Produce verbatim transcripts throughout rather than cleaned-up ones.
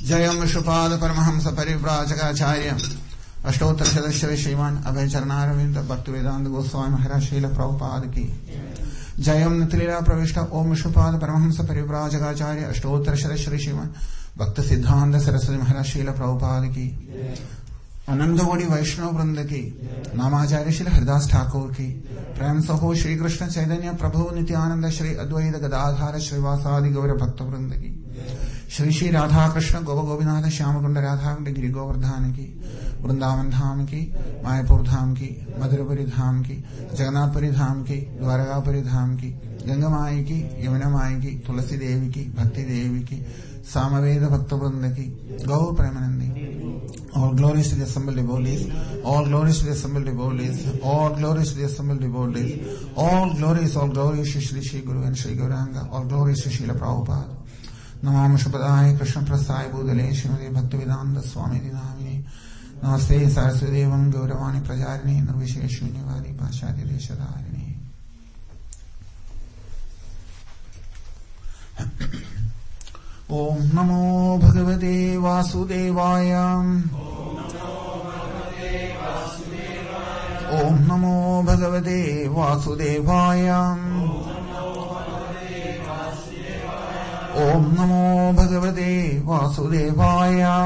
जयं विष्णुपाद परमहंस परिव्राजकाचार्य अष्टोत्तर सदस्य श्रीमान अभय चरणारविंद भक्तिवेदांत गोस्वामी महाराज श्रील प्रभुपाद की जयं नितिलीला प्रविष्ट ओम विष्णुपाद परमहंस परिव्राजकाचार्य अष्टोत्तर सदस्य श्रीमान भक्त सिद्धांत सरस्वती महाराज श्रील प्रभुपाद की अनंत कोटि वैष्णव वृंद की नामाचार्य श्री हरिदास ठाकुर की प्रेम सहो श्री कृष्ण चैतन्य प्रभु नित्यानंद श्री अद्वैत गदाधार श्रीवासादि गौर भक्त वृंद की श्री श्री राधा कृष्ण गोप गोपीनाथ श्याम कुंड राधाकुंड गिरि गोवर्धन की वृंदावन धाम की मायापुर धाम की मधुरपुरी धाम की जगन्नाथपुरी धाम की द्वारकापुरी धाम की गंगा माई की यमुना माई की तुलसी देवी की भक्ति देवी की सामवेद भक्त वृंद की गौर Premanandi All glories to the assembled devotees. All glories to the assembled devotees. All glories to the assembled devotees. All glories, all glories to Shri Shri Guru and Shri Gauranga. All glories to Srila Prabhupada. Namam Shabadaya Krishna Prasaya Bhudale Srimati Bhaktivedanta Swami Dinamini. Namaste Saraswadevam Gauravani Prajarini Nirvisheshunyavadi Pashadi Deshadarini. Om Namo Bhagavate Vasudevaya. Om Namo Bhagavate Vasudevaya. Om Namo Bhagavate Vasudevaya.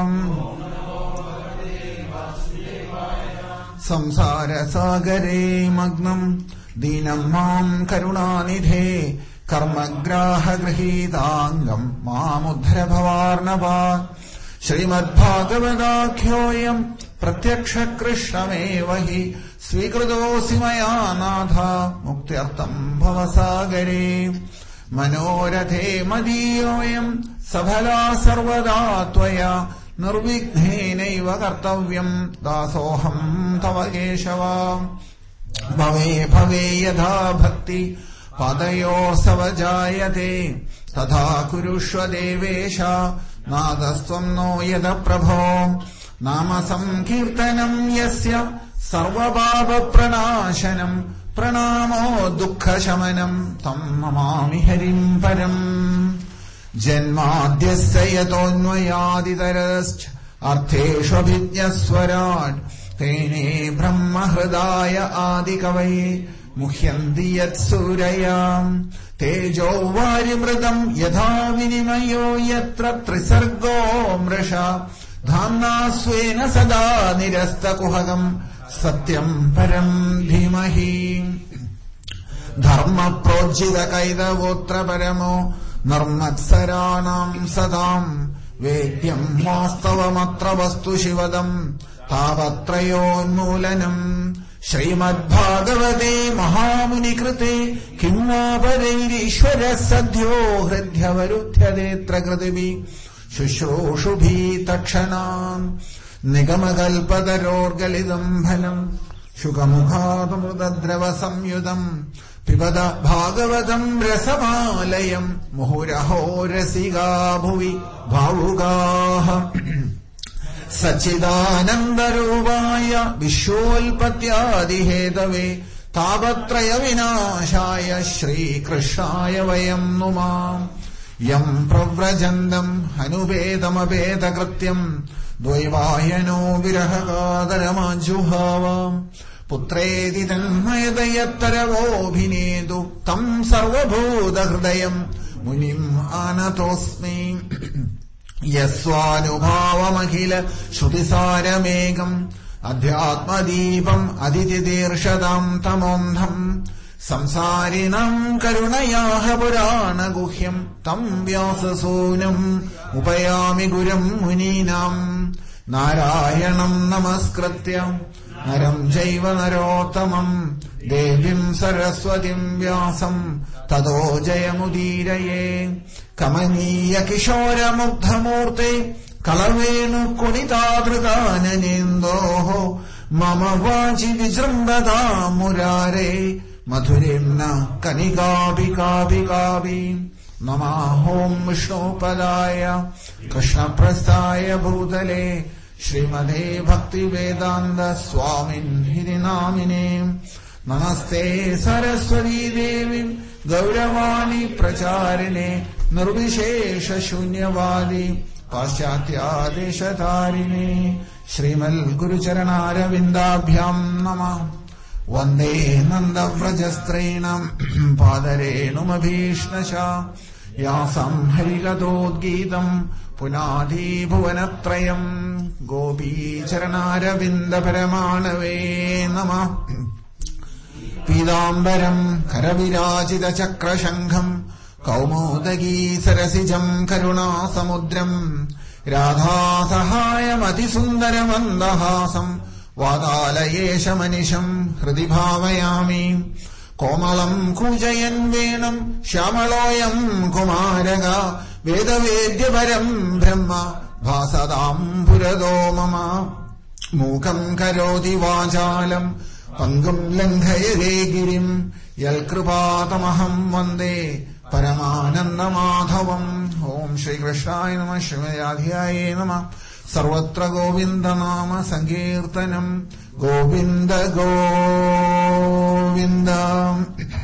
Samsara Sagare Magnam Dinam Mam Karunanidhe कर्मग्राह गृहीतांगम मामुद्धर भवार्णवात् श्रीमद्भागवताख्योऽयं प्रत्यक्ष कृष्णमेव हि स्वीकृतोऽसि मया नाथ मुक्त्यर्थं भवसागरे मनोरथे मदीयोऽयं सफला सर्वदा त्वया निर्विघ्नेनैव कर्तव्यं दासोऽहं तव केशव भवे भवे यथा भक्ति पादयोर्सवजायते तथा कुरुष्व देवेश नादस्त्वं नो यद प्रभो नाम संकीर्तनं यस्य सर्वपापप्रणाशनं प्रणामो दुःखशमनं तं नमामि हरिं परम् जन्माद्यस्य यतोऽन्वयादितरश्च अर्थेष्वभिज्ञस्वराट् तेने ब्रह्महृदाय आदिकवये मुह्यन्ति यत्सूरयाम् तेजो वारिमृतम् यथा विनिमयो यत्र त्रिसर्गो मृषा धाम्ना स्वेन सदा निरस्तकुहकम् सत्यम् परम् धीमहि धर्मप्रोज्झितकैतवोऽत्र परमो निर्मत्सराणाम् सदाम् वेद्यम् वास्तवमत्र वस्तु शिवदम् तावत्रयोन्मूलनम् श्रीमद्भागवते महामुनिकृते किं वा परैरीश्वरः सद्यो हृद्यवरुध्यतेऽत्र कृतिभिः शुश्रूषुभिः तत्क्षणात् निगमकल्पतरोर्गलितम् फलम् शुकमुखादमृतद्रवसंयुतम् पिबत भागवतम् रसमालयम् मुहुरहो रसिका भुवि भावुकाः सच्चिदानन्दरूपाय विश्वोल्पत्यादिहेतवे तापत्रय विनाशाय श्रीकृष्णाय वयम् नुमः यम् प्रव्रजन्तम् हनुपेतमपेतकृत्यम् द्वैवायनो विरहकातरमाजुहाव पुत्रेति तन्मयतयत्तरवोऽभिनेतु तम् सर्वभूतहृदयम् मुनिम् आनतोऽस्मि यस्वानुभावमखिल श्रुतिसारमेकम् अध्यात्मदीपम् अदितितीर्षताम् तमोऽन्धम् संसारिणाम् करुणयाः पुराणगुह्यम् तम् व्याससूनम् उपयामि गुरुम् मुनीनाम् नारायणम् नमस्कृत्य नरम् चैव नरोत्तमम् देवीम् सरस्वतीम् व्यासम् ततो जयमुदीरये कमनीय किशोरमुग्धमूर्ते कलवेणुकुणिताधृताननेन्दोः मम वाचि विजृम्भता मुरारे मधुरेम्न कनिकाभिकाभिकाभि नमः ॐ विष्णुपदाय कृष्णप्रस्थाय भूतले श्रीमते भक्तिवेदान्त स्वामिन् नामिने नमस्ते सरस्वती देवी गौरवाणी प्रचारिणे निर्विशेष शून्यवादी Paschatya Deshatarine Shrimal Gurucharanarvindabhyam Namah Vande Nanda Vrajastrenam Padare Numabhishnasha Yasam Harikatodgitam Punadi Bhuvanatrayam Gopi Charanaravinda Paramanave Namah Pidambaram Karavirajita Chakra Shankham Kaumodagi Sarasijam Karuna Samudram Radha Sahayam Atisundaram Andahasam Vadalayesha Manisham Hridibhavayami Komalam Kujayan Venam Shamaloyam Kumaraga Vedavedya Varam Brahma Bhasadam Purado Mama Mukam Karoti Vajalam Pangam Langhayare Girim Yalkrupatamaham Vande Paramananda Madhavam Om Shri Krishnaya Namah Shrimadhyaya Namah Sarvatra Govinda Nama Sankirtanam Govinda Govinda.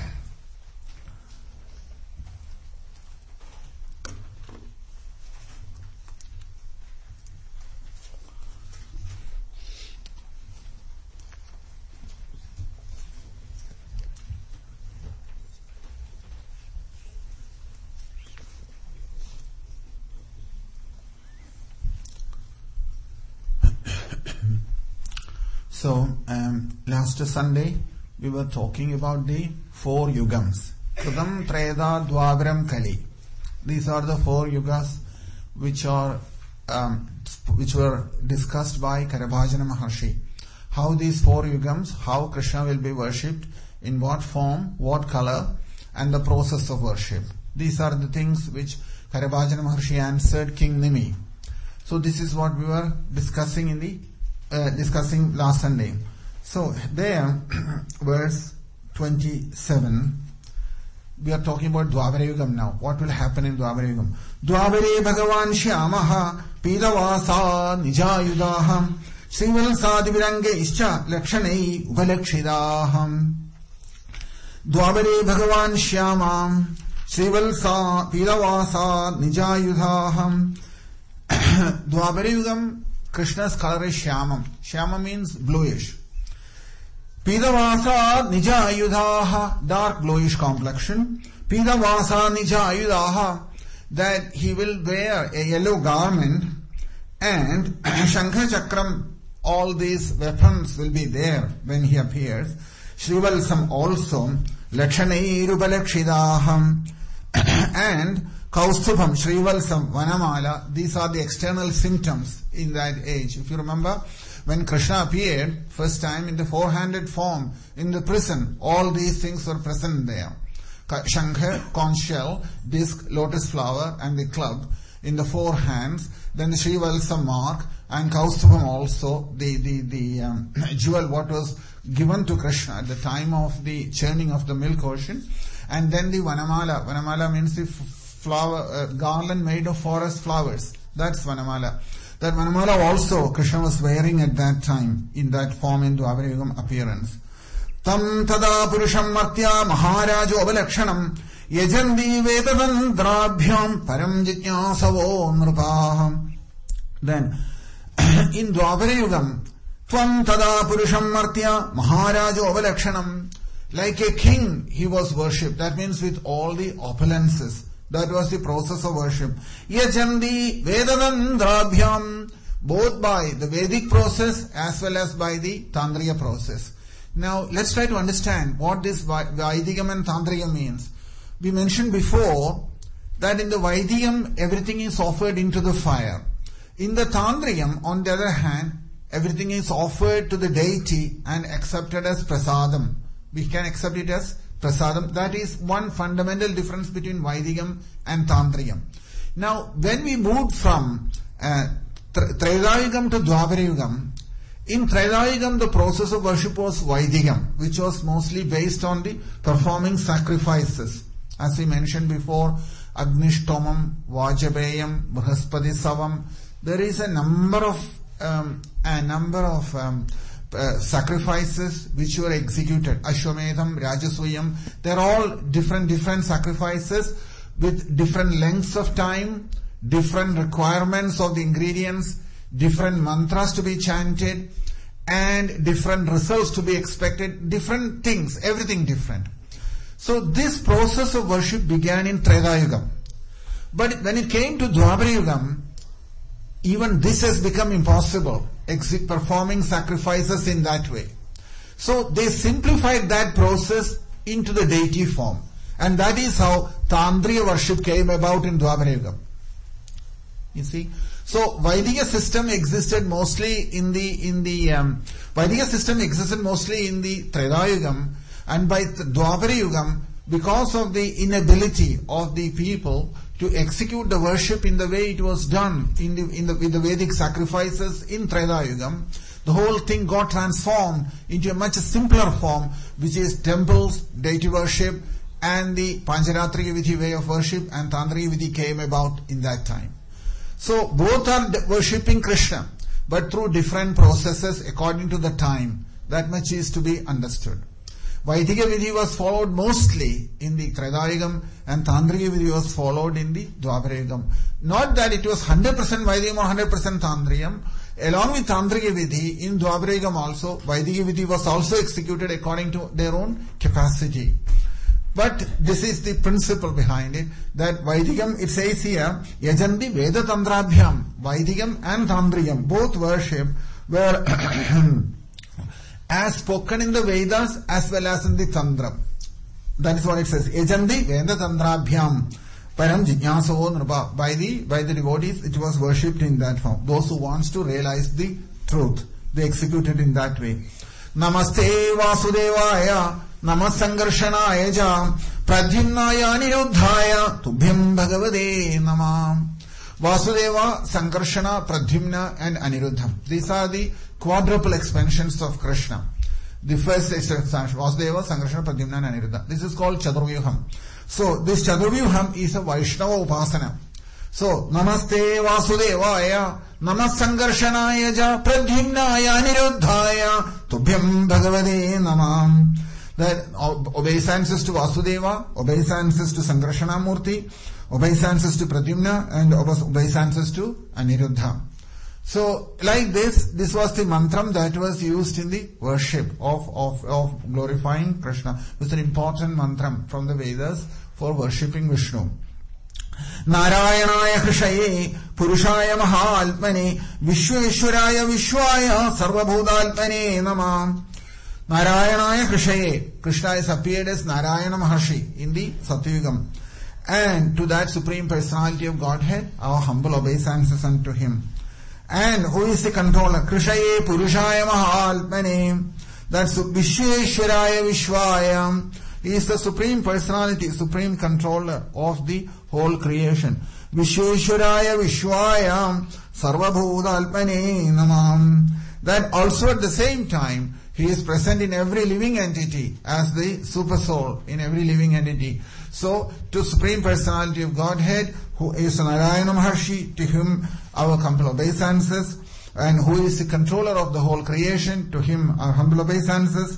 So, um, last Sunday we were talking about the four yugams. Kridam, Treda, Dwavaram, Kali. These are the four yugas which are um, which were discussed by Karabhajana Maharshi. How these four yugams, how Krishna will be worshipped, in what form, what color, and the process of worship. These are the things which Karabhajana Maharshi answered King Nimi. So this is what we were discussing in the Uh, discussing last Sunday. So there, verse twenty-seven, we are talking about Dwapara Yugam now. What will happen in Dwapara Yugam? Dwapare Bhagavan Shyamaha Pidavasa Nijayudaham Srivalsadi Virange Ischa Lakshanai Upalakshidaham. Dwapare Bhagavan Shyamam Srivalsa Pidavasa Nijayudaham. Dwapara Yugam, Krishna's color is Shyamam. Shyama means bluish. Pidavasa Nija Ayudaha, dark bluish complexion. Pidavasa Nija Ayudaha, that he will wear a yellow garment, and Shankha Chakram, all these weapons will be there when he appears. Shrivalsam also, Lakshanai Rupalakshidaham, and Kaustubham, Shrivalsam, Vanamala, these are the external symptoms in that age. If you remember, when Krishna appeared first time in the four-handed form in the prison, all these things were present there. Shankha, conch shell, disc, lotus flower, and the club in the four hands. Then the Shrivalsam mark, and Kaustubham also, the, the, the um, jewel what was given to Krishna at the time of the churning of the milk ocean. And then the Vanamala. Vanamala means the flower uh, garland made of forest flowers. That's Vanamala. That Vanamala also Krishna was wearing at that time in that form in Dwapara Yugam appearance. Tam tada purusham martya maharajo avalakshanam yajandi vedadandrabhyam param jijnasavo nrupaham. Then in Dwapara Yugam, tvam tada purusham martya maharajo avalakshanam, like a king he was worshipped. That means with all the opulences. That was the process of worship. Yajandi Vedadandrabhyam, both by the Vedic process as well as by the Tandriya process. Now, let's try to understand what this Vaidikam and Tandriya means. We mentioned before that in the Vaidikam, everything is offered into the fire. In the Tandriyam, on the other hand, everything is offered to the deity and accepted as prasadam. We can accept it as prasadam. That is one fundamental difference between Vaidikam and Tandriyam. Now, when we moved from uh, Tredayugam to Dwaparayugam, in Tredayugam the process of worship was Vaidikam, which was mostly based on the performing sacrifices. As we mentioned before, Agnishtomam, Vajapayam, Brihaspati Savam. There is a number of um, a number of um, Uh, sacrifices which were executed. Ashwamedham, Rajasuyam, they're all different different sacrifices with different lengths of time, different requirements of the ingredients, different mantras to be chanted, and different results to be expected, different things, everything different. So this process of worship began in Treta Yuga. But when it came to Dwapara Yuga, even this has become impossible, exit performing sacrifices in that way. So they simplified that process into the deity form. And that is how Tandriya worship came about in Dwapara Yuga. You see? So Vaidika system existed mostly in the, in the, um, Vaidika system existed mostly in the Treta Yuga, and by Dwapara Yuga, because of the inability of the people to execute the worship in the way it was done in the, in the, with the Vedic sacrifices in Treta Yuga, the whole thing got transformed into a much simpler form, which is temples, deity worship, and the Pancharatriya Vidhi way of worship, and Tandriya Vidhi came about in that time. So both are worshipping Krishna, but through different processes according to the time. That much is to be understood. Vaidika Vidhi was followed mostly in the Treta Yuga, and Tandriya Vidhi was followed in the Dwapara Yuga. Not that it was one hundred percent Vaidikam or one hundred percent Tandriyam. Along with Tandriya Vidhi, in Dwapara Yuga also, Vaidika Vidhi was also executed according to their own capacity. But this is the principle behind it, that Vaidikam, it says here, Yajandi Veda Tandrabhyam, Vaidikam and Tandriyam, both worship were as spoken in the Vedas as well as in the Tantra. That is what it says. Yajandi Veda Tandrabhyam, Param Jijnaso Nrupa. By the, by the devotees, it was worshipped in that form. Those who wants to realize the truth, they executed in that way. Namaste Vasudevaya, Namasangarshana Eja, Pradyumnaya Niruddhaya, Tubhyam Bhagavade Namam. Vasudeva, Sankarshana, Pradyumna and Aniruddha. These are the quadruple expansions of Krishna. The first expansion, Vasudeva, Sankarshana, Pradyumna and Aniruddha. This is called Chaturvyuham. So this Chaturvyuham is a Vaishnava Upasana. So, Namaste Vasudevaya, Namasankarshanaya, Pradyumnaya Niruddhaya, Tubhyam Bhagavade Namam. That obeisances to Vasudeva, obeisances to Sankarshana Murti, obeisances to Pradyumna, and obeisances to Aniruddha. So, like this, this was the mantram that was used in the worship of, of, of glorifying Krishna. It was an important mantram from the Vedas for worshipping Vishnu. Narayanaya Krishaye, Purushaya Mahalpane, Vishweshwaraya Vishwaya, Sarvabhudalpane Namam. Narayanaya Krishaye. Krishna is appeared as Narayana Maharshi in the Satyugam. And to that Supreme Personality of Godhead, our humble obeisances unto Him. And who is the controller? Krishaye Purushaya Mahalpane. That's Vishweshwaraya Vishwaya. He is the Supreme Personality, Supreme Controller of the whole creation. Vishweshwaraya Vishwaya Sarvabhuta Alpane Namam. That also at the same time, He is present in every living entity as the Super Soul in every living entity. So, to Supreme Personality of Godhead, who is Narayana Maharshi, to Him our humble obeisances, and who is the controller of the whole creation, to Him our humble obeisances,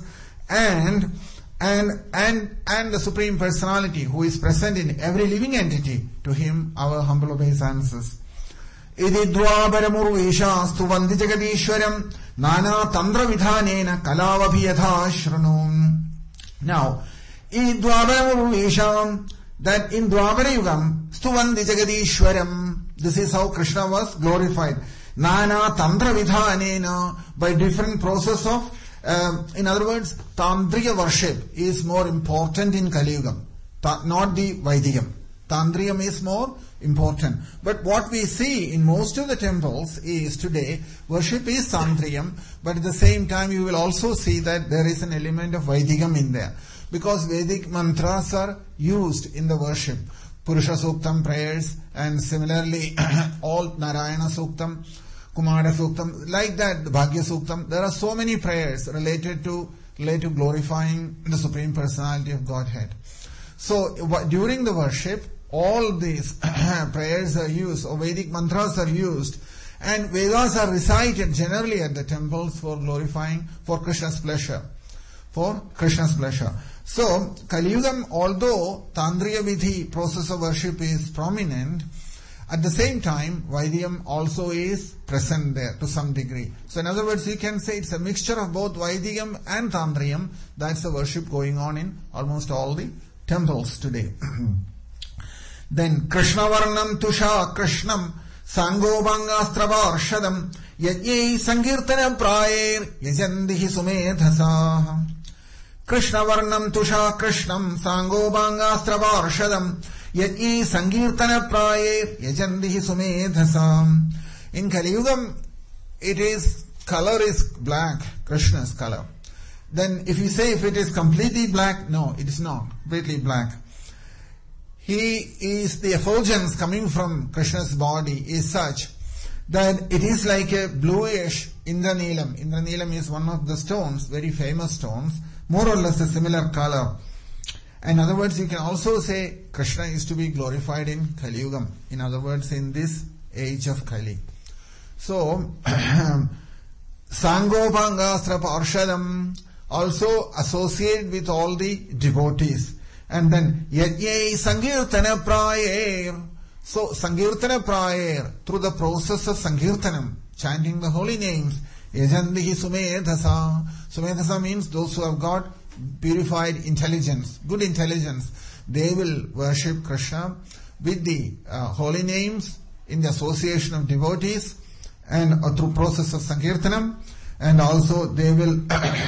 and And, and, and the Supreme Personality who is present in every living entity, to Him our humble obeisances. Idi dvaparamurvesha stuvandi jagadishwaram nana tandra vidhanena kalavabhiyatha shranum. Now, Idi dvaparamurvesha, that in Dwapara Yugam, stuvandi jagadishwaram, this is how Krishna was glorified. Nana tandra vidhanena, by different process of Um, in other words, Tandriya worship is more important in Kali Yuga, Ta- not the Vaidikam. Tandriyam is more important. But what we see in most of the temples is today, worship is Tandriyam, but at the same time you will also see that there is an element of Vaidikam in there. Because Vedic mantras are used in the worship. Purusha Suktam prayers, and similarly all Narayana Suktam, Kumara Suktam, like that, the Bhagya Suktam. There are so many prayers related to, related to glorifying the Supreme Personality of Godhead. So, during the worship, all these prayers are used, or Vedic mantras are used, and Vedas are recited generally at the temples for glorifying, for Krishna's pleasure. For Krishna's pleasure. So, Kali Yugam, although Tandriya Vidhi process of worship is prominent, At the same time, Vaidyam also is present there to some degree. So in other words, you can say it's a mixture of both Vaidyam and Tantriyam. That's the worship going on in almost all the temples today. Then Krishna Varnam Tusha Krishnam Sangobangastravarshadam Yajnei Sankirtana Prayer Yajandihi Sumedhasa. Krishna Varnam Tusha Krishnam Sangobangastravarshadam Yajnei Sankirtana Prayer Yajandihi Sumedhasa. In Kali Yugam, it is, color is black, Krishna's color. Then if you say if it is completely black, no, it is not completely black. He is, the effulgence coming from Krishna's body is such that it is like a bluish Indraneelam. Indraneelam is one of the stones, very famous stones, more or less a similar color. In other words, you can also say Krishna is to be glorified in Kali Yugam. In other words, in this age of Kali. So, Sangopangastra Parshadam, also associated with all the devotees. And then Yajnei Sankirtana Prayer. So Sankirtana Prayer, through the process of Sankirtanam, chanting the holy names, Yajandihi Sumedhasa. Sumedhasa means those who have got purified intelligence, good intelligence. They will worship Krishna with the uh, holy names in the association of devotees and uh, through process of Sankirtanam, and also they will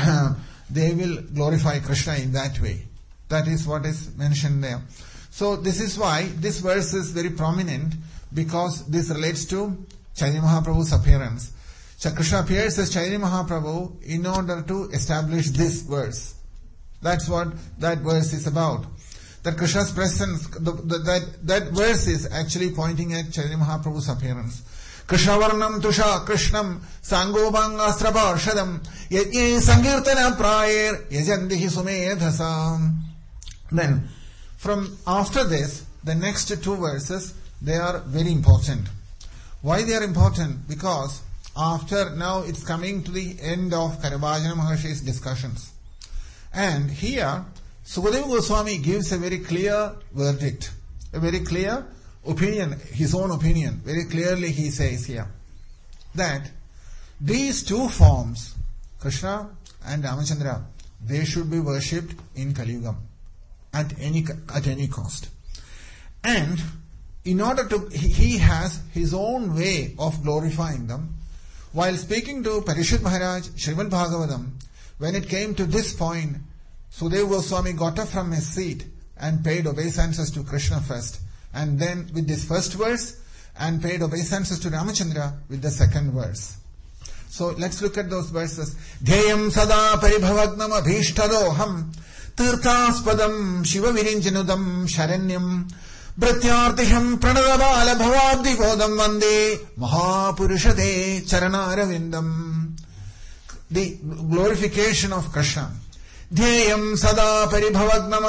they will glorify Krishna in that way. That is what is mentioned there. So this is why this verse is very prominent, because this relates to Chaitanya Mahaprabhu's appearance. So Krishna appears as Chaitanya Mahaprabhu in order to establish this verse. That's what that verse is about. That Krishna's presence, the, the, that, that verse is actually pointing at Chaitanya Mahaprabhu's appearance. Krishna Varnam Tusha Krishnam Sangobangastra Parshadam Yajnei Sankirtana Prayer Yajandihi Sumedhasa. Then, from after this, the next two verses, they are very important. Why they are important? Because after, now it's coming to the end of Karavajana Maharshi's discussions. And here, Sukadeva Goswami gives a very clear verdict, a very clear opinion, his own opinion. Very clearly he says here that these two forms, Krishna and Ramachandra, they should be worshipped in Kali Yugam. At any at any cost. And in order to, he has his own way of glorifying them. While speaking to Parishad Maharaj, Srimad Bhagavatam, when it came to this point, Sukadeva Goswami got up from his seat and paid obeisances to Krishna first, and then with this first verse, and paid obeisances to Ramachandra with the second verse. So let's look at those verses. Dhyayam sada paribhavagnam abhishtadoham Tirthaspadam Shiva Virinjanudam Sharanyam Bratyartiham Pranadabala Bhavabdi Godam Vande Mahapurushade Charanaravindam. The glorification of Krishna. Dhyayam Sada Paribhavagnam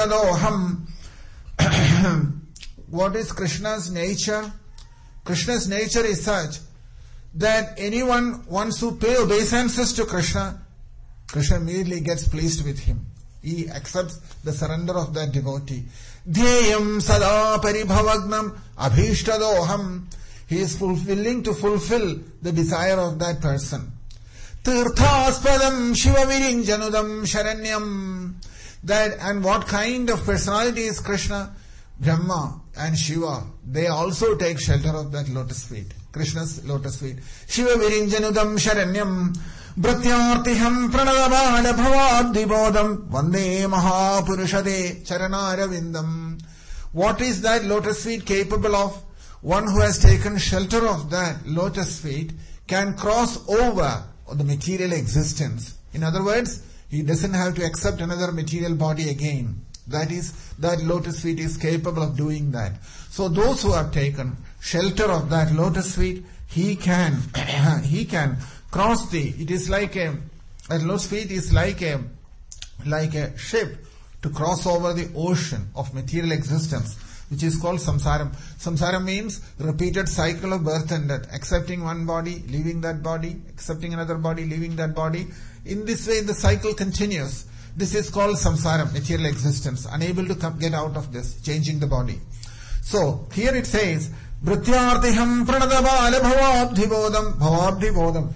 Abhishtadoham. What is Krishna's nature? Krishna's nature is such that anyone wants to pay obeisances to Krishna, Krishna immediately gets pleased with him. He accepts the surrender of that devotee. Dhyayam sada paribhavagnam abhishtadoham. He is fulfilling to fulfill the desire of that person. Tirthaspadam Shiva Virinjanudam Sharanyam. That, and what kind of personality is Krishna? Brahma and Shiva, they also take shelter of that lotus feet, Krishna's lotus feet. Shiva Virinjanudam Sharanyam Bratyartiham Pranadabhada Bhavadibodam Vande Mahapurushade Charanaravindam. What is that lotus feet capable of? One who has taken shelter of that lotus feet can cross over the material existence. In other words, he doesn't have to accept another material body again. That is, that lotus feet is capable of doing that. So those who have taken shelter of that lotus feet, he can, he can cross the, it is like a, a lotus feet is like a, like a ship to cross over the ocean of material existence, which is called samsara. Samsara means repeated cycle of birth and death, accepting one body, leaving that body, accepting another body, leaving that body. In this way, the cycle continues. This is called samsara, material existence, unable to come, get out of this, changing the body. So, here it says, Vrityartiham pranadabala bhavabdhibodam. Bhavabdhibodam.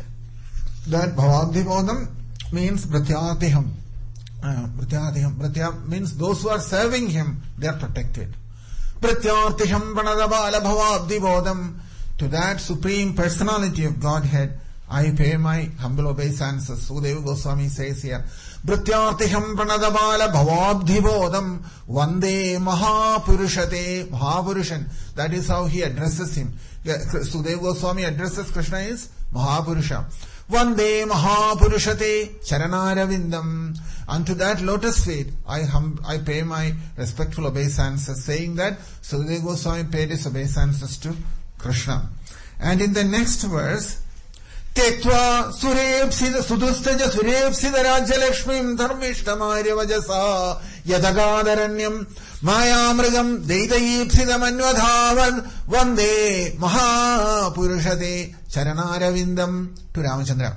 That bhavabdhibodam means Vrityartiham. Uh, Vrityartiham. Vritya means those who are serving him, they are protected. Vrityartiham pranadabala bhavabdhibodam. To that Supreme Personality of Godhead, I pay my humble obeisances. Sukadeva Goswami says here, Vrityartiham pranadabala bhavabdhibodam vande mahapurushate. Mahapurushan. That is how he addresses him. Sukadeva Goswami addresses Krishna is Mahapurusha. Vande mahapurushate charanaravindam. Unto that lotus feet, I hum, I pay my respectful obeisances. Saying that, Sukadeva Goswami paid his obeisances to Krishna. And in the next verse, Tetva surepsida sudustaja surepsida rajyalakshmim dharmishtamarya vajasa yadagadharanyam mayamrigam deitayipsidam anvadhavan vande mahapurushate charanaravindam. To Ramachandra.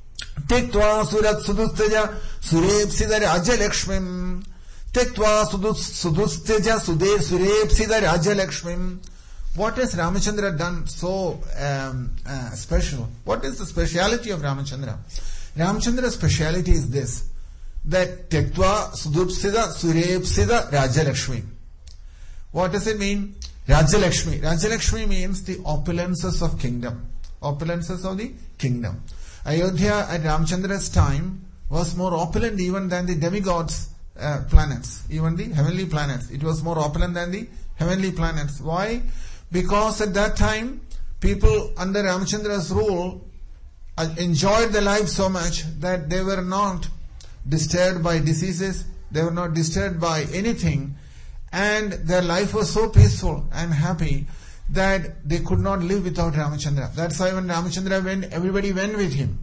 Tetva surat sudustaja surepsida rajyalakshmim. Tetva sudustaja sude surepsida rajyalakshmim. What has Ramachandra done so um, uh, special? What is the speciality of Ramachandra? Ramachandra's speciality is this, that Tektva Sudupsida Surepsida Rajalakshmi. What does it mean? Rajalakshmi. Rajalakshmi means the opulences of kingdom. Opulences of the kingdom. Ayodhya at Ramachandra's time was more opulent even than the demigods' uh, planets, even the heavenly planets. It was more opulent than the heavenly planets. Why? Because at that time, people under Ramachandra's rule enjoyed their life so much that they were not disturbed by diseases, they were not disturbed by anything, and their life was so peaceful and happy that they could not live without Ramachandra. That's why when Ramachandra went, everybody went with him.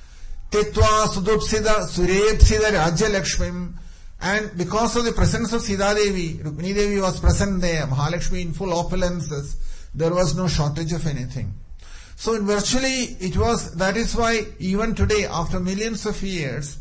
Tetva Sudupsida Surepsida Rajyalakshmim. And because of the presence of Sita Devi, Rukmini Devi was present there, Mahalakshmi in full opulences, there was no shortage of anything. So in virtually it was, that is why even today, after millions of years,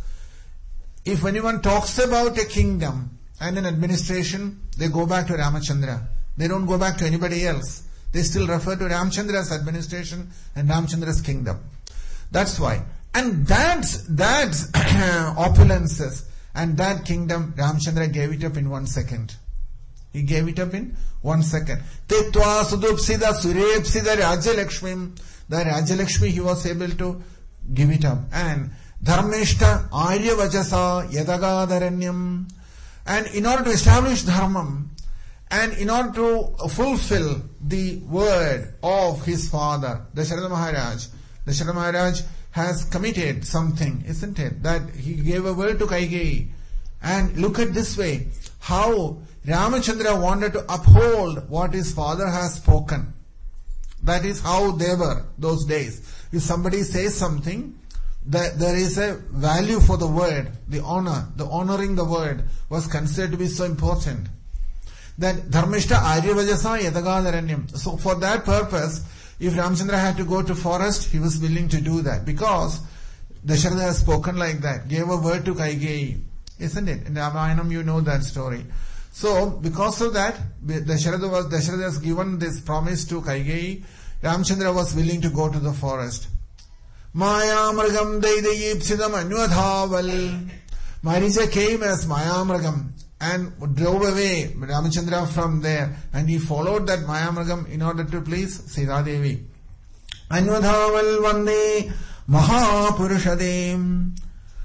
if anyone talks about a kingdom and an administration, they go back to Ramachandra. They don't go back to anybody else. They still refer to Ramachandra's administration and Ramachandra's kingdom. That's why. And that's, that's opulences. And that kingdom, Ramachandra gave it up in one second. He gave it up in one second. Tetva sudupsida surepsida Rajalakshmim. The Rajalakshmi he was able to give it up. And dharmeshta arya vajasa yadagadharanyam. And in order to establish dharmam, and in order to fulfill the word of his father, Dasharatha Maharaj, Dasharatha Maharaj has committed something, isn't it? That he gave a word to Kaikeyi. And look at this way, how Ramachandra wanted to uphold what his father has spoken. That is how they were those days. If somebody says something, that there is a value for the word, the honor, the honoring the word was considered to be so important. That dharmishta aryavajasa yadagadharanyam. So for that purpose, if Ramachandra had to go to forest, he was willing to do that. Because Dasharatha has spoken like that, gave a word to Kaikeyi. Isn't it? In Ramayanam you know that story. So, because of that, Dasharatha was, Dasharatha has given this promise to Kaikeyi. Ramachandra was willing to go to the forest. Mayamragam daidayipsidam anvadhaval. Marija came as Mayamragam and drove away Ramachandra from there, and he followed that Mayamragam in order to please Sita Devi. Anvadhaval vande mahapurushadem.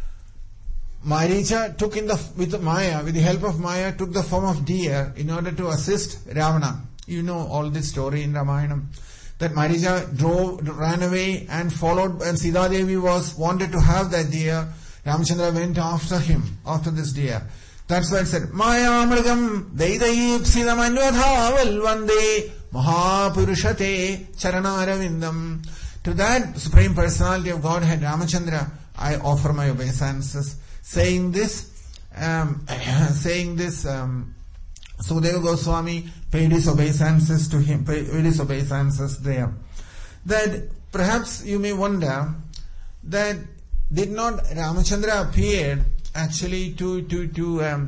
Marija took in the, with Maya, with the help of Maya, took the form of deer in order to assist Ravana. You know all this story in Ramayanam. That Marija drove, ran away and followed, and Sita Devi was, wanted to have that deer. Ramachandra went after him, after this deer. That's why it said, Mayamragam daidayipsidam anvadhaval vande mahapurushate charanaravindam. To that Supreme Personality of Godhead, Ramachandra, I offer my obeisances. Saying this, um, saying this, um, Sukadeva Goswami paid his obeisances to him, paid his obeisances there. That perhaps you may wonder that did not Ramachandra appear actually to to to um,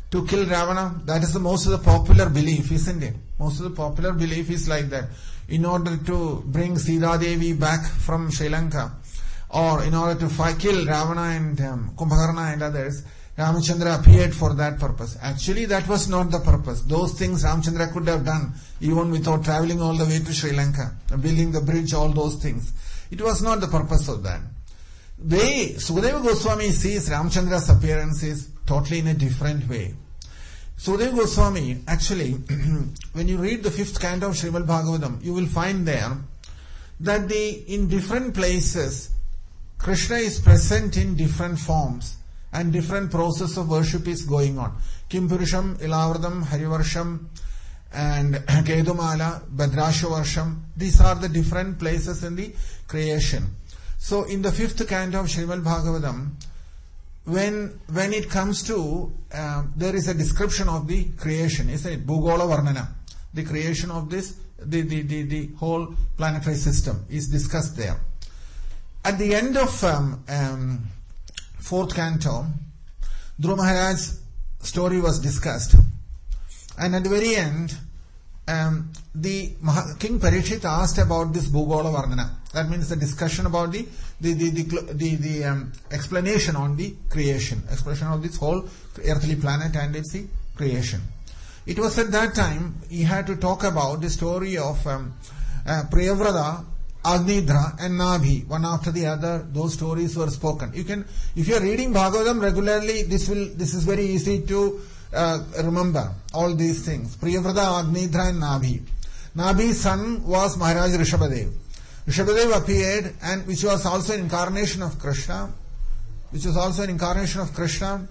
to kill Ravana. That is the most of the popular belief, isn't it? Most of the popular belief is like that. In order to bring Sita Devi back from Sri Lanka, or in order to fight, kill Ravana and um, Kumbhakarna and others, Ramachandra appeared for that purpose. Actually, that was not the purpose. Those things Ramachandra could have done even without traveling all the way to Sri Lanka, building the bridge, all those things. It was not the purpose of that. The way Sukadeva Goswami sees Ramachandra's appearance is totally in a different way. Sukadeva Goswami, actually, when you read the fifth canto of Srimad Bhagavatam, you will find there that the in different places, Krishna is present in different forms and different process of worship is going on. Kimpurusham, Ilavradam, Harivarsham, and Kedumala, Bhadrashavarsham. These are the different places in the creation. So in the fifth canto of Srimad Bhagavatam, when when it comes to, um, there is a description of the creation, isn't it? Bhugola Varnana. The creation of this, the, the, the, the whole planetary system is discussed there. At the end of um, um, fourth canto, Dhruva Maharaj's story was discussed. And at the very end, um, the Maha, King Parikshit asked about this Bhugola Varnana. That means the discussion about the the the the, the, the um, explanation on the creation, explanation of this whole earthly planet and its the creation. It was at that time he had to talk about the story of um, uh, Priyavrata, Agnidra and Nabhi. One after the other, those stories were spoken. You can, if you are reading Bhagavatam regularly, this will this is very easy to uh, remember all these things. Priyavrata, Agnidra and Nabhi. Nabhi's son was Maharaj Rishabhadev. Rishabhadev appeared, and which was also an incarnation of Krishna, which was also an incarnation of Krishna.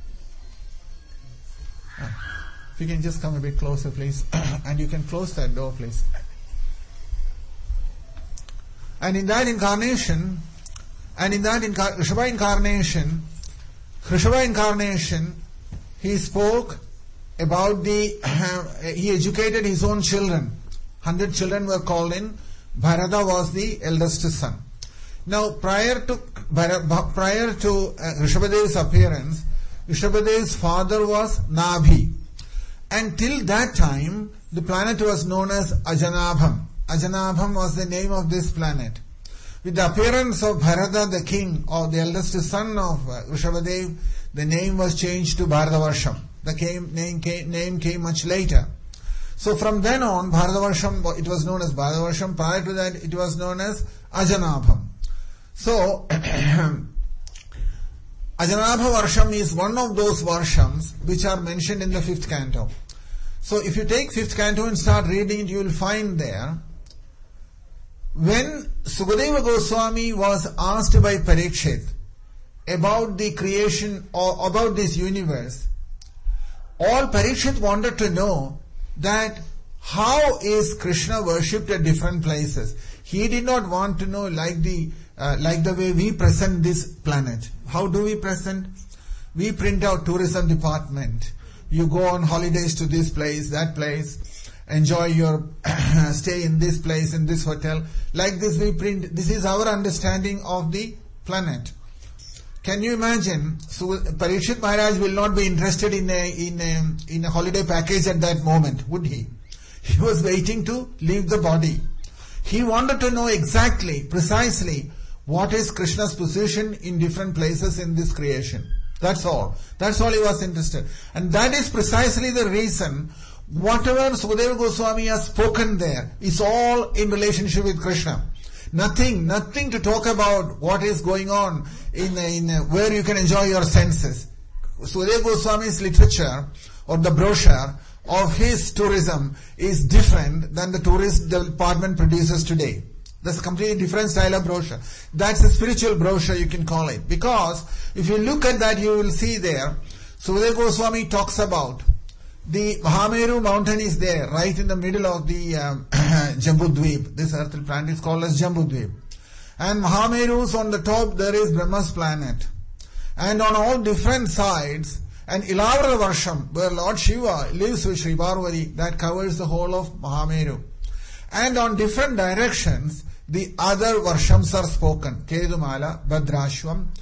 If you can just come a bit closer, please, and you can close that door, please. And in that incarnation, and in that incar- Rishabha incarnation, Rishabha incarnation, he spoke about the, uh, he educated his own children. Hundred children were called in. Bharata was the eldest son. Now, prior to prior to uh, Rishabhadev's appearance, Rishabhadev's father was Nabhi. And till that time, the planet was known as Ajanabham. Ajanabham was the name of this planet. With the appearance of Bharata, the king, or the eldest son of uh, Rishabhadev, the name was changed to Bharatavarsham. The came, name, came, name came much later. So from then on, Bharatavarsham, it was known as Bharatavarsham. Prior to that, it was known as Ajanabham. So, Ajanabha Varsham is one of those Varshams which are mentioned in the fifth canto. So if you take fifth canto and start reading it, you will find there, when Sukadeva Goswami was asked by Parikshit about the creation or about this universe, all Parikshit wanted to know that how is Krishna worshipped at different places. He did not want to know like the uh, like the way we present this planet. How do we present? We print out tourism department. You go on holidays to this place, that place, enjoy your stay in this place, in this hotel. Like this we print. This is our understanding of the planet. Can you imagine? So Parikshit Maharaj will not be interested in a in a in a holiday package at that moment, would he? He was waiting to leave the body. He wanted to know exactly, precisely, what is Krishna's position in different places in this creation. That's all. That's all he was interested. And that is precisely the reason whatever Sukadeva Goswami has spoken there is all in relationship with Krishna. Nothing, nothing to talk about what is going on in, in where you can enjoy your senses. Sukadeva Goswami's literature or the brochure of his tourism is different than the tourist department produces today. That's a completely different style of brochure. That's a spiritual brochure, you can call it. Because if you look at that, you will see there, Sukadeva Goswami talks about the Mahameru mountain is there, right in the middle of the um, Jambudvip. This earthly planet is called as Jambudvip. And Mahameru's on the top, there is Brahma's planet. And on all different sides, and Ilavara Varsham, where Lord Shiva lives with Sri Parvati, that covers the whole of Mahameru. And on different directions, the other Varshams are spoken. Kedumala, Bhadrashvam,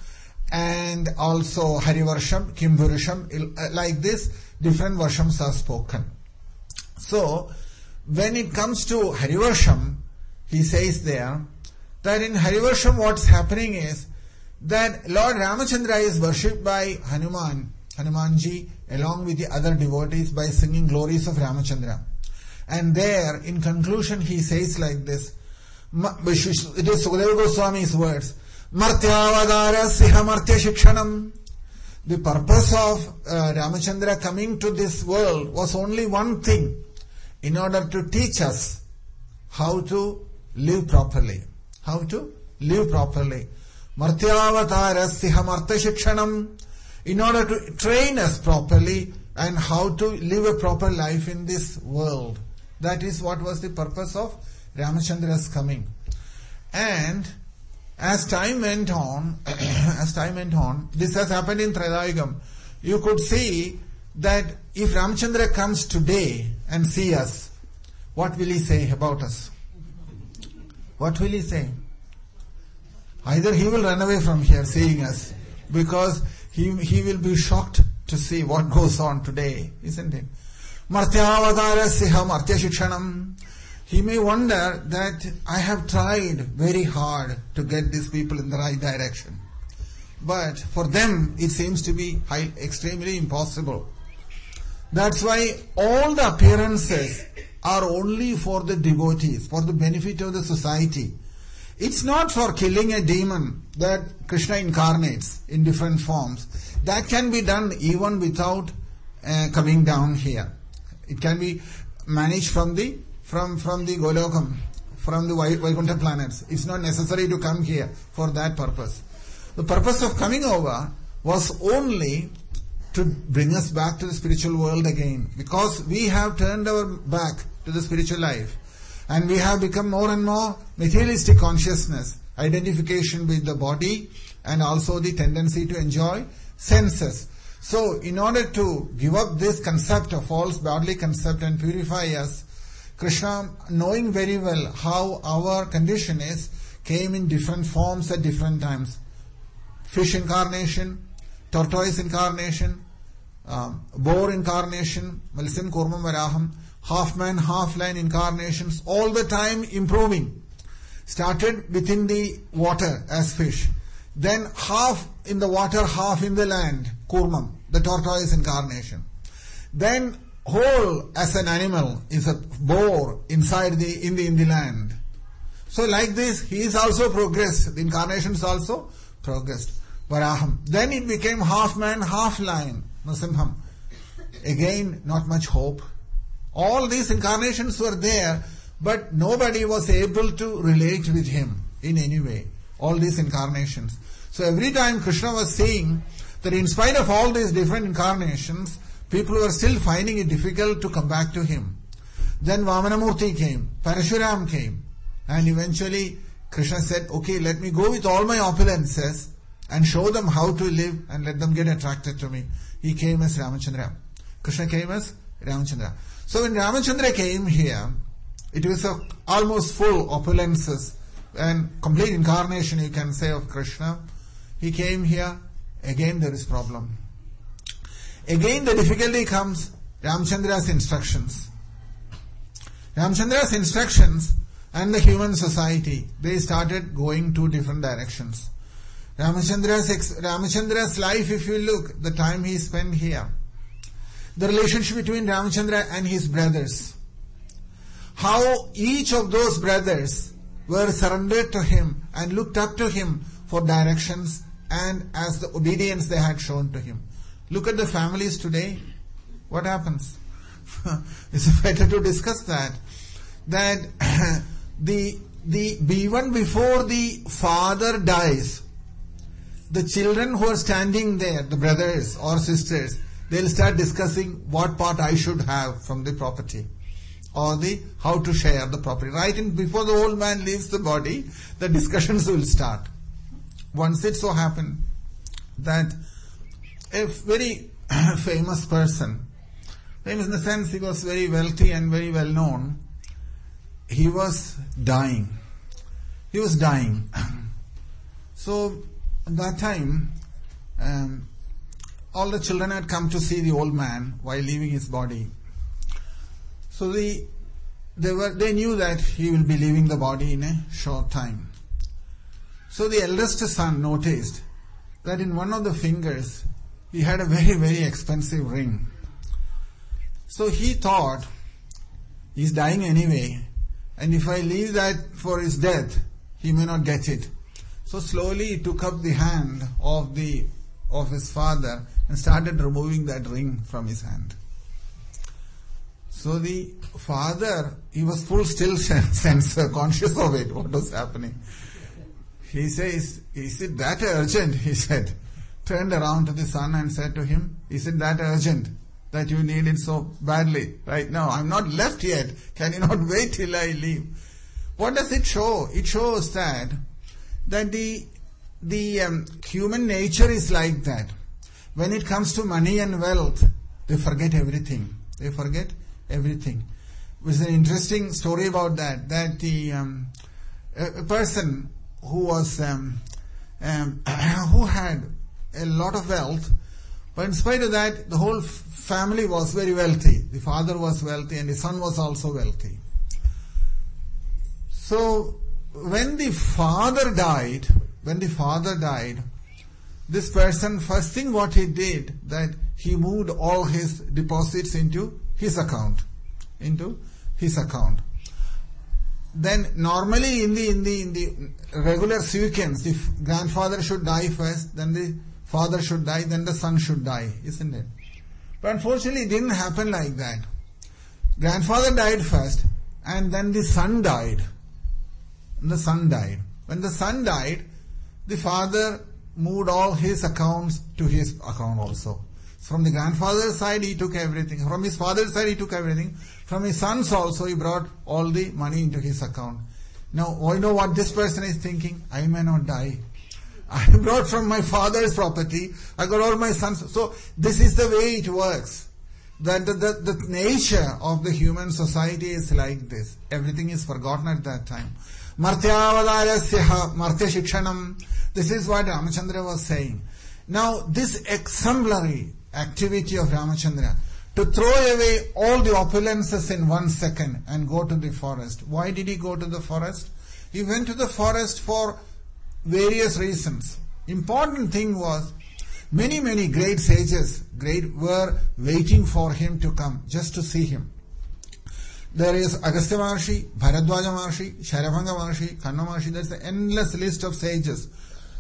and also Harivarsham, Kimpurisham, like this, different Varshams are spoken. So, when it comes to Harivarsham, he says there, that in Harivarsham what's happening is, that Lord Ramachandra is worshipped by Hanuman, Hanumanji, along with the other devotees by singing glories of Ramachandra. And there, in conclusion, he says like this, it is Sukadeva Goswami's words, Martyavadara Siha Martya Shikshanam. The purpose of uh, Ramachandra coming to this world was only one thing, in order to teach us how to live properly. How to live properly. Martyavadara Siha Martya Shikshanam. In order to train us properly and how to live a proper life in this world. That is what was the purpose of Ramachandra's coming. And as time went on, as time went on, this has happened in Tridayagam. You could see that if Ramachandra comes today and see us, what will he say about us? What will he say? Either he will run away from here seeing us, because he, he will be shocked to see what goes on today, isn't it? Martyavadara Siha Martya Shikshanam. He may wonder that I have tried very hard to get these people in the right direction. But for them, it seems to be high, extremely impossible. That's why all the appearances are only for the devotees, for the benefit of the society. It's not for killing a demon that Krishna incarnates in different forms. That can be done even without uh, coming down here. It can be managed from the from from the Golokam, from the Vaikuntha planets. It's not necessary to come here for that purpose. The purpose of coming over was only to bring us back to the spiritual world again, because we have turned our back to the spiritual life and we have become more and more materialistic consciousness, identification with the body, and also the tendency to enjoy senses. So, in order to give up this concept of false bodily concept and purify us, Krishna, knowing very well how our condition is, came in different forms at different times. Fish incarnation, tortoise incarnation, um, boar incarnation, Malsim Kurmam Varaham, half man, half lion incarnations, all the time improving. Started within the water as fish. Then half in the water, half in the land, Kurmam, the tortoise incarnation. Then whole as an animal is a boar inside the in the in the land. So like this, he is also progressed. The incarnations also progressed. Varaham. Then it became half man, half lion, Narasimham. Again, not much hope. All these incarnations were there, but nobody was able to relate with him in any way. All these incarnations. So every time Krishna was saying that in spite of all these different incarnations, people were still finding it difficult to come back to him. Then Vamanamurti came, Parashuram came, and eventually Krishna said, okay, let me go with all my opulences and show them how to live and let them get attracted to me. He came as Ramachandra. Krishna came as Ramachandra. So when Ramachandra came here, it was a almost full opulences and complete incarnation, you can say, of Krishna. He came here, again there is problem. Again the difficulty comes, Ramachandra's instructions. Ramachandra's instructions and the human society, they started going two different directions. Ramachandra's, Ramachandra's life, if you look, the time he spent here, the relationship between Ramachandra and his brothers, how each of those brothers were surrendered to him and looked up to him for directions and as the obedience they had shown to him. Look at the families today. What happens? It's better to discuss that. That the the even before the father dies, the children who are standing there, the brothers or sisters, they'll start discussing what part I should have from the property, or the how to share the property. Right in before the old man leaves the body, the discussions will start. Once it so happened that a very famous person, famous in the sense he was very wealthy and very well known, he was dying. He was dying. So at that time, um, all the children had come to see the old man while leaving his body. So the, they were they knew that he will be leaving the body in a short time. So the eldest son noticed that in one of the fingers he had a very, very expensive ring. So he thought, he's dying anyway, and if I leave that for his death, he may not get it. So slowly he took up the hand of the of his father and started removing that ring from his hand. So the father, he was full still sensor, conscious of it, what was happening. He says, is it that urgent? He said, turned around to the son and said to him, is it that urgent that you need it so badly right now? I'm not left yet. Can you not wait till I leave? What does it show? It shows that that the the um, human nature is like that. When it comes to money and wealth, they forget everything. They forget everything. There's an interesting story about that. That the um, a, a person who was um, um, who had a lot of wealth, but in spite of that, the whole family was very wealthy. The father was wealthy and the son was also wealthy. So when the father died, when the father died, this person, first thing what he did, that he moved all his deposits into his account, into his account. Then normally in the in the in the regular sequence, if grandfather should die first, then the father should die, then the son should die, isn't it? But unfortunately it didn't happen like that. Grandfather died first, and then the son died. And the son died. When the son died, the father moved all his accounts to his account also. From the grandfather's side, he took everything. From his father's side, he took everything. From his sons also, he brought all the money into his account. Now, you know what this person is thinking? I may not die. I brought from my father's property. I got all my sons. So, this is the way it works. That the, the, the nature of the human society is like this. Everything is forgotten at that time. Martyavadarasya Martya Shikshanam. This is what Ramachandra was saying. Now, this exemplary activity of Ramachandra, to throw away all the opulences in one second and go to the forest. Why did he go to the forest? He went to the forest for various reasons. Important thing was, many, many great sages great were waiting for him to come, just to see him. There is Agastya Maharshi, Bharadwaja Maharshi, Sharavanga Maharshi, Kanva Maharshi. There's an endless list of sages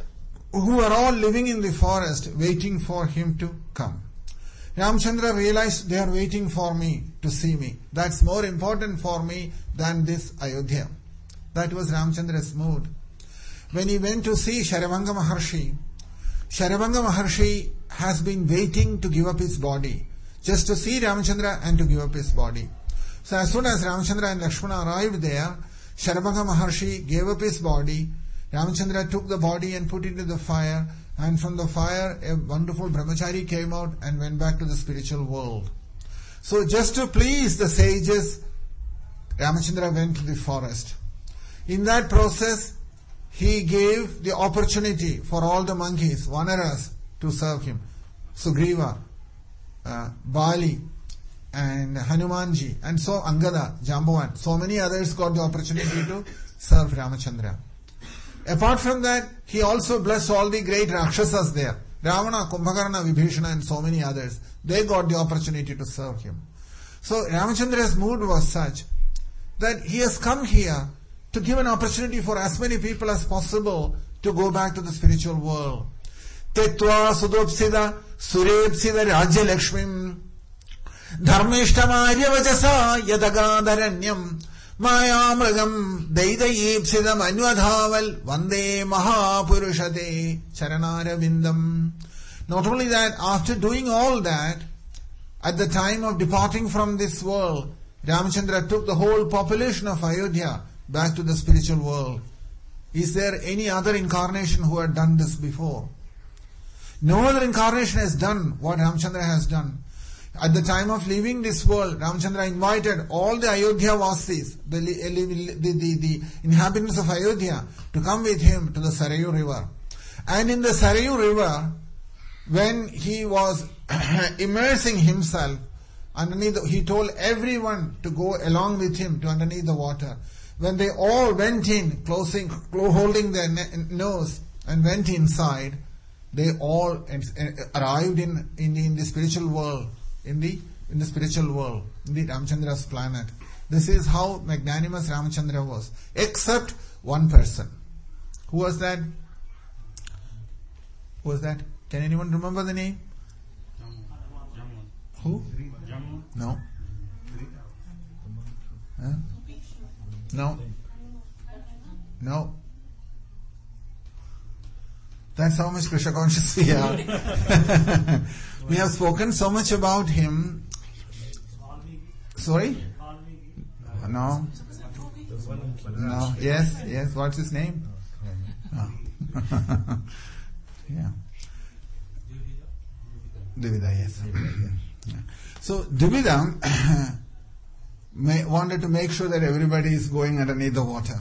who are all living in the forest waiting for him to come. Ramchandra realized they are waiting for me to see me. That's more important for me than this Ayodhya. That was Ramchandra's mood. When he went to see Sharavanga Maharshi, Sharavanga Maharshi has been waiting to give up his body, just to see Ramchandra and to give up his body. So as soon as Ramchandra and Lakshmana arrived there, Sharavanga Maharshi gave up his body. Ramchandra took the body and put it into the fire, and from the fire a wonderful brahmachari came out and went back to the spiritual world. So just to please the sages, Ramchandra went to the forest. In that process, he gave the opportunity for all the monkeys, Vanaras, to serve him. Sugriva, uh, Bali, and Hanumanji, and so Angada, Jambavan, so many others got the opportunity to serve Ramachandra. Apart from that, he also blessed all the great Rakshasas there. Ravana, Kumbhakarna, Vibhishana and so many others. They got the opportunity to serve him. So Ramachandra's mood was such that he has come here to give an opportunity for as many people as possible to go back to the spiritual world. Tetva sudopsida surebsida rajya lakshmim dharmishtamarya vajasa yadagadharanyam Mayamragam Daidayipsidam Anyadhaval Vande Mahapurushate Charanarabindam. Not only that, after doing all that, at the time of departing from this world, Ramachandra took the whole population of Ayodhya back to the spiritual world. Is there any other incarnation who had done this before? No other incarnation has done what Ramachandra has done. At the time of leaving this world, Ramachandra invited all the Ayodhya Vasis, the, the, the, the inhabitants of Ayodhya, to come with him to the Sarayu river. And in the Sarayu river, when he was immersing himself underneath, the, he told everyone to go along with him to underneath the water. When they all went in, closing, holding their nose and went inside, they all arrived in, in, in the spiritual world, in the, in the spiritual world, in the Ramachandra's planet. This is how magnanimous Ramachandra was. Except one person. Who was that? Who was that? Can anyone remember the name? Who? No. Huh? No. No. That's how much Krishna conscious we are. We have spoken so much about him. Sorry? No. No. Yes, yes. What's his name? Oh. Yeah. Dvida, yes. So Dvida wanted to make sure that everybody is going underneath the water.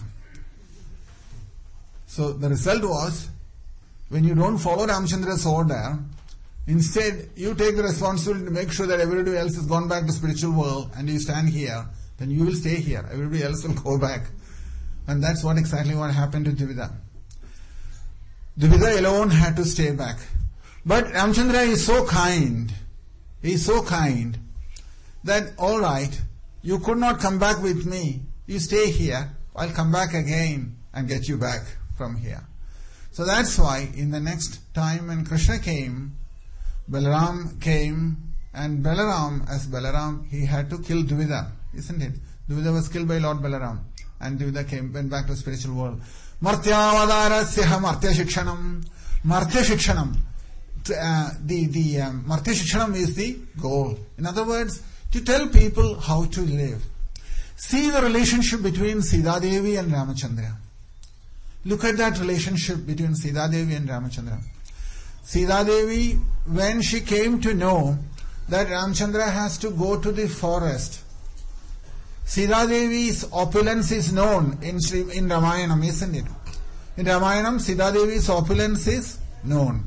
So the result was, when you don't follow Ramachandra's order, instead you take the responsibility to make sure that everybody else has gone back to spiritual world and you stand here, then you will stay here. Everybody else will go back. And that's what exactly what happened to Dvida. Dvida alone had to stay back. But Ramachandra is so kind, he is so kind, that all right, you could not come back with me, you stay here, I'll come back again and get you back from here. So that's why in the next time when Krishna came, Balaram came, and Balaram, as Balaram, he had to kill Dvida, isn't it? Dvida was killed by Lord Balaram, and Dvida came, went back to the spiritual world. Martyavadarasya Martya Shikshanam. Martya Shikshanam. Uh, the the um, Martya Shikshanam is the goal. In other words, to tell people how to live. See the relationship between Sita Devi and Ramachandra. Look at that relationship between Sita Devi and Ramachandra. Sita Devi, when she came to know that Ramachandra has to go to the forest, Sita Devi's opulence is known in in Ramayanam, isn't it? In Ramayanam, Sita Devi's opulence is known.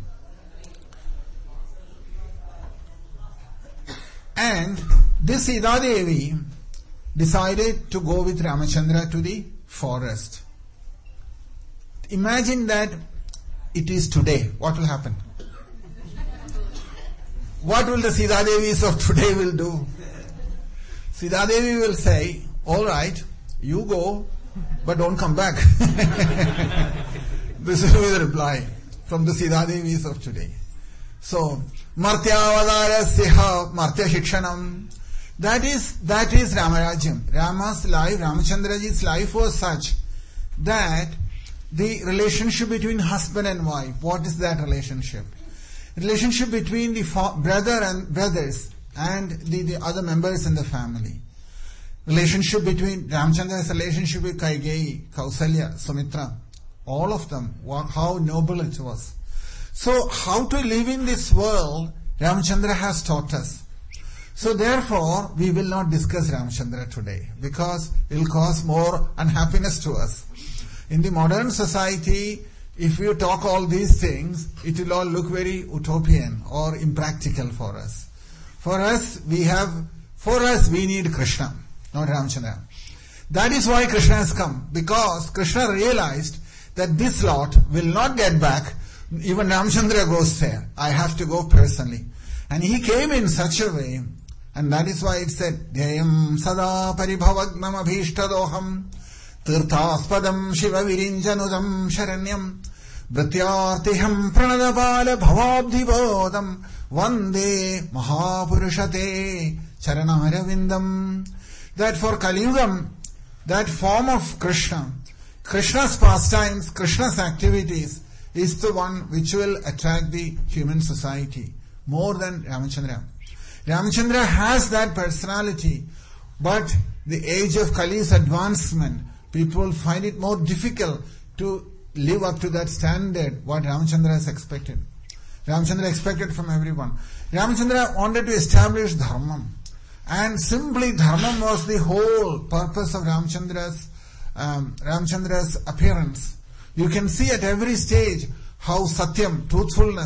And this Sita Devi decided to go with Ramachandra to the forest. Imagine that it is today. What will happen? What will the Sita Devis of today will do? Sita Devi will say, all right, you go, but don't come back. This will be the reply from the Sita Devis of today. So, Martyavadarasya Martya Shikshanam. That is, that is Ramarajyam. Rama's life, Ramachandraji's life was such that the relationship between husband and wife, what is that relationship? Relationship between the fa- brother and brothers and the, the other members in the family. Relationship between Ramachandra's relationship with Kaigeyi, Kausalya, Sumitra, all of them, how noble it was. So how to live in this world, Ramachandra has taught us. So therefore, we will not discuss Ramachandra today because it will cause more unhappiness to us. In the modern society, if you talk all these things, it will all look very utopian or impractical for us. For us, we have, for us, we need Krishna, not Ramachandra. That is why Krishna has come, because Krishna realized that this lot will not get back. Even Ramachandra goes there. I have to go personally. And he came in such a way, and that is why it said, Dhyayam sada paribhavagnam abhishtadoham tirthaspadam shiva virinjanudam sharanyam Vratyartiham pranadapala bhavabdhibodam vande mahapurushate charanaravindam. That for Kali Yugam, that form of Krishna, Krishna's pastimes, Krishna's activities is the one which will attract the human society more than Ramachandra. Ramachandra has that personality, but the age of Kali's advancement, people find it more difficult to live up to that standard what Ramachandra has expected. Ramachandra expected from everyone. Ramachandra wanted to establish Dharmam. And simply Dharmam was the whole purpose of Ramachandra's, um, Ramachandra's appearance. You can see at every stage how Satyam, truthfulness,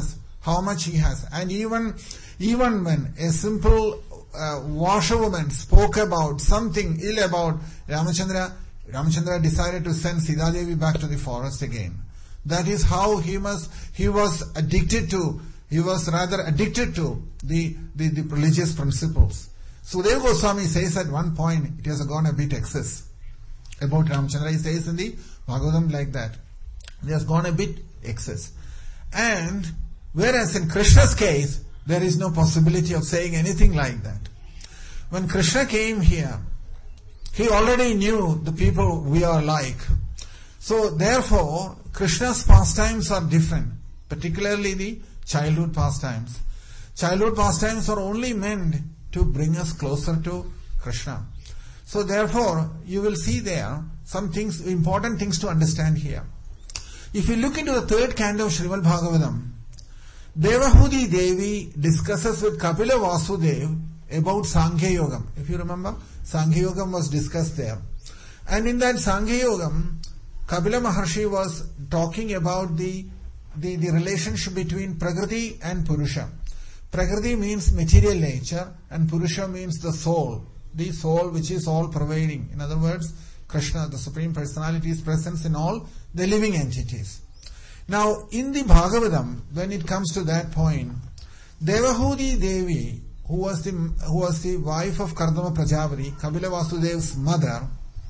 how much he has. And even, even when a simple uh, washerwoman spoke about something ill about Ramachandra, Ramachandra decided to send Sita Devi back to the forest again. That is how he must, he was addicted to, he was rather addicted to the, the, the religious principles. Sukadeva Goswami says at one point, it has gone a bit excess about Ramachandra. He says in the Bhagavatam like that. It has gone a bit excess. And whereas in Krishna's case, there is no possibility of saying anything like that. When Krishna came here, he already knew the people we are like. So therefore, Krishna's pastimes are different, particularly the childhood pastimes. Childhood pastimes are only meant to bring us closer to Krishna. So therefore, you will see there some things, important things to understand here. If you look into the third canto of Srimad Bhagavatam, Devahudi Devi discusses with Kapila Vasudev about Sankhya Yogam. If you remember, Sankhya Yogam was discussed there. And in that Sankhya Yogam, Kapila Maharshi was talking about the, the, the relationship between Prakriti and Purusha. Prakriti means material nature and Purusha means the soul. The soul which is all pervading. In other words, Krishna, the Supreme Personality's presence in all the living entities. Now, in the Bhagavatam, when it comes to that point, Devahudi Devi, who was the who was the wife of Kardama Prajapati, Kapila Vasudev's mother,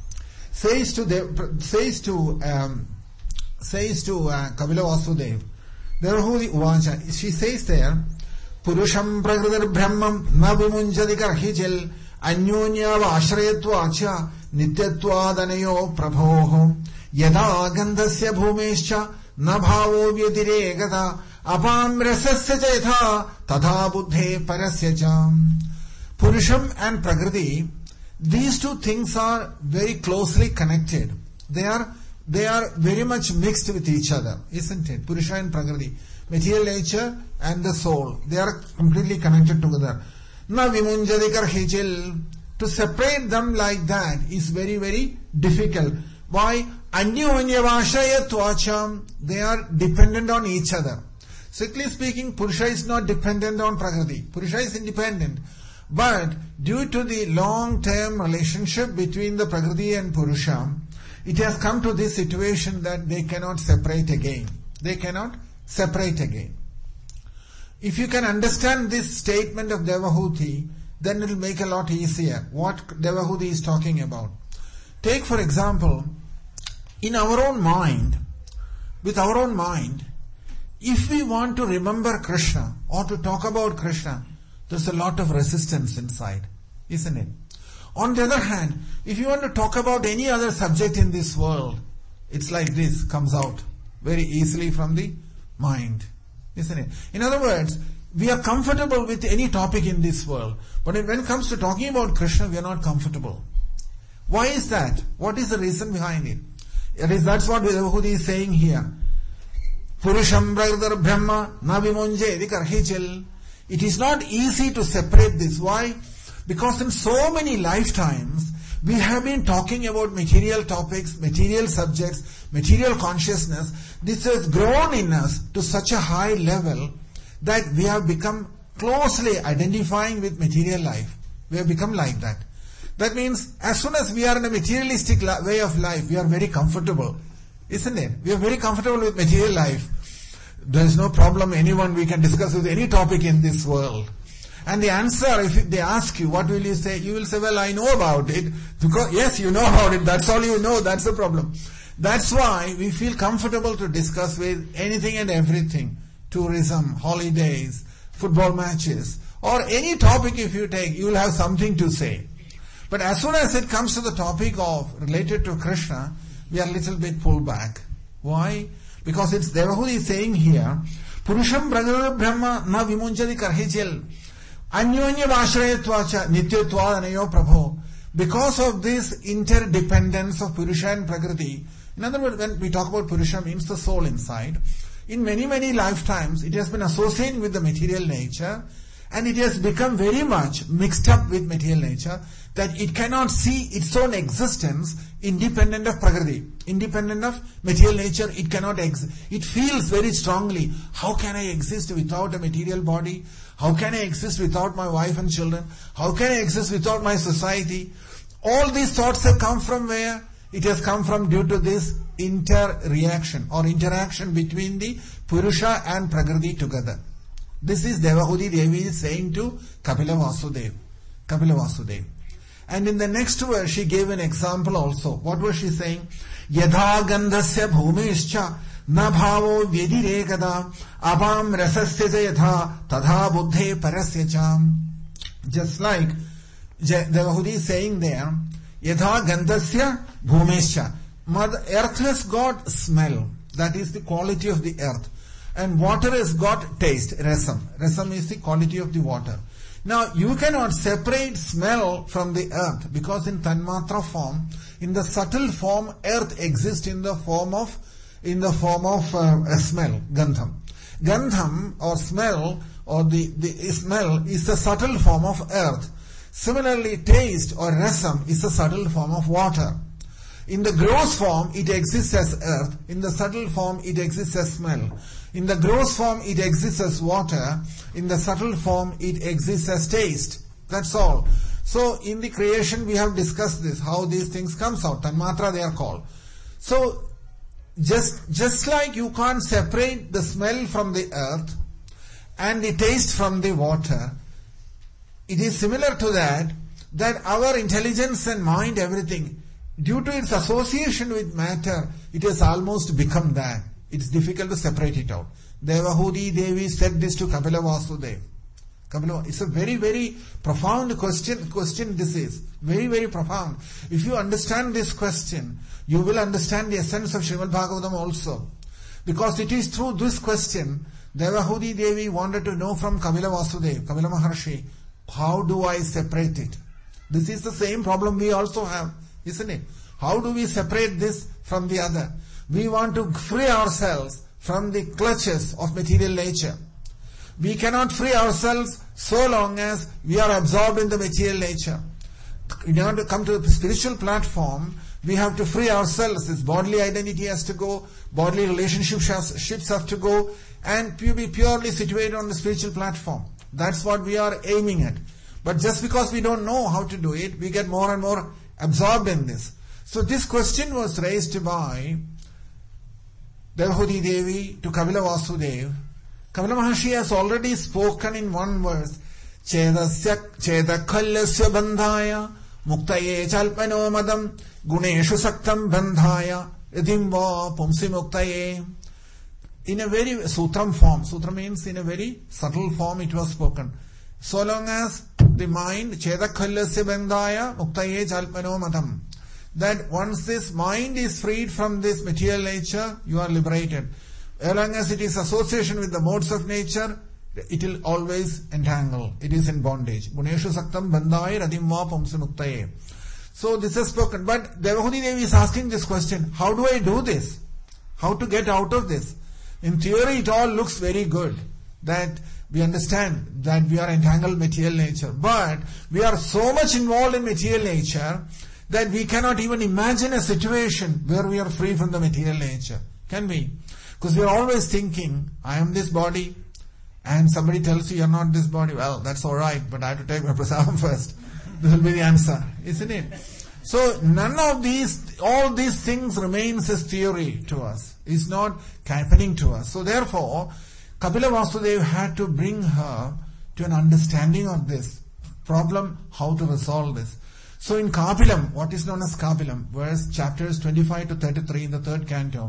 says to Dev, says to um, says to uh, Kapila Vasudev, Devahudi Uvacha, she says there, Purusham Prakriti Brahmam na vimunjati karhichil Anyonya vashrayatvacha nityatvadanayo prabhoho yada gandhasya bhumescha na bhavo vyadiregata apam rasasya chaitha tadha buddhe parasya cha. Purusham and Prakriti, these two things are very closely connected. They are, they are very much mixed with each other, isn't it? Purusha and Prakriti. Material nature and the soul. They are completely connected together. Na vimunjati karhichil. To separate them like that is very, very difficult. Why? Anyonyavashayatwacham. They are dependent on each other. Strictly speaking, Purusha is not dependent on Prakriti. Purusha is independent. But due to the long-term relationship between the Prakriti and Purusha, it has come to this situation that they cannot separate again. They cannot separate again. If you can understand this statement of Devahuti, then it will make a lot easier what Devahuti is talking about. Take for example, in our own mind, with our own mind, if we want to remember Krishna or to talk about Krishna, there's a lot of resistance inside, isn't it? On the other hand, if you want to talk about any other subject in this world, it's like this, comes out very easily from the mind, isn't it? In other words, we are comfortable with any topic in this world, but when it comes to talking about Krishna, we are not comfortable. Why is that? What is the reason behind it? It is, that's what Devahudi is saying here. Purusham Prakriti Brahma na vimunjati karhichil. It is not easy to separate this. Why? Because in so many lifetimes, we have been talking about material topics, material subjects, material consciousness. This has grown in us to such a high level that we have become closely identifying with material life. We have become like that. That means as soon as we are in a materialistic way of life, we are very comfortable. Isn't it? We are very comfortable with material life. There is no problem, anyone we can discuss with any topic in this world. And the answer, if they ask you, what will you say? You will say, well, I know about it. Because, yes, you know about it. That's all you know. That's the problem. That's why we feel comfortable to discuss with anything and everything. Tourism, holidays, football matches, or any topic if you take, you will have something to say. But as soon as it comes to the topic of related to Krishna, we are a little bit pulled back. Why? Because it's Devahudi saying here, Purusham Prakriti Brahma na vimunjati karhichil. Anyonya vashrayatvacha nityatvadanayo prabho. Because of this interdependence of Purusha and Prakriti, in other words, when we talk about Purusha, means the soul inside. In many, many lifetimes, it has been associated with the material nature, And it has become very much mixed up with material nature that it cannot see its own existence independent of Prakriti, independent of material nature. It cannot exist. It feels very strongly, how can I exist without a material body? How can I exist without my wife and children? How can I exist without my society? All these thoughts have come from where? It has come from due to this inter-reaction or interaction between the Purusha and Prakriti together. This is Devahudi Devi is saying to Kapila Vasudeva. Kapila Vasudeva. And in the next verse she gave an example also. What was she saying? Yadha gandhasya bhumishcha na bhavo vyadirekada abam rasasya yadha tadha buddhe parasya cham. Just like Devahudi is saying there, Yadha gandhasya bhumishcha. Mother Earth has got smell. That is the quality of the earth. And water has got taste, rasam. Rasam is the quality of the water. Now, you cannot separate smell from the earth because in Tanmatra form, in the subtle form, earth exists in the form of, in the form of uh, a smell, gandham. Gandham or smell or the, the smell is the subtle form of earth. Similarly, taste or rasam is the subtle form of water. In the gross form, it exists as earth. In the subtle form, it exists as smell. In the gross form, it exists as water. In the subtle form, it exists as taste. That's all. So, in the creation, we have discussed this, how these things comes out. Tanmatra, they are called. So, just, just like you can't separate the smell from the earth and the taste from the water, it is similar to that, that our intelligence and mind, everything, due to its association with matter, it has almost become that. It's difficult to separate it out. Devahudi Devi said this to Kapila Vasudeva. Kapila, it's a very, very profound question, question this is. Very, very profound. If you understand this question, you will understand the essence of Srimad Bhagavatam also. Because it is through this question, Devahudi Devi wanted to know from Kapila Vasudeva, Kapila Maharshi, how do I separate it? This is the same problem we also have, isn't it? How do we separate this from the other? We want to free ourselves from the clutches of material nature. We cannot free ourselves so long as we are absorbed in the material nature. In order to come to the spiritual platform, we have to free ourselves. This bodily identity has to go, bodily relationships have to go, and be purely situated on the spiritual platform. That's what we are aiming at. But just because we don't know how to do it, we get more and more absorbed in this. So this question was raised by Devahudi Devi to Kapila Vasudeva. Kapila Maharshi has already spoken in one verse, Chedasya Chedakhallasya bandhaya muktaye chalpano madam guneshu saktam bandhaya idimva pumsi muktaye. In a very sutram form, sutra means in a very subtle form it was spoken. So long as the mind, Chedakhallasya bandhaya muktaye chalpano madam, that once this mind is freed from this material nature, you are liberated. As long as it is association with the modes of nature, it will always entangle. It is in bondage. Guneshu saktam bandhaya radimva pumsa muktaye. So this is spoken. But Devahudi Devi is asking this question, how do I do this? How to get out of this? In theory, it all looks very good. That we understand that we are entangled material nature. But we are so much involved in material nature that we cannot even imagine a situation where we are free from the material nature. Can we? Because we are always thinking, I am this body, and somebody tells you you are not this body. Well, that's alright, but I have to take my prasadam first. This will be the answer, isn't it? So none of these, all these things remains as theory to us. It's not happening to us. So therefore, Kapila Vasudeva had to bring her to an understanding of this problem, how to resolve this. So in Kapilam, what is known as Kapilam, verse chapters twenty-five to thirty-three in the third canto,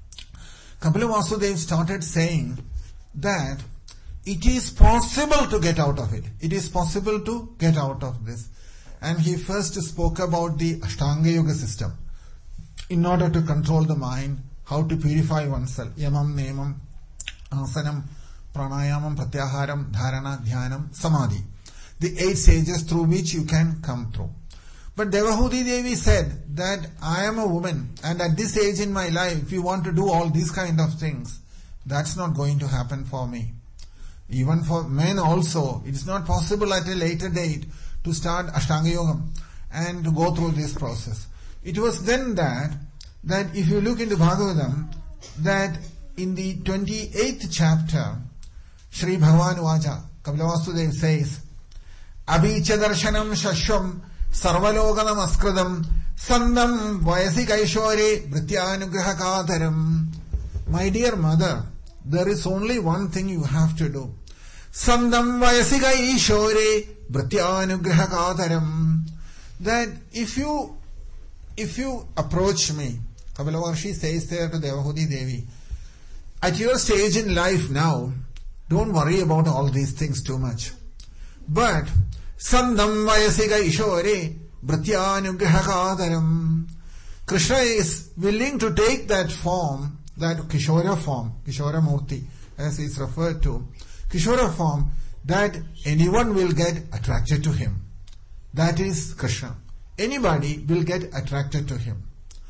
Kapila Vasudeva started saying that it is possible to get out of it. It is possible to get out of this. And he first spoke about the Ashtanga Yoga system. In order to control the mind, how to purify oneself. Yamam, Nemam, Asanam, Pranayamam, Pratyaharam, Dharana, Dhyanam, Samadhi. The eight stages through which you can come through. But Devahudi Devi said that I am a woman and at this age in my life, if you want to do all these kind of things, that's not going to happen for me. Even for men also, it is not possible at a later date to start Ashtanga Yoga and to go through this process. It was then that, that if you look into Bhagavatam, that in the twenty-eighth chapter, Sri Bhagavan Vacha, Kapila Vasudeva says, Abhicha darshanam shashvam sarvaloganam askradam sandam vayasi kaishore brityanugrahakadaram. My dear mother, there is only one thing you have to do. Sandam vayasi kaishore brityanugrahakadaram. That if you, if you approach me, Kapila Varshi says there to Devahudi Devi, at your stage in life now, don't worry about all these things too much. But Sandam Vayasiga Ishore Brityanugrahakadaram. Krishna is willing to take that form, that Kishora form, Kishora Murti, as is referred to, Kishora form, that anyone will get attracted to him. That is Krishna. Anybody will get attracted to him.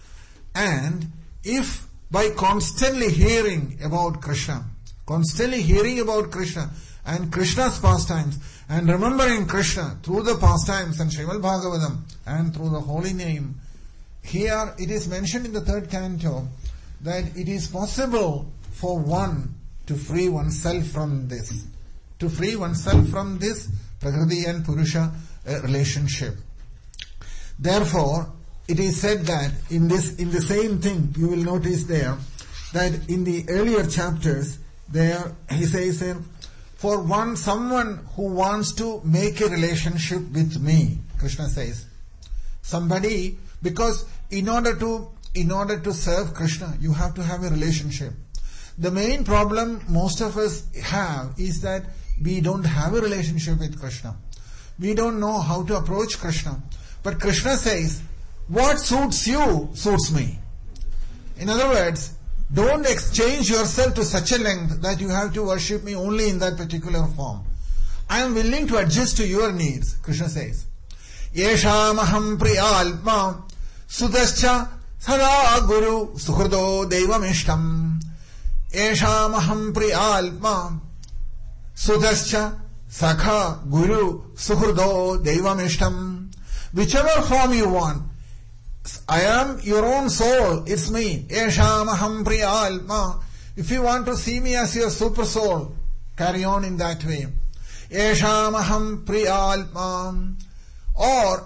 And if by constantly hearing about Krishna, constantly hearing about Krishna and Krishna's pastimes, and remembering Krishna through the pastimes and Srimad Bhagavatam and through the holy name, here it is mentioned in the third canto that it is possible for one to free oneself from this, to free oneself from this Prakriti and Purusha uh, relationship. Therefore, it is said that in this, in the same thing, you will notice there that in the earlier chapters, there he says, uh, for one, someone who wants to make a relationship with me, Krishna says, somebody, because in order to, in order to serve Krishna, you have to have a relationship. The main problem most of us have is that we don't have a relationship with Krishna. We don't know how to approach Krishna. But Krishna says, what suits you, suits me. In other words, don't exchange yourself to such a length that you have to worship me only in that particular form. I am willing to adjust to your needs, Krishna says. Yeshamaham priyalma sudascha sada guru suhrdo devamishtam. Yeshamaham priyalma sudascha sakha guru suhrdo devamishtam. Whichever form you want, I am your own soul, it's me. Eshamaham priyalma. If you want to see me as your super soul, carry on in that way. Eshamaham priyalma. Or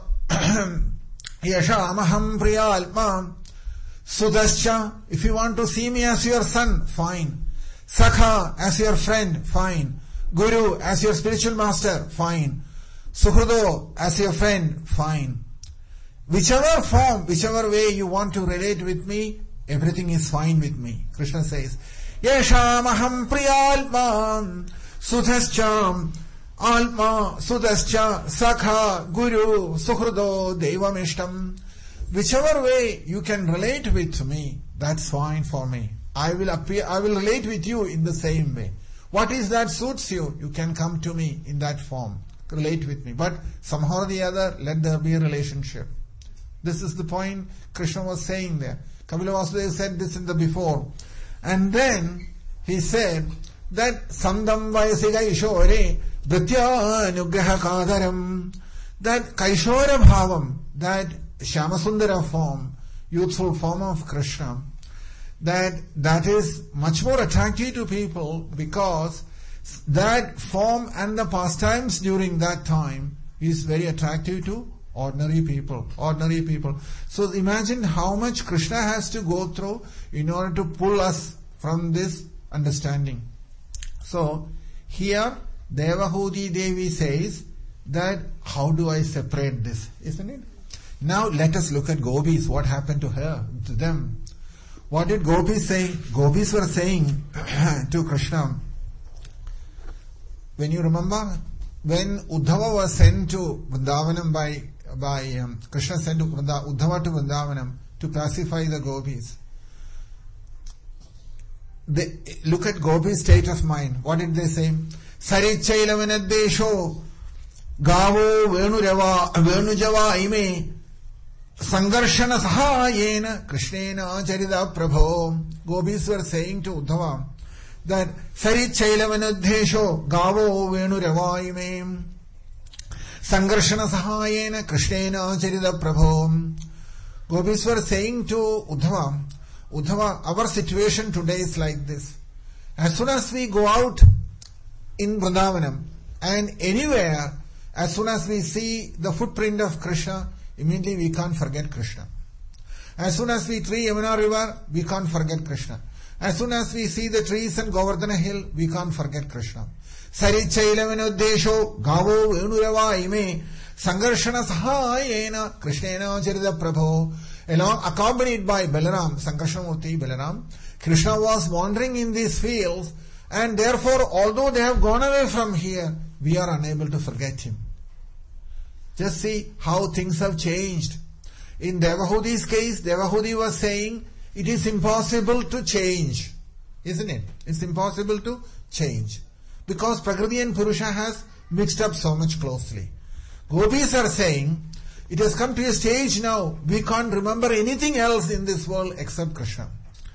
Eshamaham priyalma. Sudascha. If you want to see me as your son, fine. Sakha as your friend, fine. Guru as your spiritual master, fine. Suhrudo as your friend, fine. Whichever form, whichever way you want to relate with me, everything is fine with me. Krishna says, Yeshamaham priyalma sudhascham alma sudhascha sakha guru suhrudo devamishtam. Whichever way you can relate with me, that's fine for me. I will appear, I will relate with you in the same way. What is that suits you? You can come to me in that form. Relate with me. But somehow or the other, let there be a relationship. This is the point Krishna was saying there. Kapila Vasudeva said this in the before. And then he said that Sandam Vayasiga Ishore Britya Anugraha Kadaram, that Kaishora Bhavam, that Shyamasundara form, youthful form of Krishna, that that is much more attractive to people because that form and the pastimes during that time is very attractive to ordinary people, ordinary people. So imagine how much Krishna has to go through in order to pull us from this understanding. So here Devahudi Devi says that how do I separate this, isn't it? Now let us look at gopis, what happened to her, to them. What did gopis say? Gopis were saying to Krishna, when you remember, when Uddhava was sent to Vrindavanam by by um, Krishna sent to Uddhava to Vrindavanam to pacify the gopis. They, look at gopis' state of mind. What did they say? Sarichailavanadesho gavo venurava venujava ime sangarshana sahayena krishnena charita prabho. Gopis were saying to Uddhava that Sarichailavanadhesho Gavo Venuravaime Sangarshana Sahayena Krishnena Charita Prabho. Gopis were saying to Uddhava, Uddhava, our situation today is like this. As soon as we go out in Vrindavanam and anywhere, as soon as we see the footprint of Krishna, immediately we can't forget Krishna. As soon as we see Yamuna river, we can't forget Krishna. As soon as we see the trees and Govardhana hill, we can't forget Krishna. Sarichailavanadesho Gavo Venuravaime Sangarshana Sahayena Krishnena Charita Prabho. Along, accompanied by Balaram, Sankarshamurti Balaram, Krishna was wandering in these fields, and therefore, although they have gone away from here, we are unable to forget him. Just see how things have changed. In Devahudi's case, Devahudi was saying, it is impossible to change. Isn't it? It's impossible to change. Because Prakriti and Purusha has mixed up so much closely. Gopis are saying, it has come to a stage now, we can't remember anything else in this world except Krishna.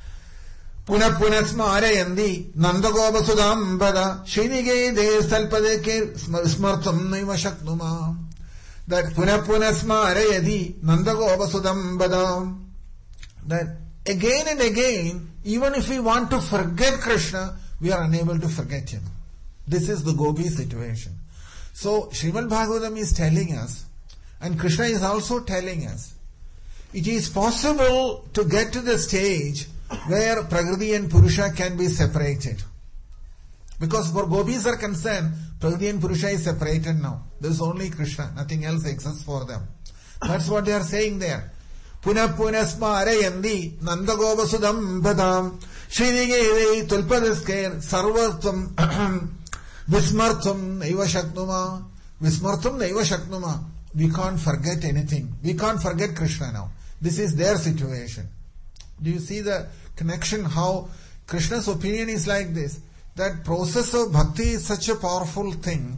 Puna puna smarayandi Nandagopa Sudambada Shinige de Salpadeke Smartam Naiva Shaknuma. That puna puna smarayadi Nandagopa Sudambada. That again and again, even if we want to forget Krishna, we are unable to forget him. This is the Gopi situation. So Srimad Bhagavatam is telling us, and Krishna is also telling us, it is possible to get to the stage where Prakriti and Purusha can be separated. Because for Gopis are concerned, Prakriti and Purusha is separated now. There is only Krishna, nothing else exists for them. That's what they are saying there. Puna puna smarayandi Nandagopa Sudam Badam Srinigevei Tulpadasker Sarvatvam Vismartham Naiva Shaknuma. Vismartham Naiva Shaknuma. We can't forget anything. We can't forget Krishna now. This is their situation. Do you see the connection? How Krishna's opinion is like this. That process of bhakti is such a powerful thing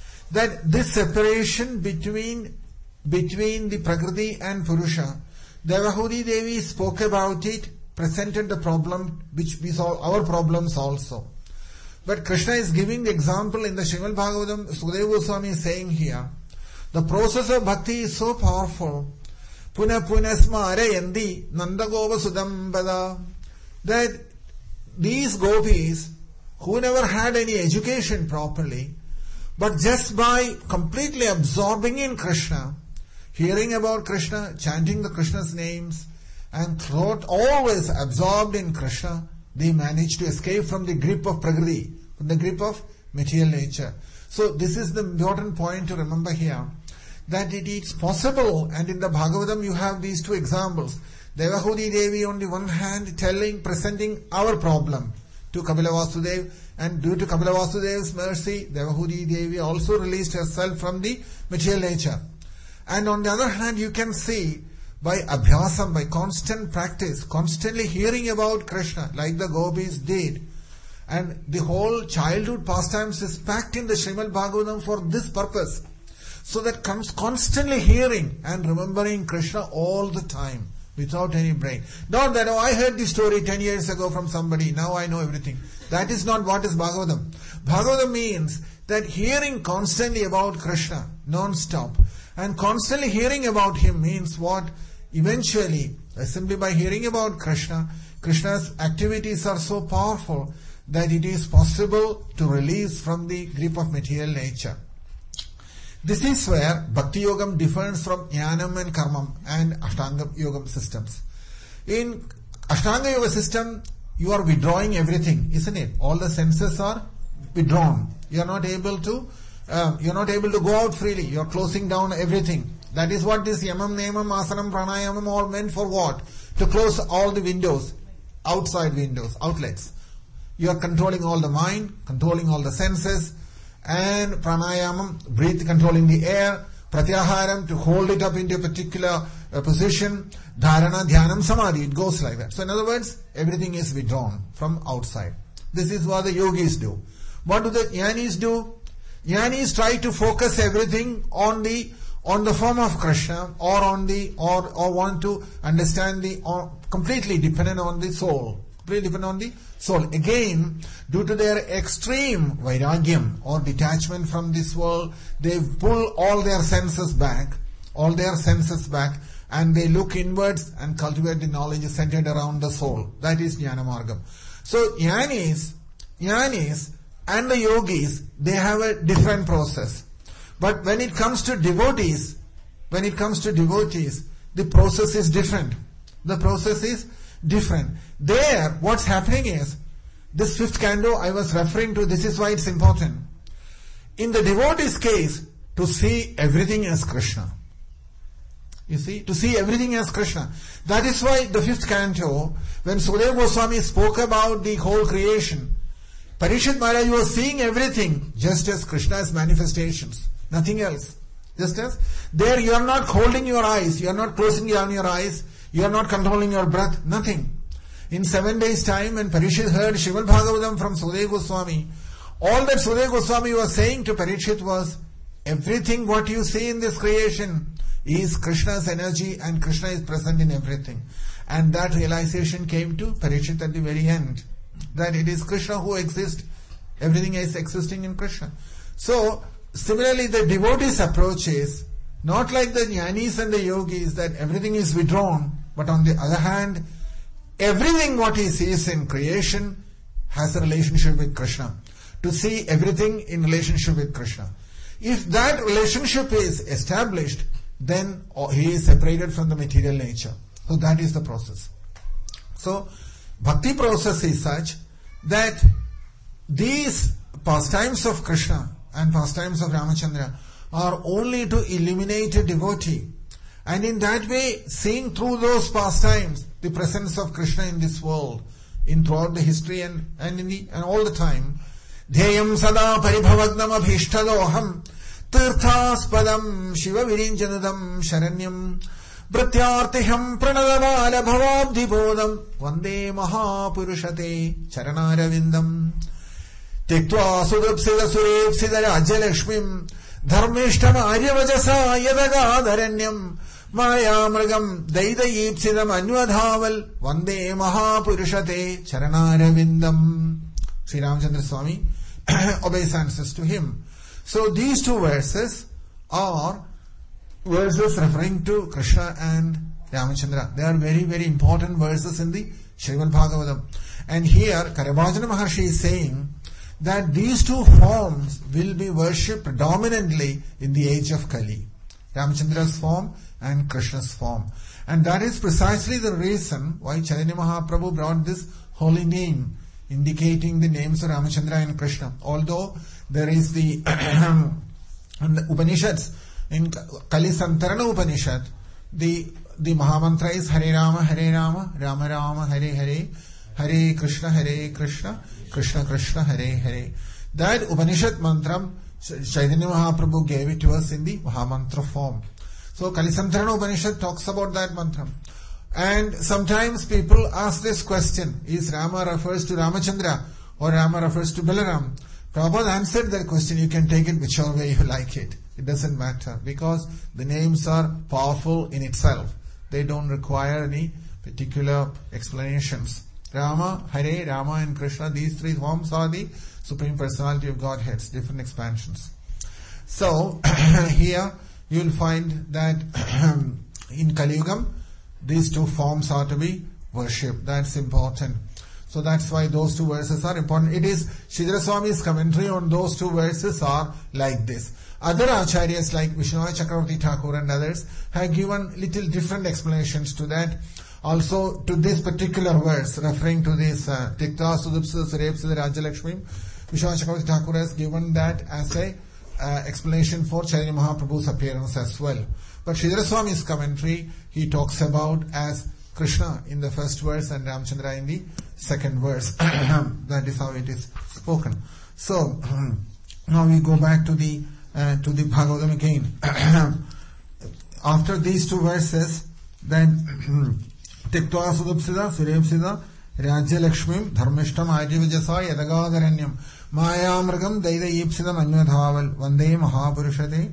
that this separation between between the Prakriti and Purusha, Devahudi Devi spoke about it, presented the problem which we solve, our problems also. But Krishna is giving the example in the Srimad Bhagavatam. Sukadeva Goswami is saying here, the process of bhakti is so powerful. Puna puna smarayandi Nandagopa Sudambada. That these gopis, who never had any education properly, but just by completely absorbing in Krishna, hearing about Krishna, chanting the Krishna's names, and throughout always absorbed in Krishna, they managed to escape from the grip of Prakriti, from the grip of material nature. So this is the important point to remember here, that it is possible, and in the Bhagavatam you have these two examples. Devahudi Devi on the one hand telling, presenting our problem to Kapila Vasudeva, and due to Kapila Vasudeva's mercy, Devahudi Devi also released herself from the material nature. And on the other hand, you can see by abhyasam, by constant practice, constantly hearing about Krishna, like the gopis did. And the whole childhood pastimes is packed in the Srimad Bhagavatam for this purpose. So that comes constantly hearing and remembering Krishna all the time, without any break. Not that, oh, I heard this story ten years ago from somebody, now I know everything. That is not what is Bhagavatam. Bhagavatam means that hearing constantly about Krishna, non-stop, and constantly hearing about him means what? Eventually, simply by hearing about Krishna, Krishna's activities are so powerful that it is possible to release from the grip of material nature. This is where Bhakti Yogam differs from Jnanam and Karmam and Ashtanga Yogam systems. In Ashtanga Yoga system, you are withdrawing everything, isn't it? All the senses are withdrawn. You are not able to, uh, you are not able to go out freely. You are closing down everything. That is what this Yamam, Niyamam, Asanam, Pranayamam all meant for what? To close all the windows, outside windows, outlets. You are controlling all the mind, controlling all the senses, and pranayamam, breathe, controlling the air, pratyaharam, to hold it up into a particular uh, position, dharana, dhyanam, samadhi, it goes like that. So in other words, everything is withdrawn from outside. This is what the yogis do. What do the jnanis do? Jnanis try to focus everything on the on the form of Krishna, or on the or or want to understand the or completely dependent on the soul, completely depend on the soul. Again, due to their extreme vairagyam or detachment from this world, they pull all their senses back, all their senses back, and they look inwards and cultivate the knowledge centered around the soul. That is Jnana Margam. So Jnanis, Jnanis and the yogis, they have a different process. But when it comes to devotees, when it comes to devotees, the process is different. The process is different. There, what's happening is, this fifth canto I was referring to, this is why it's important. In the devotee's case, to see everything as Krishna. You see, to see everything as Krishna. That is why the fifth canto, when Sukadeva Goswami spoke about the whole creation, Parikshit Maharaj was seeing everything just as Krishna's manifestations, nothing else. Just as there you are not holding your eyes, you are not closing down your eyes, you are not controlling your breath, nothing. In seven days' time, when Parikshit heard Srimad Bhagavatam from Sukadeva Goswami, all that Sukadeva Goswami was saying to Parikshit was, everything what you see in this creation is Krishna's energy, and Krishna is present in everything. And that realization came to Parikshit at the very end, that it is Krishna who exists, everything is existing in Krishna. So, similarly, the devotee's approach is not like the jnanis and the yogis, that everything is withdrawn, but on the other hand, everything what he sees in creation has a relationship with Krishna. To see everything in relationship with Krishna. If that relationship is established, then he is separated from the material nature. So that is the process. So, bhakti process is such that these pastimes of Krishna and pastimes of Ramachandra are only to illuminate a devotee. And in that way, seeing through those pastimes the presence of Krishna in this world, in throughout the history and, and in the and all the time. Dhyayam sada paribhavagnam abhishtadoham tirthaspadam shiva virinjanadam sharanyam Pratyartiham pranadavala bhavabdhibodam vande mahapurushate charanaravindam Tiktva sudapsida surepsida rajalakshmim dharmishtam aryavajasa yadagadharanyam Mayamragam daidayipsidam anyvadhaval vande mahapurushate charanaravindam. Sri Ramachandra Swami obeisances to him. So these two verses are verses referring to Krishna and Ramachandra. They are very, very important verses in the Srimad Bhagavatam. And here Karabhajana Maharshi is saying that these two forms will be worshipped predominantly in the age of Kali. Ramachandra's form and Krishna's form. And that is precisely the reason why Chaitanya Mahaprabhu brought this holy name, indicating the names of Ramachandra and Krishna. Although there is the, the Upanishads, in Kali Santarana Upanishad, the, the Mahamantra is Hare Rama, Hare Rama, Rama Rama, Hare Hare, Hare Krishna, Hare Krishna, Krishna Krishna, Hare Hare. That Upanishad mantram, Chaitanya Mahaprabhu gave it to us in the Mahamantra form. So Kalisantarana Upanishad talks about that mantra. And sometimes people ask this question, is Rama refers to Ramachandra or Rama refers to Balaram? Prabhupada answered that question, you can take it whichever way you like it. It doesn't matter, because the names are powerful in itself. They don't require any particular explanations. Rama, Hare, Rama and Krishna, these three forms are the Supreme Personality of Godheads, different expansions. So, here you will find that in Kali Yugam, these two forms are to be worshipped. That's important. So that's why those two verses are important. It is Sridhara Swami's commentary on those two verses are like this. Other acharyas like Vishnu Chakravarti Thakur and others have given little different explanations to that. Also to this particular verse, referring to this Tikta Sudupsa Surepsida Rajalakshmi, Vishnu Chakravarti Thakur has given that as a uh, explanation for Chaitanya Mahaprabhu's appearance as well. But Sridhara Swami's commentary, he talks about as Krishna in the first verse and Ramachandra in the second verse. That is how it is spoken. So, now we go back to the uh, to the Bhagavatam again. After these two verses, then Tiktva Sudupsida, Surepsida, Rajalakshmim, Dharmishtam, Ajivajasa, Yadagadharanyam, Mayamragam, Daidayipsidam, Anyadhaval, Vande Mahapurushate,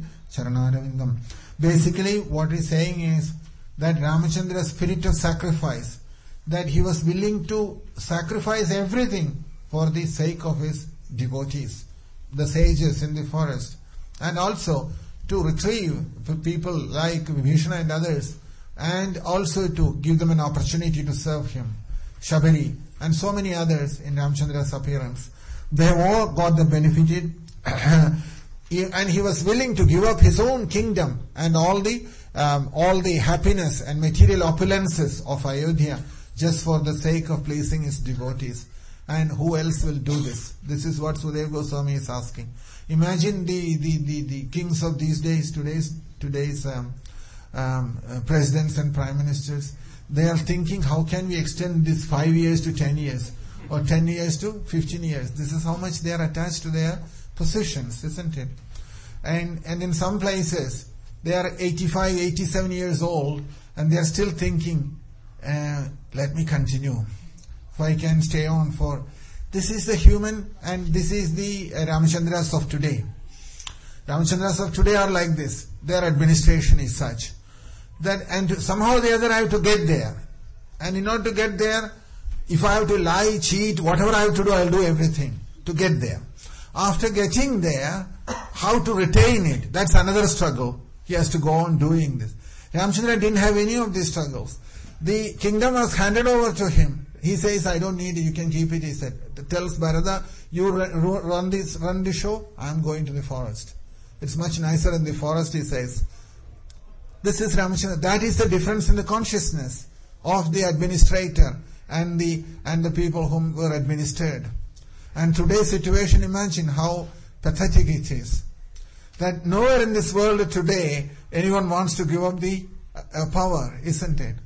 Charanarvindam. Basically, what he's saying is that Ramachandra's spirit of sacrifice that he was willing to sacrifice everything for the sake of his devotees, the sages in the forest, and also to retrieve people like Vibhishana and others, and also to give them an opportunity to serve him, Shabari, and so many others in Ramchandra's appearance. They all got the benefited, and he was willing to give up his own kingdom and all the um, all the happiness and material opulences of Ayodhya just for the sake of pleasing his devotees. And who else will do this? This is what Sudeva Goswami is asking. Imagine the, the, the, the kings of these days, today's, today's um, um, uh, presidents and prime ministers. They are thinking, how can we extend this five years to ten years? Or ten years to fifteen years? This is how much they are attached to their positions, isn't it? And, and in some places, they are eighty-five, eighty-seven years old, and they are still thinking, uh, let me continue. If I can stay on for... This is the human, and this is the uh, Ramachandras of today. Ramachandras of today are like this. Their administration is such. That, and to, somehow or the other I have to get there. And in order to get there, if I have to lie, cheat, whatever I have to do, I will do everything to get there. After getting there, how to retain it, that's another struggle. He has to go on doing this. Ramchandra didn't have any of these struggles. The kingdom was handed over to him. He says, I don't need it, you can keep it, he said. Tells Bharata, you run this, run the show, I am going to the forest. It's much nicer in the forest, he says. This is Ramachandra. That is the difference in the consciousness of the administrator and the, and the people whom were administered. And today's situation, imagine how pathetic it is. That nowhere in this world today, anyone wants to give up the uh, power, isn't it?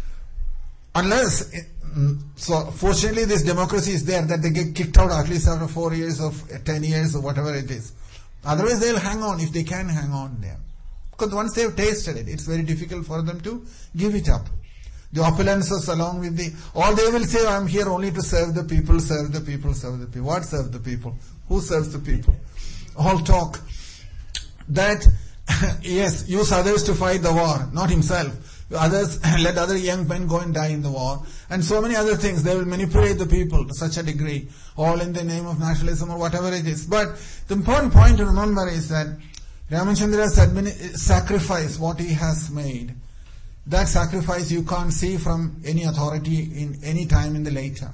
Unless, so fortunately this democracy is there, that they get kicked out at least after four years or ten years or whatever it is. Otherwise they'll hang on if they can hang on there. Because once they've tasted it, it's very difficult for them to give it up. The opulences along with the, all they will say, I'm here only to serve the people, serve the people, serve the people. What serve the people? Who serves the people? All talk. That, yes, use others to fight the war, not himself. Others, let other young men go and die in the war. And so many other things. They will manipulate the people to such a degree, all in the name of nationalism or whatever it is. But the important point to remember is that Ramachandra's administ- sacrifice, what he has made, that sacrifice you can't see from any authority in any time in the later.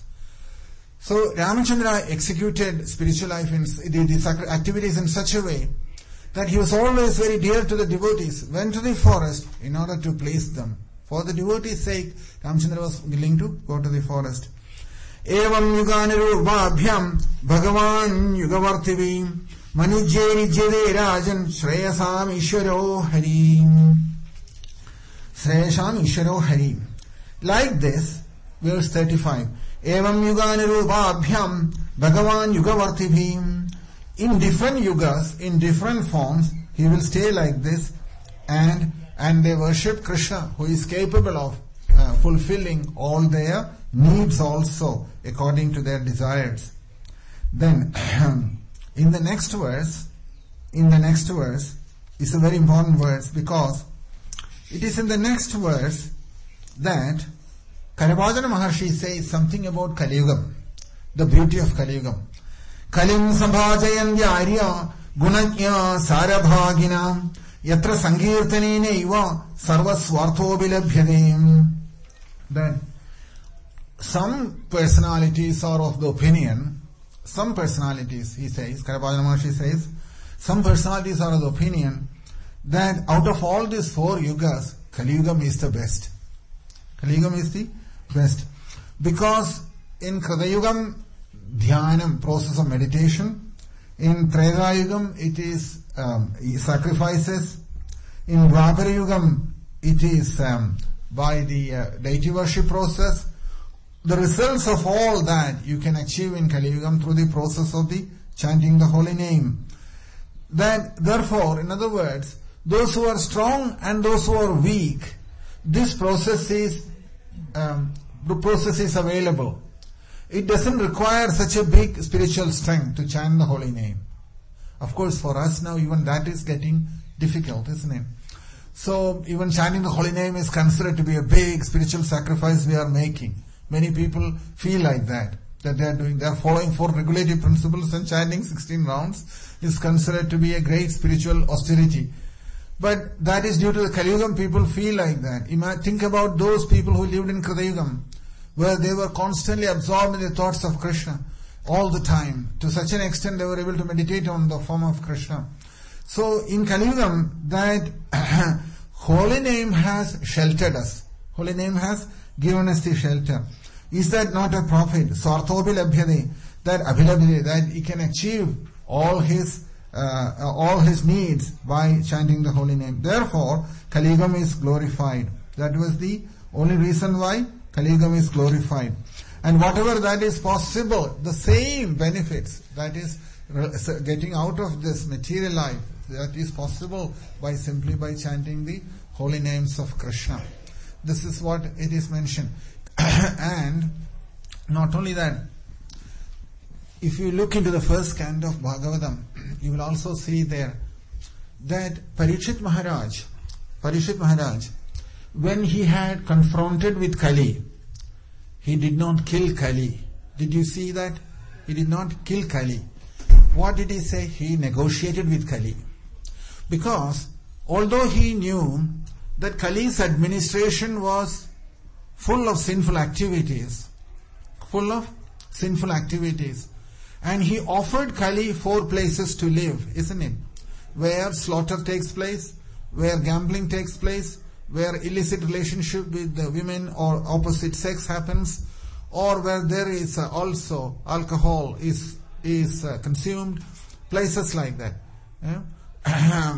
So Ramachandra executed spiritual life in the, the sacred activities in such a way that he was always very dear to the devotees, went to the forest in order to please them. For the devotees' sake, Ramachandra was willing to go to the forest. Evam yuganirubhabhyam bhagavan yugavartivim manujye nijyade rajan shreyasam ishwaro harim. Shreyasam ishwaro harim. Like this, verse thirty-five. Evam yuganirubhabhyam bhagavan yugavartivim. In different yugas, in different forms, he will stay like this, and and they worship Krishna, who is capable of uh, fulfilling all their needs also, according to their desires. Then, in the next verse, in the next verse, is a very important verse, because it is in the next verse that Karavajana Maharshi says something about Kaliyugam, the beauty of Kaliyugam. Kalim sabhajayandya arya gunajya sarabhagina yatra sankirtanena iva sarvaswartho bilabhyade. Then some personalities are of the opinion, some personalities, he says, Karavajana Maharshi says, some personalities are of the opinion that out of all these four yugas, Kaliyugam is the best. Kaliyugam is the best. Because in Kritayugam, Dhyanam, process of meditation. In Tretayugam, it is um, sacrifices. In Dwaparayugam, it is um, by the uh, deity worship process. The results of all that you can achieve in Kaliyugam through the process of the chanting the holy name. That, therefore, in other words, those who are strong and those who are weak, this process is um, the process is available. It doesn't require such a big spiritual strength to chant the holy name. Of course, for us now, even that is getting difficult, isn't it? So even chanting the holy name is considered to be a big spiritual sacrifice we are making. Many people feel like that, that they are doing, they are following four regulative principles, and chanting sixteen rounds is considered to be a great spiritual austerity. But that is due to the Kali Yugam people feel like that. Ima- think about those people who lived in Krita Yugam, where they were constantly absorbed in the thoughts of Krishna all the time. To such an extent they were able to meditate on the form of Krishna. So in Kali Yugam, that holy name has sheltered us. Holy name has given us the shelter. Is that not a profit? Sarthobhilabhyade, that abhilabhyade, that he can achieve all his uh, all his needs by chanting the holy name. Therefore, Kali Yugam is glorified. That was the only reason why Kali Yugam is glorified. And whatever that is possible, the same benefits, that is getting out of this material life, that is possible by simply by chanting the holy names of Krishna. This is what it is mentioned. And not only that, if you look into the first canto of Bhagavatam, you will also see there that Parikshit Maharaj, Parikshit Maharaj, when he had confronted with Kali, he did not kill Kali. Did you see that? He did not kill Kali. What did he say? He negotiated with Kali. Because although he knew that Kali's administration was full of sinful activities, full of sinful activities, and he offered Kali four places to live, isn't it? Where slaughter takes place, where gambling takes place, where illicit relationship with the women or opposite sex happens, or where there is uh, also alcohol is is uh, consumed, places like that. Yeah?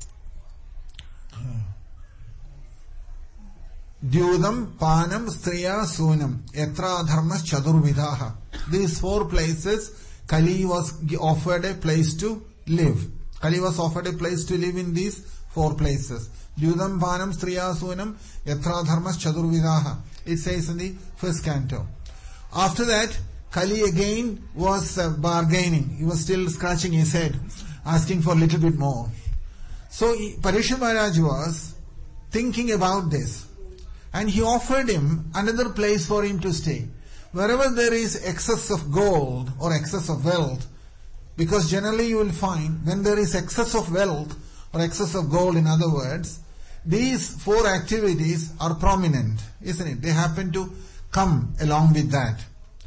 Dyudam, Panam, Striya, Sunam, Etra Dharmas Chadurvidaha. These four places, Kali was offered a place to live. Kali was offered a place to live in these four places. Dyudam, Panam, Striya, Sunam, Etra Dharmas Chadurvidaha. It says in the first canto. After that, Kali again was uh, bargaining. He was still scratching his head, asking for a little bit more. So Parikshit Maharaj was thinking about this. And he offered him another place for him to stay. Wherever there is excess of gold or excess of wealth, because generally you will find when there is excess of wealth or excess of gold, in other words, these four activities are prominent, isn't it? They happen to come along with that.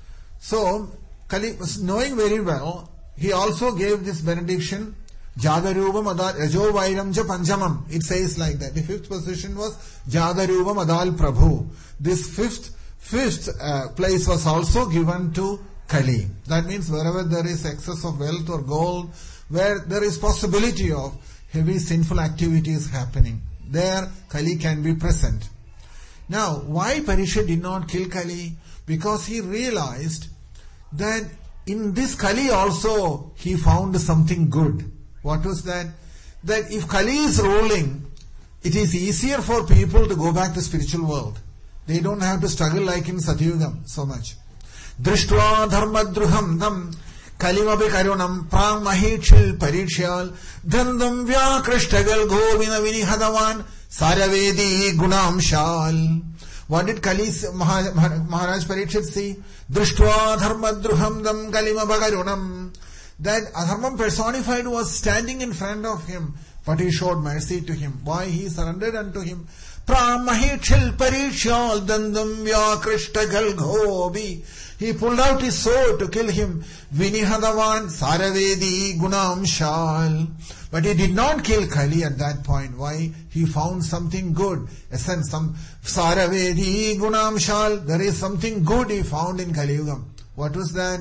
So, Kali was knowing very well, he also gave this benediction, Jadarubam Adal Rajo Vairam Ja Panjamam. It says like that. The fifth position was Jadarubam Adal Prabhu. This fifth fifth uh, place was also given to Kali. That means wherever there is excess of wealth or gold, where there is possibility of heavy sinful activities happening, there Kali can be present. Now, why Parikshit did not kill Kali? Because he realized that in this Kali also he found something good. What was that? That if Kali is ruling, it is easier for people to go back to spiritual world. They don't have to struggle like in Satyugam so much. Drishtva dharmadruham dam kalimabi karunam prang mahitshil parikshal dhandam vyakrishtagal govina vinihadavan saravedi gunamshal. What did Kali's Maharaj Parikshit see? Drishtva dharmadruham dam kalimabi karunam. That Adharmam personified was standing in front of him, but he showed mercy to him. Why? He surrendered unto him. Pramahitshil parikshal dandam vyakrishtagal gobi. He pulled out his sword to kill him. Vinihadavan saravedi gunamshal. But he did not kill Kali at that point. Why? He found something good. Essence, some saravedi gunamshal. There is something good he found in Kali Yugam. What was that?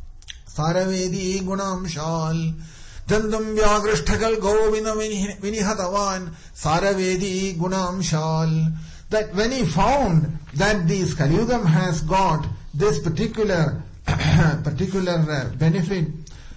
Saravedi gunamshal. Dandam vyagrishtagal govina vinihatavan saravedi gunamshal. That when he found that this Kali Yugam has got this particular particular uh, benefit,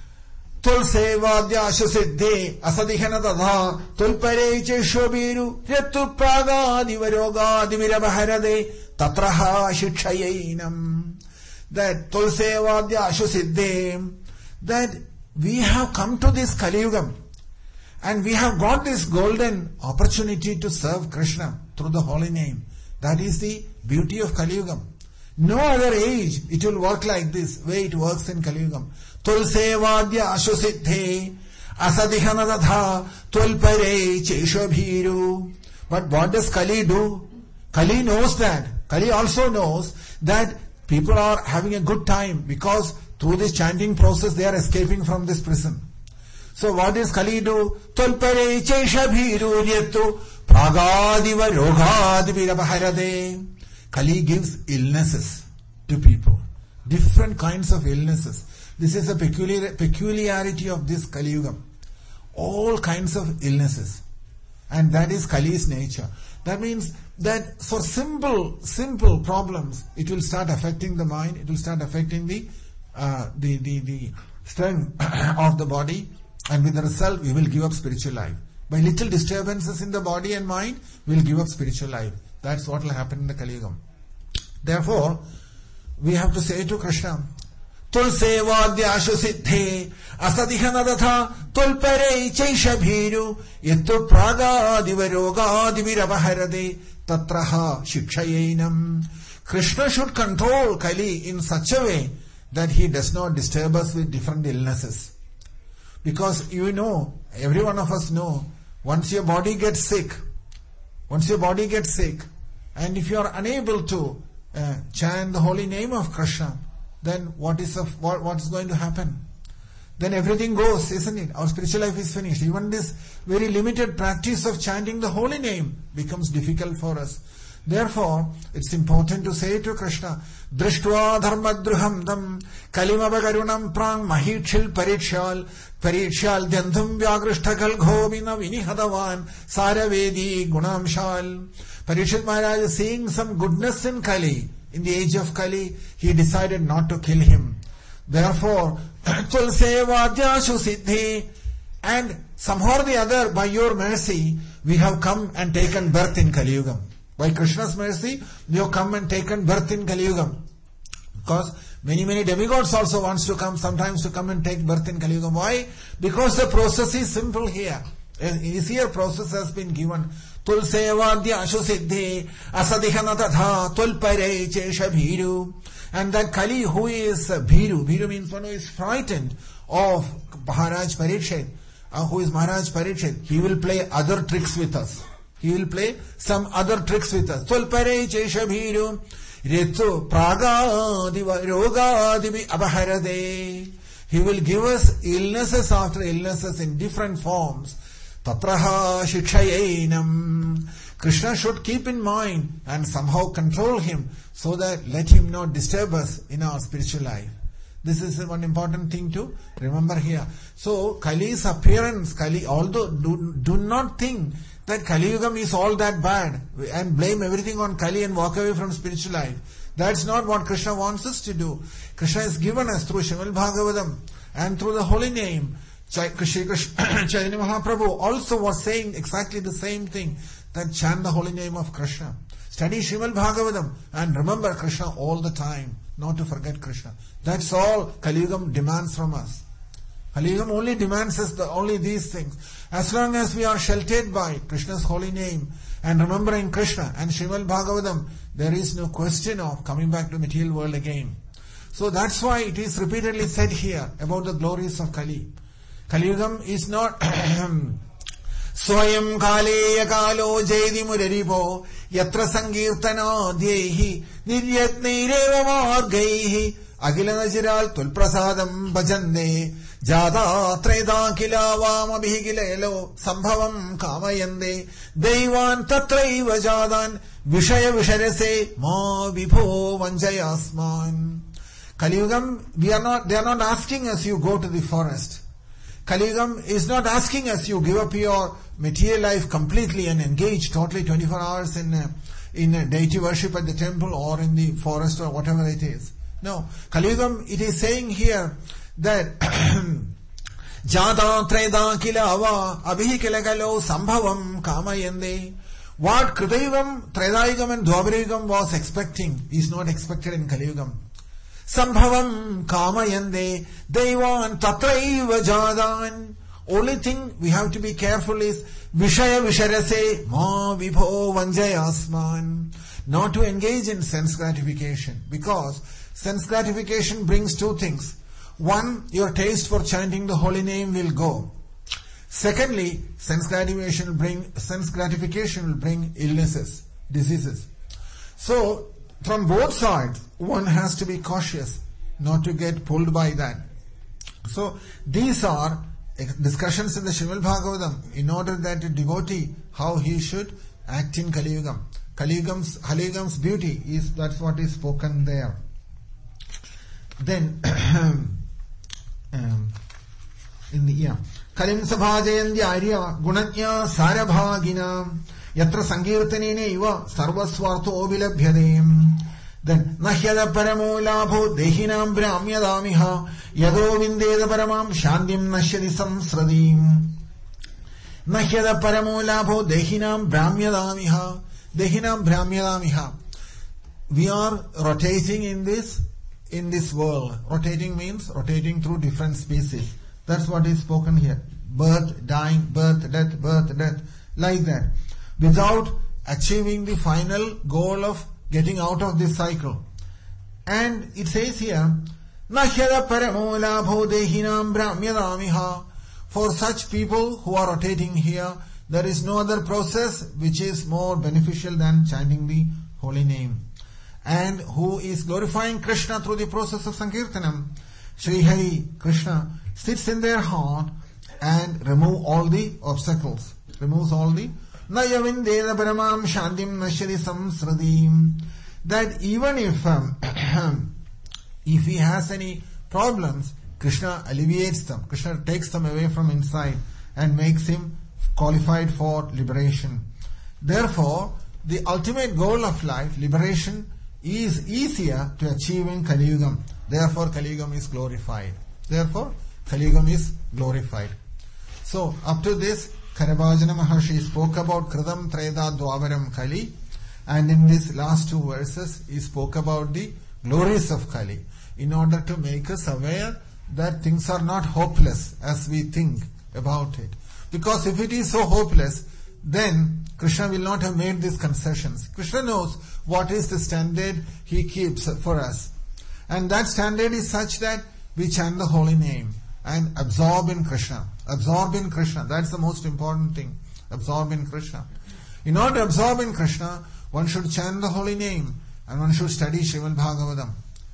Tulse vadyasha siddhe asadihana tadha tulpare cheshobiru retu praga divaroga divirabharade tatraha shikshayainam. That Tulse vadyasha siddhe, that we have come to this Kali Yugam, And we have got this golden opportunity to serve Krishna through the holy name. That is the beauty of Kali Yuga. No other age it will work like this, way it works in Kali Yuga. Tulsevadya ashusithe asadhihanadadha tulpare cheshabhiru. But what does Kali do? Kali knows that. Kali also knows that people are having a good time because through this chanting process they are escaping from this prison. So what does Kali do? Tulpare cheshabhiru nyattu pragadiva rogadibirabaharade. Kali gives illnesses to people. Different kinds of illnesses. This is a peculiar, peculiarity of this Kali Yuga. All kinds of illnesses. And that is Kali's nature. That means that for simple, simple problems, it will start affecting the mind, it will start affecting the, uh, the, the, the strength of the body, and with the result, we will give up spiritual life. By little disturbances in the body and mind, we will give up spiritual life. That's what will happen in the Kali Yuga. Therefore, we have to say to Krishna, Tulsevadya ashusithe asadhihanadadha tulpare chaishabhiru yattu pragadiva rogadivirabaharade tatraha shikshayenam. Krishna should control Kali in such a way that he does not disturb us with different illnesses. Because you know, every one of us know, once your body gets sick, once your body gets sick, and if you are unable to uh, chant the holy name of Krishna, then what is of, what, what is going to happen? Then everything goes, isn't it? Our spiritual life is finished. Even this very limited practice of chanting the holy name becomes difficult for us. Therefore, it's important to say to Krishna, Drishtva dharmadruham dam kalimavagarunam prang mahitshil parikshal parikshal dhyandham vyagrishtakal ghobina vinihadavan saravedi gunamshal. Parikshit Maharaj is seeing some goodness in Kali. In the age of Kali, he decided not to kill him. Therefore, Tulsevadhyashu siddhi, and somehow or the other, by your mercy, we have come and taken birth in Kali Yuga. By Krishna's mercy, we have come and taken birth in Kali Yuga. Because many, many demigods also wants to come, sometimes to come and take birth in Kali Yuga. Why? Because the process is simple here. An easier process has been given. Tulsevadya ashusiddhi asadhihanatadha tulpare cheshabhiru. And that Kali who is uh, Bhiru, Bhiru means one who is frightened of Maharaj Parikshit, uh, who is Maharaj Parikshit, he will play other tricks with us. He will play some other tricks with us. Tulpare cheshabhiru ritu pragadiva rogadivi abaharade. He will give us illnesses after illnesses in different forms. Tatraha shikshayenam. Krishna should keep in mind and somehow control him so that let him not disturb us in our spiritual life. This is one important thing to remember here. So Kali's appearance, Kali, although do, do not think that Kali Yuga is all that bad and blame everything on Kali and walk away from spiritual life. That's not what Krishna wants us to do. Krishna has given us through Srimad Bhagavatam and through the holy name. Chaitanya Mahaprabhu also was saying exactly the same thing, that chant the holy name of Krishna. Study Srimad Bhagavatam and remember Krishna all the time, not to forget Krishna. That's all Kali Yuga demands from us. Kali Yuga only demands us the, only these things. As long as we are sheltered by Krishna's holy name and remembering Krishna and Srimad Bhagavatam, there is no question of coming back to material world again. So that's why it is repeatedly said here about the glories of Kali. Kali Yuga is not Swayam kaleya kalo jaydi muraribo yatra sankirtana dyehi niryatnireva margaihi agilanajral tulprasadam bhajande jada treda kilavam abhigilelo sambhavam kamayande daivan tatraiva jadan vishaya visharase ma vibho vanjayasman. Kali Yuga, we are not, they are not asking us you go to the forest. Kali Yuga is not asking us you give up your material life completely and engage totally twenty-four hours in uh, in uh, deity worship at the temple or in the forest or whatever it is. No. Kali Yuga, it is saying here that Jada treda kilava abhi kilagalo sambhavam kamayande. What Kritayugam, Tredayugam and Dwaparayugam was expecting is not expected in Kali Yuga. Sambhavam kamayande Devan tatraiva jadan. Only thing we have to be careful is Vishaya Visharase Ma Vibho Vanjayasman. Not to engage in sense gratification, because sense gratification brings two things. One, your taste for chanting the holy name will go. Secondly, sense gratification will bring sense gratification will bring illnesses, diseases. So, from both sides, one has to be cautious not to get pulled by that. So, these are discussions in the Srimad Bhagavatam in order that a devotee, how he should act in Kali Yugam. Kali Yugam's, Kali Yugam's beauty is, that's what is spoken there. Then, um, in the, yeah. Kalim sabhajayandi arya gunanya sarabhagina yatra sankirtanene iva sarvasvartho vilabhyadem. Then nahyada paramo labho dehinam brahmyadamiha yado vindeda paramam shandim nashyadi samsradim. Nahyada paramo labho dehinam brahmyadamiha dehinam brahmyadamiha. We are rotating in this in this world. Rotating means rotating through different species. That's what is spoken here. Birth, dying, birth, death, birth, death. Like that. Without achieving the final goal of getting out of this cycle. And it says here, Nahyada paramo labho dehinam brahmyadamiha. For such people who are rotating here, there is no other process which is more beneficial than chanting the holy name. And who is glorifying Krishna through the process of Sankirtanam. Sri Hari, Krishna, sits in their heart and remove all the obstacles. Removes all the Nayavindeda paramam shantim nashyadi samsradim. That even if um, if he has any problems, Krishna alleviates them. Krishna takes them away from inside and makes him qualified for liberation. Therefore, the ultimate goal of life, liberation, is easier to achieve in Kali Yugam. Therefore, Kali Yugam is glorified. Therefore, Kali Yugam is glorified. So, up to this, Karabhajana Maharshi spoke about Kridam Treda Dwavaram Kali, and in these last two verses, he spoke about the glories of Kali, in order to make us aware that things are not hopeless as we think about it. Because if it is so hopeless, then Krishna will not have made these concessions. Krishna knows what is the standard he keeps for us. And that standard is such that we chant the holy name and absorb in Krishna. Absorb in Krishna. That's the most important thing. Absorb in Krishna. In order to absorb in Krishna, one should chant the holy name and one should study Srimad Bhagavatam.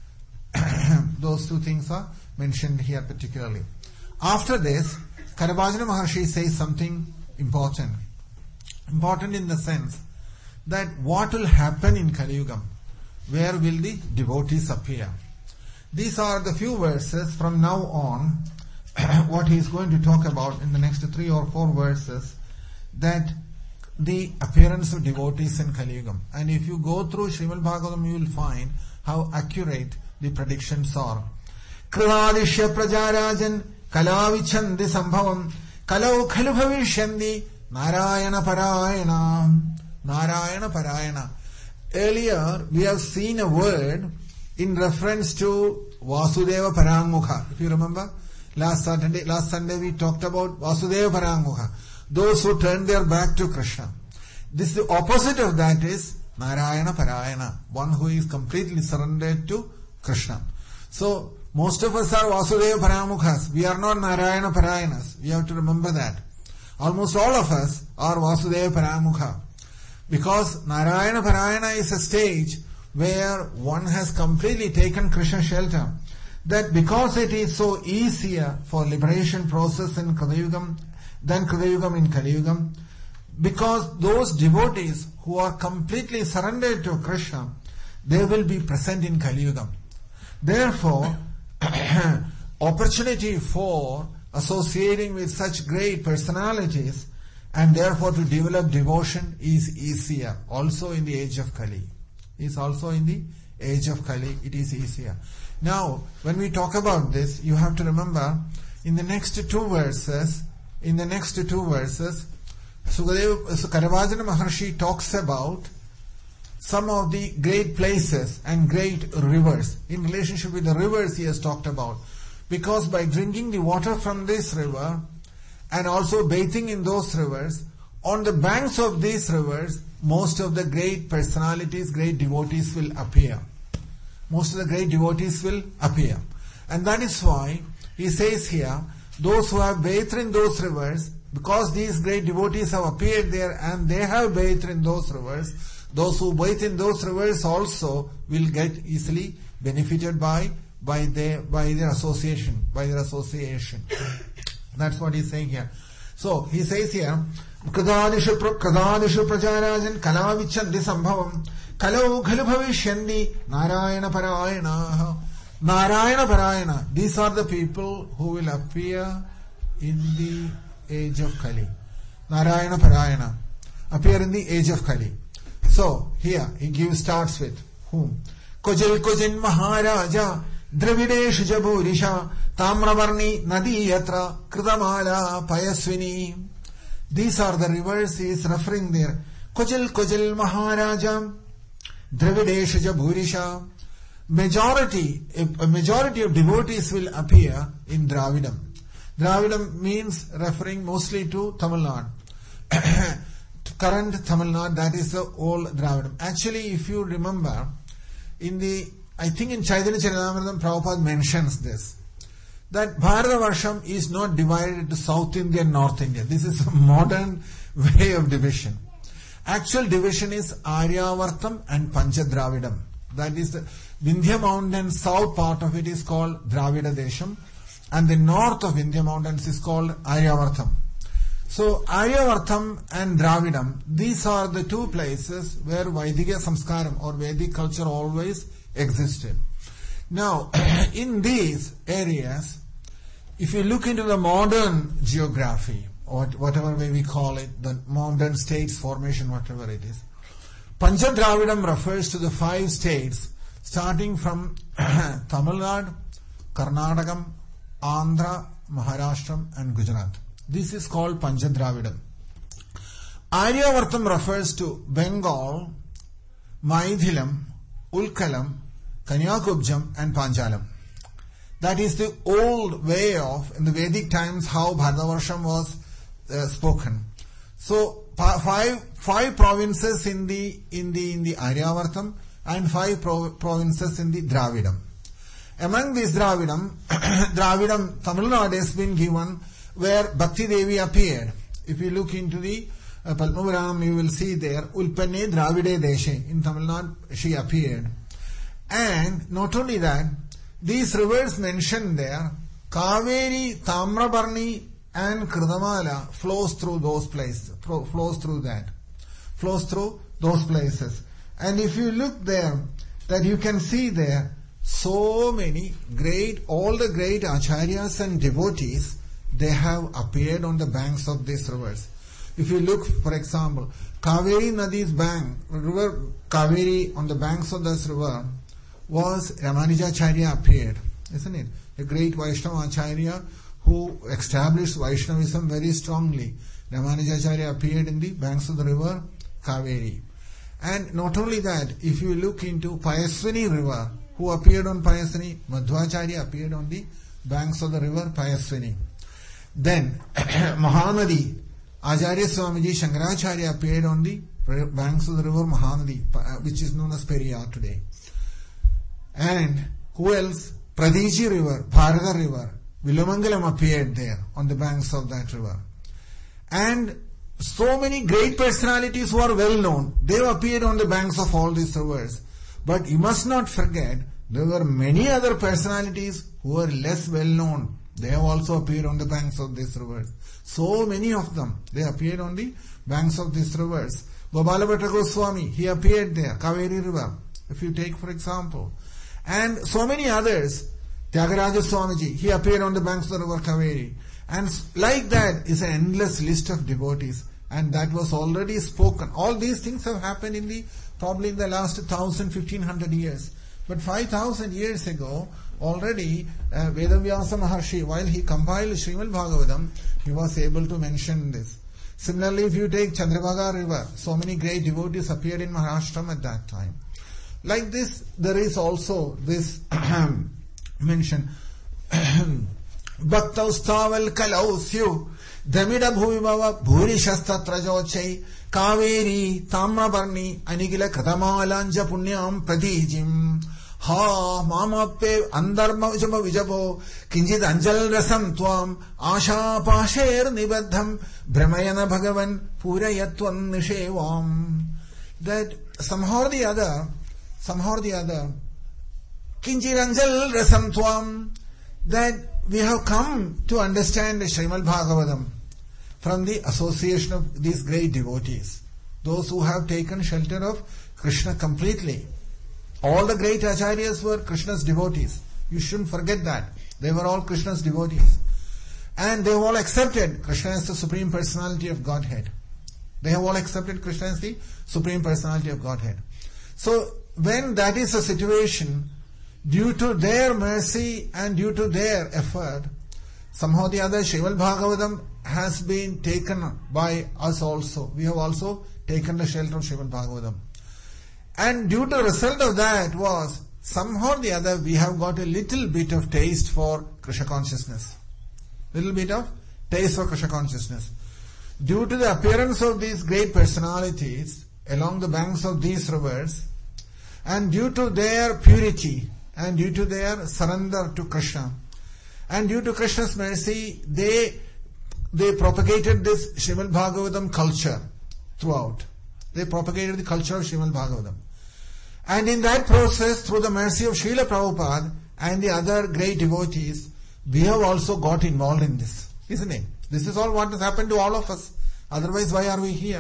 Those two things are mentioned here particularly. After this, Karabhajana Maharshi says something important. Important in the sense that what will happen in Kali Yugam? Where will the devotees appear? These are the few verses from now on, what he is going to talk about in the next three or four verses, that the appearance of devotees in Kali Yugam. And if you go through Srimad Bhagavatam, you will find how accurate the predictions are. Kridadishya prajarajan kalavichandi sambhavam kalau khalu bhavishandi Narayana Parayana. Narayana Parayana. Earlier, we have seen a word in reference to Vasudeva Paramukha. If you remember, last Saturday, last Sunday we talked about Vasudeva Paramukha. Those who turn their back to Krishna. This, the opposite of that is Narayana Parayana. One who is completely surrendered to Krishna. So, most of us are Vasudeva Paramukhas. We are not Narayana Parayanas. We have to remember that. Almost all of us are Vasudeva Paramukha. Because Narayana Parayana is a stage where one has completely taken Krishna shelter. That because it is so easier for liberation process in Kali Yugam than Kali Yugam in Kali Yugam, because those devotees who are completely surrendered to Krishna, they will be present in Kali Yugam. Therefore, opportunity for associating with such great personalities and therefore to develop devotion is easier. Also in the age of Kali. Is also in the age of Kali, it is easier. Now, when we talk about this, you have to remember, in the next two verses, in the next two verses, Sukadeva, Karabhajana Maharshi talks about some of the great places and great rivers. In relationship with the rivers he has talked about. Because by drinking the water from this river and also bathing in those rivers. On the banks of these rivers, most of the great personalities, great devotees will appear. Most of the great devotees will appear. And that is why he says here, those who have bathed in those rivers, because these great devotees have appeared there and they have bathed in those rivers, those who bathe in those rivers also will get easily benefited by by their by their association, by their association. That's what he's saying here. So he says here, Kradadishu Kradadishu Prajarajan Kalavichanti Sambhavam Kalau Khalu Bhavishyanti Narayana Parayana Narayana Parayana. These are the people who will appear in the age of Kali. Narayana Parayana. Appear in the age of Kali. So here he gives starts with whom? Kojal Kojin Maharaja Dravideshu Jaburisha Tamravarni Nadi Yatra Kridamala Payaswini. These are the rivers he is referring there. Kojal Kojal Maharaja Dravideshu Jaburisha. Majority, a majority of devotees will appear in Dravidam. Dravidam means referring mostly to Tamil Nadu. Current Tamil Nadu, that is the old Dravidam. Actually, if you remember, in the, I think in Chaitanya Charitamrita, Prabhupada mentions this, that Bharatavarsam is not divided into South India and North India. This is a modern way of division. Actual division is Aryavartam and Panchadravidam. That is the Vindhya Mountain, south part of it is called Dravida Desham, and the north of Vindhya Mountains is called Aryavartam. So Aryavartam and Dravidam, these are the two places where Vaidika Samskaram or Vedic culture always existed. Now, in these areas, if you look into the modern geography, or whatever way we call it, the modern states formation, whatever it is, Panchadravidam refers to the five states starting from Tamil Nadu, Karnataka, Andhra, Maharashtra and Gujarat. This is called Panchadravidam. Aryavartam refers to Bengal, Maithilam, Ulkalam, Kanyakubjam and Panchalam. That is the old way of, in the Vedic times, how Bharatavarsam was uh, spoken. So five five provinces in the in the in the Aryavartam and five pro, provinces in the Dravidam. Among these Dravidam, Dravidam Tamil Nadu has been given where Bhakti Devi appeared. If you look into the uh, Padmapuram, you will see there Ulpanne Dravide Deshe. In Tamil Nadu she appeared. And not only that, these rivers mentioned there, Kaveri, Tamrabarni and Kridamala flows through those places, flows through that, flows through those places. And if you look there, that you can see there, so many great, all the great acharyas and devotees, they have appeared on the banks of these rivers. If you look, for example, Kaveri Nadi's bank, river Kaveri on the banks of this river, was Ramanujacharya appeared, isn't it? A great Vaishnava Acharya who established Vaishnavism very strongly. Ramanujacharya appeared in the banks of the river Kaveri. And not only that, if you look into Payaswini river, who appeared on Payaswini? Madhvacharya appeared on the banks of the river Payaswini. Then Mahanadi, Acharya Swamiji Shankaracharya appeared on the banks of the river Mahanadi, which is known as Periyar today. And who else? Pradiji river, Bharata river, Vilamangalam appeared there on the banks of that river. And so many great personalities who are well known, they have appeared on the banks of all these rivers. But you must not forget, there were many other personalities who were less well known. They have also appeared on the banks of these rivers. So many of them, they appeared on the banks of these rivers. Gopalabhatta Goswami, he appeared there, Kaveri river, if you take for example. And so many others, Tyagaraja Swamiji, he appeared on the banks of the river Kaveri. And like that is an endless list of devotees. And that was already spoken. All these things have happened in the, probably in the last one thousand, fifteen hundred years. But five thousand years ago, already uh, Vedavyasa Maharshi, while he compiled Srimad Bhagavatam, he was able to mention this. Similarly, if you take Chandrabhaga river, so many great devotees appeared in Maharashtra at that time. Like this, there is also this mention. Bhaktaustaval kalausyu Dramida Bhuvibhava Bhurishastatra Jochai Kaveri Tamrabarni Anigila Katamalanja Punyam Pradijim Ha Mamape Andarma Vijama Vijabo Kinjid Anjal Rasam Twam Asha Pasher Nibadham Brahmayana Bhagavan Purayatwan Nishevam. That somehow or the other, somehow or the other, Kinjid Anjal Rasam Twam, that we have come to understand the Srimad Bhagavatam from the association of these great devotees, those who have taken shelter of Krishna completely. All the great acharyas were Krishna's devotees. You shouldn't forget that. They were all Krishna's devotees. And they have all accepted Krishna as the Supreme Personality of Godhead. They have all accepted Krishna as the Supreme Personality of Godhead. So, when that is the situation, due to their mercy and due to their effort, somehow or the other, Srimad Bhagavatam has been taken by us also. We have also taken the shelter of Srimad Bhagavatam. And due to the result of that was, somehow or the other, we have got a little bit of taste for Krishna consciousness. Little bit of taste for Krishna consciousness. Due to the appearance of these great personalities along the banks of these rivers, and due to their purity, and due to their surrender to Krishna, and due to Krishna's mercy, they they propagated this Srimad Bhagavatam culture throughout. They propagated the culture of Srimad Bhagavatam. And in that process, through the mercy of Srila Prabhupada and the other great devotees, we have also got involved in this, isn't it? This is all what has happened to all of us. Otherwise, why are we here?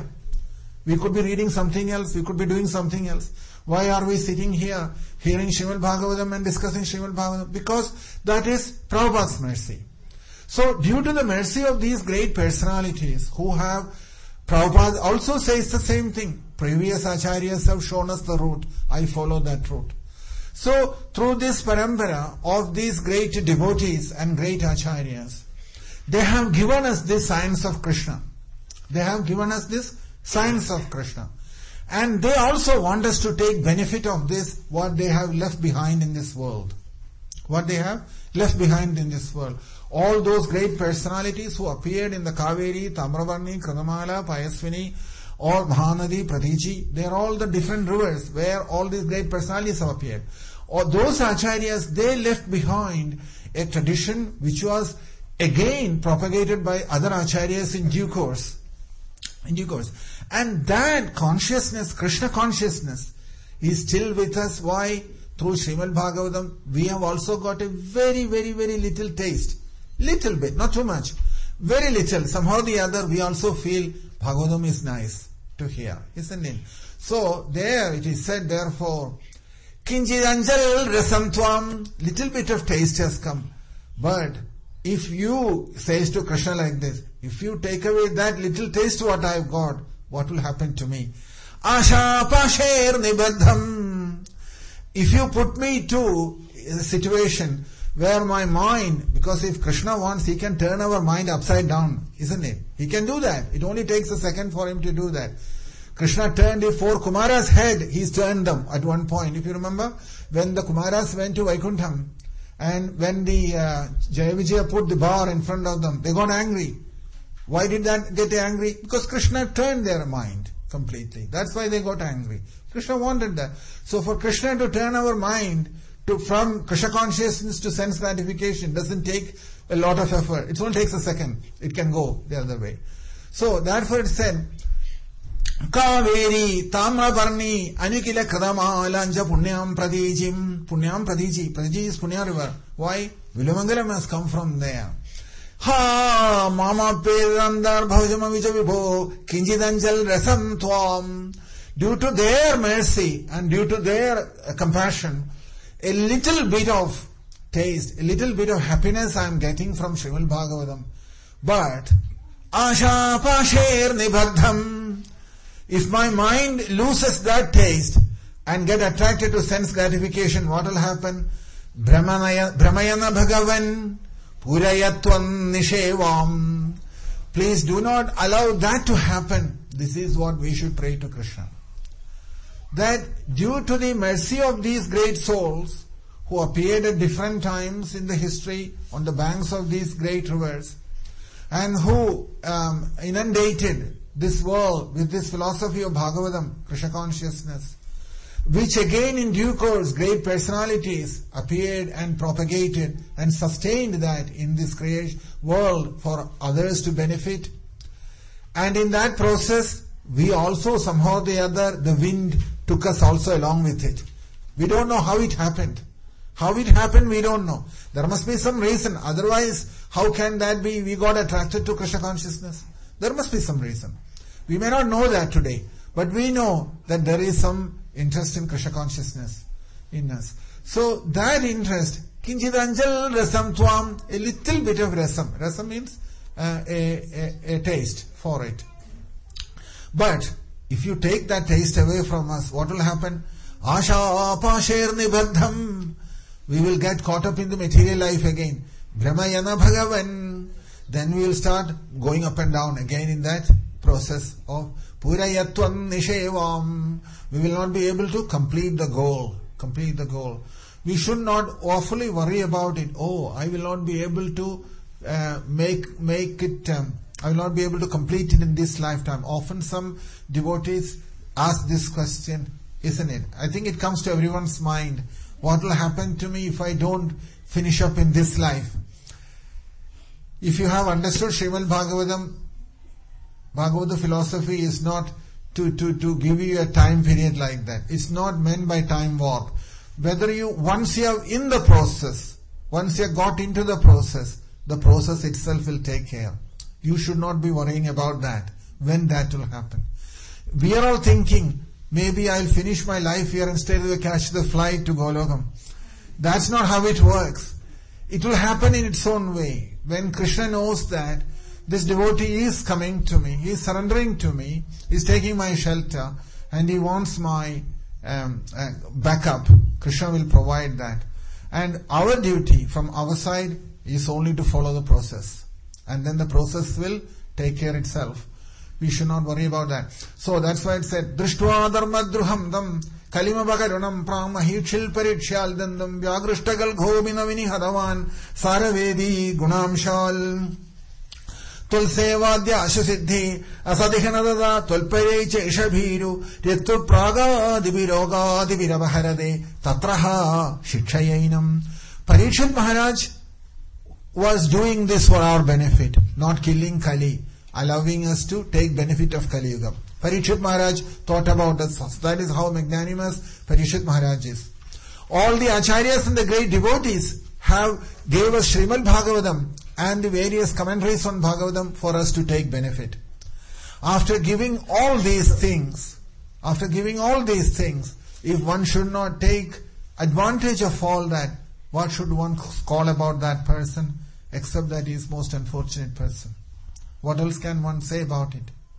We could be reading something else, we could be doing something else. Why are we sitting here, hearing Srimad Bhagavatam and discussing Srimad Bhagavatam? Because that is Prabhupada's mercy. So, due to the mercy of these great personalities who have, Prabhupada also says the same thing. Previous acharyas have shown us the route. I follow that route. So, through this parampara of these great devotees and great acharyas, they have given us this science of Krishna. They have given us this science of Krishna. And they also want us to take benefit of this, what they have left behind in this world. What they have left behind in this world. All those great personalities who appeared in the Kaveri, Tamravarni, Kradamala, Payasvini, or Mahanadi, Pradiji, they are all the different rivers where all these great personalities have appeared. Or those acharyas, they left behind a tradition which was again propagated by other acharyas in due course. In due course. And that consciousness, Krishna consciousness, is still with us. Why? Through Srimad Bhagavatam, we have also got a very, very, very little taste. Little bit, not too much. Very little. Somehow or the other, we also feel Bhagavatam is nice to hear, isn't it? So, there it is said, therefore, Kinjid Anjal Rasam Tvam, little bit of taste has come. But, if you, says to Krishna like this, if you take away that little taste what I have got, what will happen to me? Asha Pasher Nibadham. If you put me to a situation where my mind, because if Krishna wants, he can turn our mind upside down, isn't it? He can do that. It only takes a second for him to do that. Krishna turned the four Kumaras' head, he's turned them at one point. If you remember, when the Kumaras went to Vaikuntham, and when the uh, Jayavijaya put the bar in front of them, they got angry. Why did that get angry? Because Krishna turned their mind completely. That's why they got angry. Krishna wanted that. So for Krishna to turn our mind to from Krishna consciousness to sense gratification doesn't take a lot of effort. It only takes a second. It can go the other way. So therefore it said, Kaveri Tamravarni Anikila Kradamalanja Punyam Pradijim. Punyam Pradiji. Pradiji is Punya river. Why? Vilamangalam has come from there. Ha Mama Pedandar Bhavjama Vijavibho Kinjidanjal Rasam Tvam. Due to their mercy and due to their compassion, a little bit of taste, a little bit of happiness I am getting from Srimad Bhagavatam. But Asha Pasher Nibadham. If my mind loses that taste and get attracted to sense gratification, what will happen? Brahmayana Bhagavan Purayatvam Nishevam. Please do not allow that to happen. This is what we should pray to Krishna. That due to the mercy of these great souls who appeared at different times in the history on the banks of these great rivers, and who um, inundated this world with this philosophy of Bhagavatam, Krishna consciousness, which again in due course great personalities appeared and propagated and sustained that in this creation world for others to benefit. And in that process, we also somehow or the other, the wind took us also along with it. We don't know how it happened. How it happened, we don't know. There must be some reason. Otherwise, how can that be? We got attracted to Krishna consciousness. There must be some reason. We may not know that today, but we know that there is some interest in Krishna consciousness in us. So that interest, kinchid anjal rasam tvam, a little bit of rasam. Rasam means uh, a, a, a taste for it. But if you take that taste away from us, what will happen? Asha apasher nibadham. We will get caught up in the material life again. Brahmayana Bhagavan. Then we will start going up and down again in that process of Purayatvam Nishevam. We will not be able to complete the goal. Complete the goal. We should not awfully worry about it. Oh, I will not be able to uh, make make it. Um, I will not be able to complete it in this lifetime. Often some devotees ask this question, isn't it? I think it comes to everyone's mind. What will happen to me if I don't finish up in this life? If you have understood Srimad Bhagavatam, Bhagavata philosophy is not to, to, to give you a time period like that. It's not meant by time warp. Whether you, once you are in the process, once you have got into the process, the process itself will take care. You should not be worrying about that, when that will happen. We are all thinking, maybe I'll finish my life here and straight away catch the flight to Golokam. That's not how it works. It will happen in its own way. When Krishna knows that this devotee is coming to me, he is surrendering to me, he is taking my shelter, and he wants my um, uh, backup, Krishna will provide that. And our duty from our side is only to follow the process. And then the process will take care itself. We should not worry about that. So that's why it said, Drishtva dharma druham dam kalima bakarunam pramahi chilparichyal dandam vyagrishtagal ghobina vinihadavan saravedi gunamshal tulsevadya ashasiddhi asadhihanadada tulpare cheshabhiru ritu pragadibirogadiviravaharade tatraha shikshayainam. Parikshit Maharaj was doing this for our benefit, not killing Kali, allowing us to take benefit of Kali Yuga. Parikshit Maharaj thought about us. That is how magnanimous Parikshit Maharaj is. All the acharyas and the great devotees have gave us Srimad Bhagavatam and the various commentaries on Bhagavatam for us to take benefit. After giving all these things, after giving all these things, if one should not take advantage of all that, what should one call about that person except that he is most unfortunate person? What else can one say about it?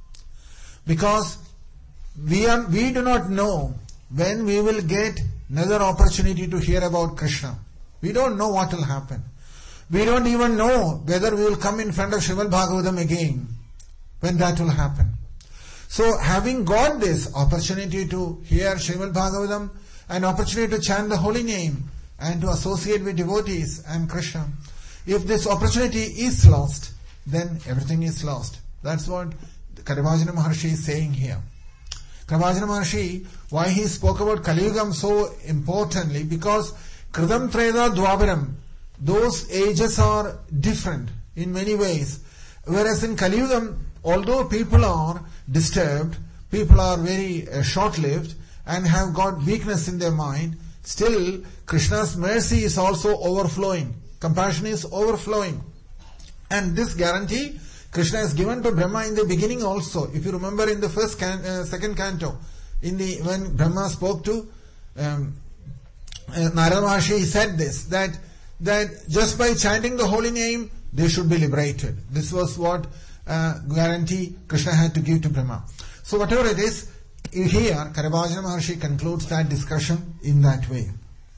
Because we are, we do not know when we will get another opportunity to hear about Krishna. We don't know what will happen. We don't even know whether we will come in front of Srimad Bhagavatam again, when that will happen. So having got this opportunity to hear Srimad Bhagavatam, an opportunity to chant the holy name and to associate with devotees and Krishna, if this opportunity is lost, then everything is lost. That's what Karivajana Maharshi is saying here. Karivajana Maharshi, why he spoke about Kali Yugam so importantly, because Kritam Treda Dwaparam, those ages are different in many ways. Whereas in Kali Yugam, although people are disturbed, people are very uh, short-lived and have got weakness in their mind, still Krishna's mercy is also overflowing. Compassion is overflowing. And this guarantee Krishna has given to Brahma in the beginning also. If you remember in the first can, uh, second canto, in the when Brahma spoke to um, uh, Narada Maharshi, he said this, that that just by chanting the holy name, they should be liberated. This was what uh, guarantee Krishna had to give to Brahma. So whatever it is, here Karivajana Maharshi concludes that discussion in that way.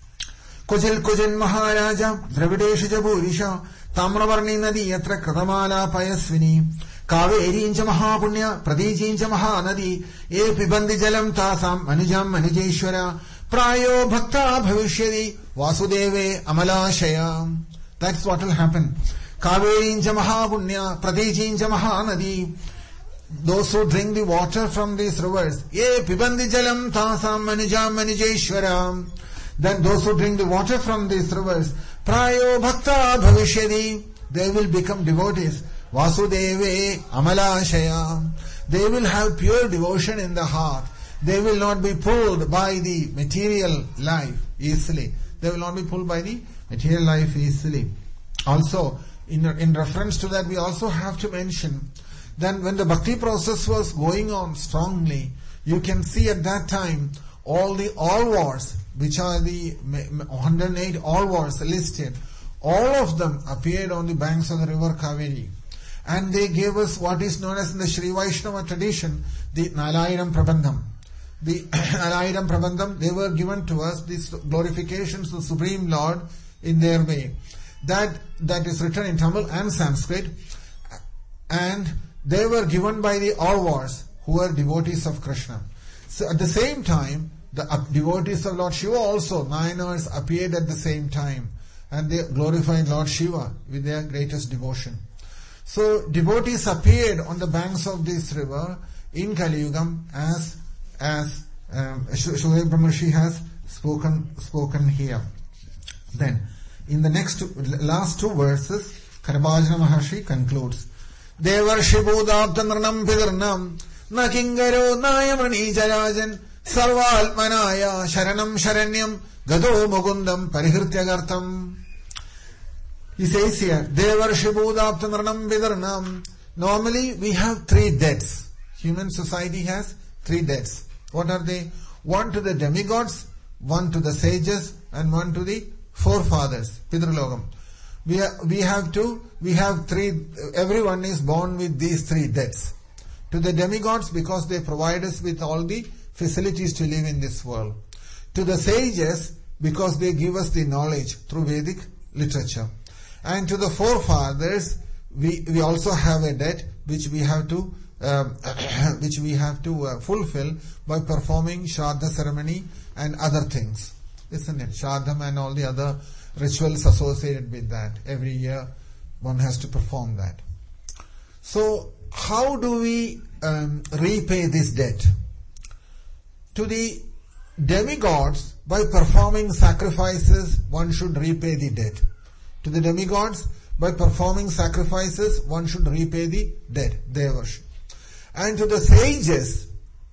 Kujil Kujin Maharaja Dravidesh Jaburisha Tamravarni Nadi Yatra Kradamala Payasvini Kaveri Incha Mahapunya Pradiji Incha Mahanadi E Pibandi Jalam Tasam Manujam Manujeshwara Prayo Bhakta Bhavishyadi Vasudeve Amalashaya. That's what will happen. Kaverinja Mahapunya, Pradijinja Mahanadi. Those who drink the water from these rivers, ye pibandi jalam tasam manijam manijeshwaram. Then those who drink the water from these rivers, prayo bhakta bhavishyadi, they will become devotees. Vasudeve amalashaya. They will have pure devotion in the heart. They will not be pulled by the material life easily. They will not be pulled by the material life easily. Also, in, in reference to that, we also have to mention then when the bhakti process was going on strongly, you can see at that time all the all wars, which are the one hundred eight all wars listed, all of them appeared on the banks of the river Kaveri. And they gave us what is known as in the Sri Vaishnava tradition, the Nalayinam Prabandham. The Nalayinam Prabandham, they were given to us, these glorifications to the Supreme Lord in their way. That, that is written in Tamil and Sanskrit. And they were given by the Alvars, who were devotees of Krishna. So at the same time, the devotees of Lord Shiva also, Nayanars, appeared at the same time. And they glorified Lord Shiva with their greatest devotion. So devotees appeared on the banks of this river in Kali Yugam as, as um, Shukadeva Brahmarshi has spoken, spoken here. Then, in the next two, last two verses, Karabhajana Maharshi concludes, Devarshi Bodhabtanranam Pidarnam Nakingaro Nayamani Jarajan Sarvalmanaya Sharanam Sharanyam Gado Mugundam Parihrityagartam. He says here, Devarshi Bodhabtanranam Pidarnam. Normally we have three deaths. Human society has three deaths. What are they? One to the demigods, one to the sages, and one to the forefathers, Pitralogam. We have, we have to, we have three, everyone is born with these three deaths. To the demigods, because they provide us with all the facilities to live in this world. To the sages, because they give us the knowledge through Vedic literature. And to the forefathers, we, we also have a debt which we have to, um, which we have to uh, fulfill by performing Shraddha ceremony and other things. Isn't it? Shraddham and all the other rituals associated with that. Every year one has to perform that. So how do we um, repay this debt? To the demigods, by performing sacrifices, one should repay the debt. To the demigods, by performing sacrifices, one should repay the debt, Devarshi. And to the sages,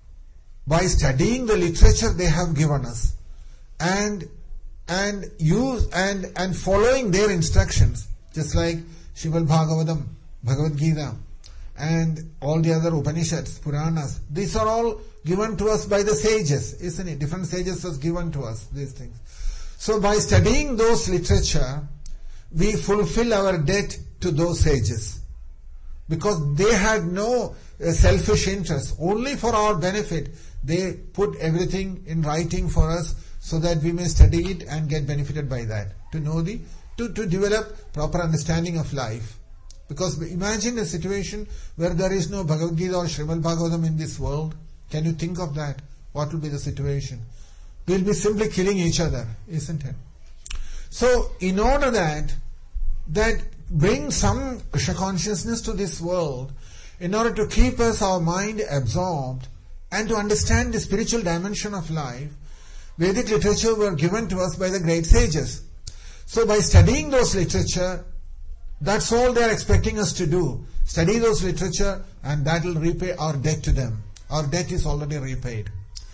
by studying the literature they have given us, and and use and and following their instructions, just like Srimad Bhagavatam, Bhagavad Gita, and all the other Upanishads, Puranas. These are all given to us by the sages, isn't it? Different sages has given to us these things. So by studying those literature, we fulfill our debt to those sages, because they had no uh, selfish interest. Only for our benefit, they put everything in writing for us, so that we may study it and get benefited by that. To know the, to, to develop proper understanding of life. Because imagine a situation where there is no Bhagavad Gita or Srimad Bhagavatam in this world. Can you think of that? What will be the situation? We'll be simply killing each other, isn't it? So, in order that, that bring some Krishna consciousness to this world, in order to keep us, our mind absorbed, and to understand the spiritual dimension of life, Vedic literature were given to us by the great sages. So by studying those literature, that's all they are expecting us to do. Study those literature, and that will repay our debt to them. Our debt is already repaid.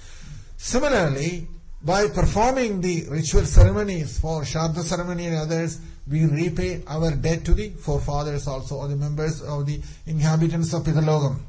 Similarly, by performing the ritual ceremonies for Shraddha ceremony and others, we repay our debt to the forefathers also, or the members of the inhabitants of Pitalogam.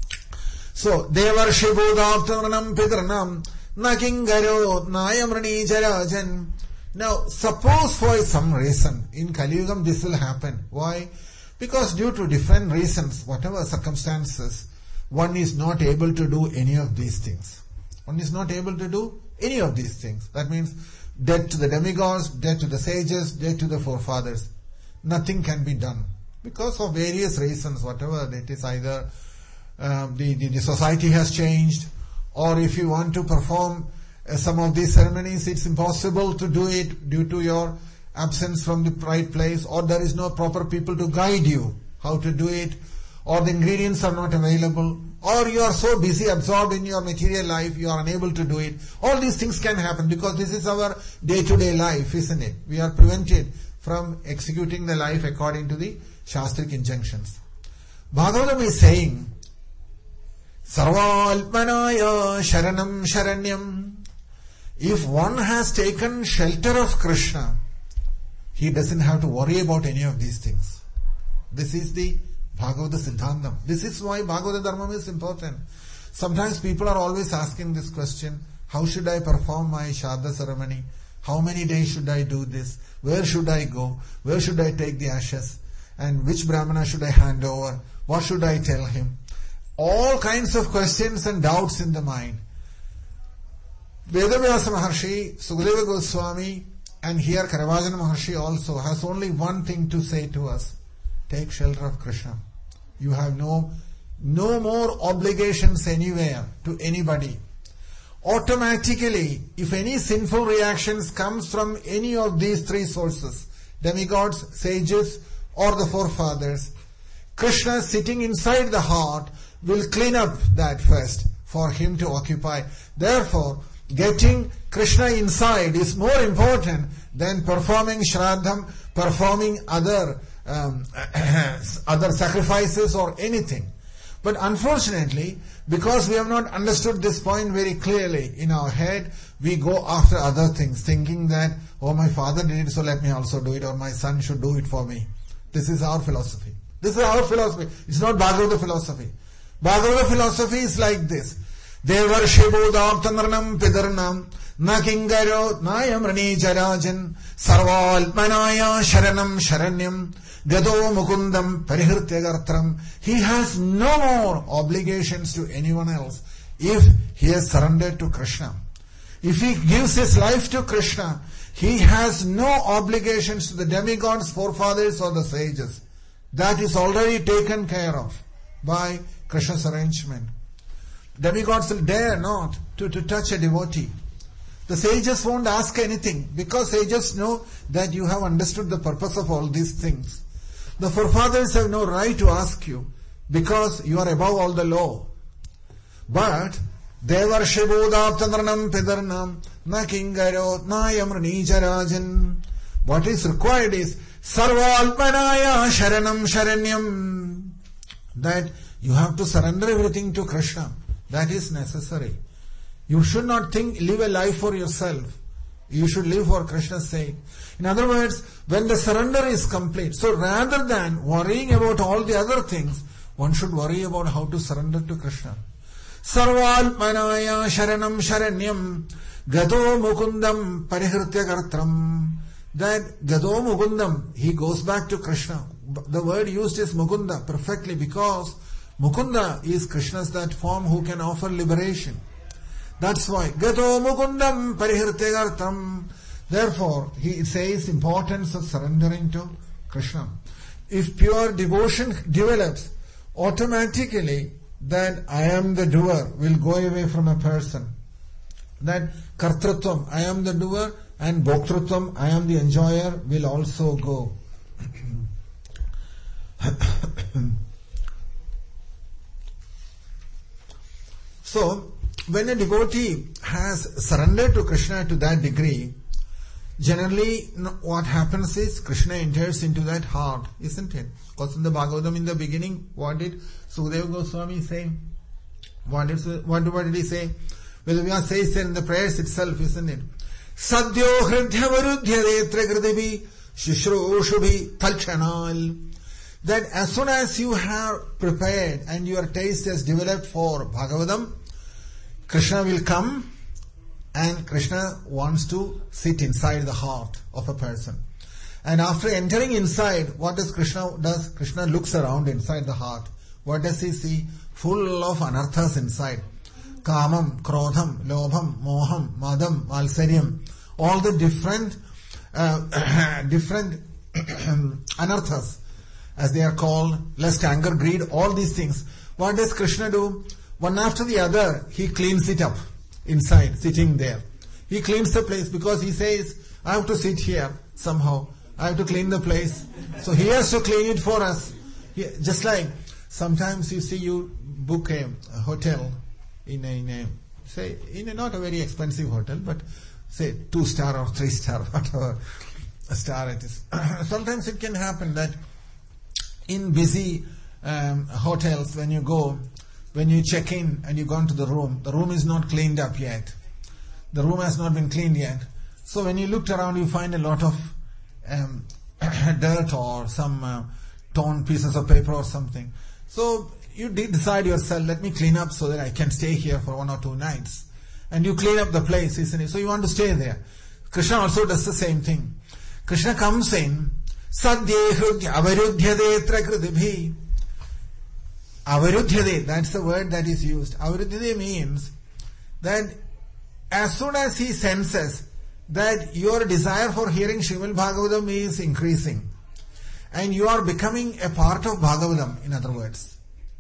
So, Devarshi Bodhabtanranam Pitranam Nakingaro Nayamrani Jarajan. Now, suppose for some reason, in Kali Yugam this will happen. Why? Because due to different reasons, whatever circumstances, one is not able to do any of these things. One is not able to do any of these things. That means debt to the demigods, debt to the sages, debt to the forefathers. Nothing can be done. Because of various reasons, whatever it is, either um, the, the, the society has changed, or if you want to perform uh, some of these ceremonies, it's impossible to do it due to your absence from the right place, or there is no proper people to guide you how to do it, or the ingredients are not available, or you are so busy, absorbed in your material life, you are unable to do it. All these things can happen because this is our day-to-day life, isn't it? We are prevented from executing the life according to the Shastric injunctions. Bhagavatam is saying, Sarvalpanaya Sharanam Sharanyam. If one has taken shelter of Krishna, he doesn't have to worry about any of these things. This is the Bhagavata Siddhantam. This is why Bhagavata Dharma is important. Sometimes people are always asking this question, how should I perform my Shraddha ceremony? How many days should I do this? Where should I go? Where should I take the ashes? And which Brahmana should I hand over? What should I tell him? All kinds of questions and doubts in the mind. Vedavyasa Maharshi, Sukadeva Goswami, and here Karavajana Maharshi also has only one thing to say to us. Take shelter of Krishna. You have no, no more obligations anywhere to anybody. Automatically, if any sinful reactions comes from any of these three sources, demigods, sages, or the forefathers, Krishna sitting inside the heart will clean up that first for him to occupy. Therefore, getting Krishna inside is more important than performing Shraddham, performing other um, other sacrifices or anything. But unfortunately, because we have not understood this point very clearly in our head, we go after other things, thinking that, oh, my father did it, so let me also do it, or my son should do it for me. This is our philosophy. This is our philosophy. It's not Bhagavata philosophy. Bhagavata philosophy is like this. Devar Shibodaptanranam Pidarnam Nakingaro Nayamrani Jarajan Sarvalpanaya Sharanam Sharanyam Gado Mukundam Parihirtyagartram. He has no more obligations to anyone else if he has surrendered to Krishna. If he gives his life to Krishna, he has no obligations to the demigods, forefathers or the sages. That is already taken care of by Krishna's arrangement. Demigods will dare not to, to touch a devotee. The sages won't ask anything because sages know that you have understood the purpose of all these things. The forefathers have no right to ask you because you are above all the law. But Devar Shibodaptanranam Pidarnam Nakingaro Nayamrani Jarajan. What is required is Sarvalpanaya Sharanam Sharanyam. That you have to surrender everything to Krishna. That is necessary. You should not think, live a life for yourself. You should live for Krishna's sake. In other words, when the surrender is complete, so rather than worrying about all the other things, one should worry about how to surrender to Krishna. Sarvalpanaya Sharanam Sharanyam Gado Mukundam Parihirtyagartram. That Gado Mukundam, he goes back to Krishna. The word used is Mukunda perfectly because Mukunda is Krishna's that form who can offer liberation. That's why Gato Mukundam Parihirtyagartam. Therefore, he says importance of surrendering to Krishna. If pure devotion develops, automatically that I am the doer will go away from a person. That Kartrutvam, I am the doer, and Bhoktrutvam, I am the enjoyer, will also go. So, when a devotee has surrendered to Krishna to that degree, generally what happens is Krishna enters into that heart, isn't it? Because in the Bhagavatam in the beginning, what did Sukadeva Goswami say? What did, what, what did he say? Well, we are saying in the prayers itself, isn't it? Sadhyo hridhyavarudhyaretra kridibi shishrushubi talchanal. That as soon as you have prepared and your taste has developed for Bhagavatam, Krishna will come and Krishna wants to sit inside the heart of a person. And after entering inside, what does Krishna does? Krishna looks around inside the heart. What does he see? Full of anarthas inside. Kamam, Krodham, Lobham, Moham, Madam, Valsaryam. All the different, uh, different anarthas, as they are called, lust, anger, greed, all these things. What does Krishna do? One after the other, he cleans it up inside, sitting there. He cleans the place because he says, I have to sit here somehow. I have to clean the place. So he has to clean it for us. He, just like sometimes you see you book a, a hotel in a, in a, say, in a not a very expensive hotel, but say two star or three star, whatever a star it is. Sometimes it can happen that in busy um, hotels, when you go, when you check in and you go into the room, the room is not cleaned up yet. The room has not been cleaned yet. So when you looked around, you find a lot of um, dirt or some uh, torn pieces of paper or something. So you did decide yourself, let me clean up so that I can stay here for one or two nights. And you clean up the place, isn't it? So you want to stay there. Krishna also does the same thing. Krishna comes in, Sadhyehud avarudhyade trakrudibhi. Avarudhyade, that's the word that is used. Avarudhyade means that as soon as he senses that your desire for hearing Srimad Bhagavatam is increasing, and you are becoming a part of Bhagavatam, in other words.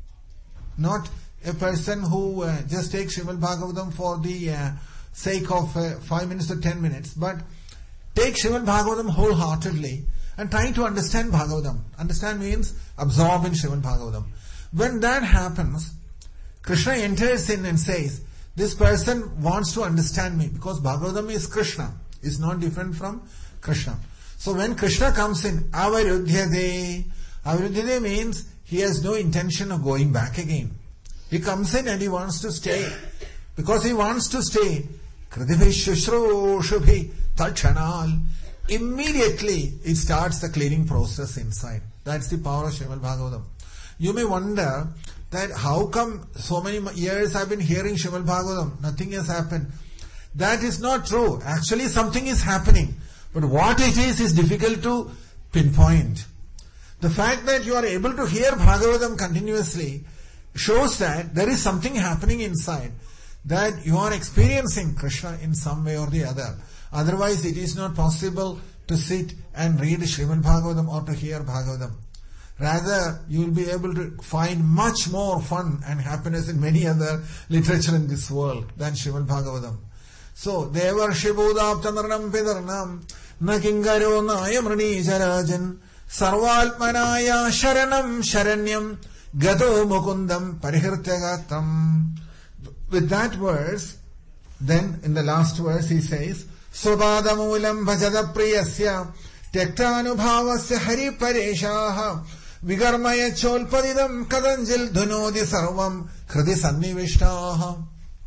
Not a person who uh, just takes Srimad Bhagavatam for the uh, sake of uh, five minutes to ten minutes, but take Srimad Bhagavatam wholeheartedly and trying to understand Bhagavatam. Understand means absorb in Srimad Bhagavatam. When that happens, Krishna enters in and says, this person wants to understand me, because Bhagavatam is Krishna. It's not different from Krishna. So when Krishna comes in, avarudhyade, avarudhyade means he has no intention of going back again. He comes in and he wants to stay. Because he wants to stay, kridibhi shushrushabhi talchanal. Immediately it starts the cleaning process inside. That's the power of Srimad Bhagavatam. You may wonder that how come so many years I've been hearing Srimad Bhagavatam, nothing has happened. That is not true. Actually something is happening. But what it is is difficult to pinpoint. The fact that you are able to hear Bhagavatam continuously shows that there is something happening inside, that you are experiencing Krishna in some way or the other. Otherwise it is not possible to sit and read Srimad Bhagavatam or to hear Bhagavatam. Rather, you will be able to find much more fun and happiness in many other literature in this world than Srimad Bhagavatam. So, Devarshi Bodaptanarnam Pidarnam Nakingaro Nayamrani Jarajan Sarvalmanaya Sharanam Sharanyam Gato Mukundam Parihirtyagatam. With that verse, then in the last verse he says, Sobadamulam Bhajada Priyasya Tektanubhavasya Hari Pareshaha Vigarmaya Cholpadidam Kadanjil Dhunodi Sarvam Kriti Sannivishtaha.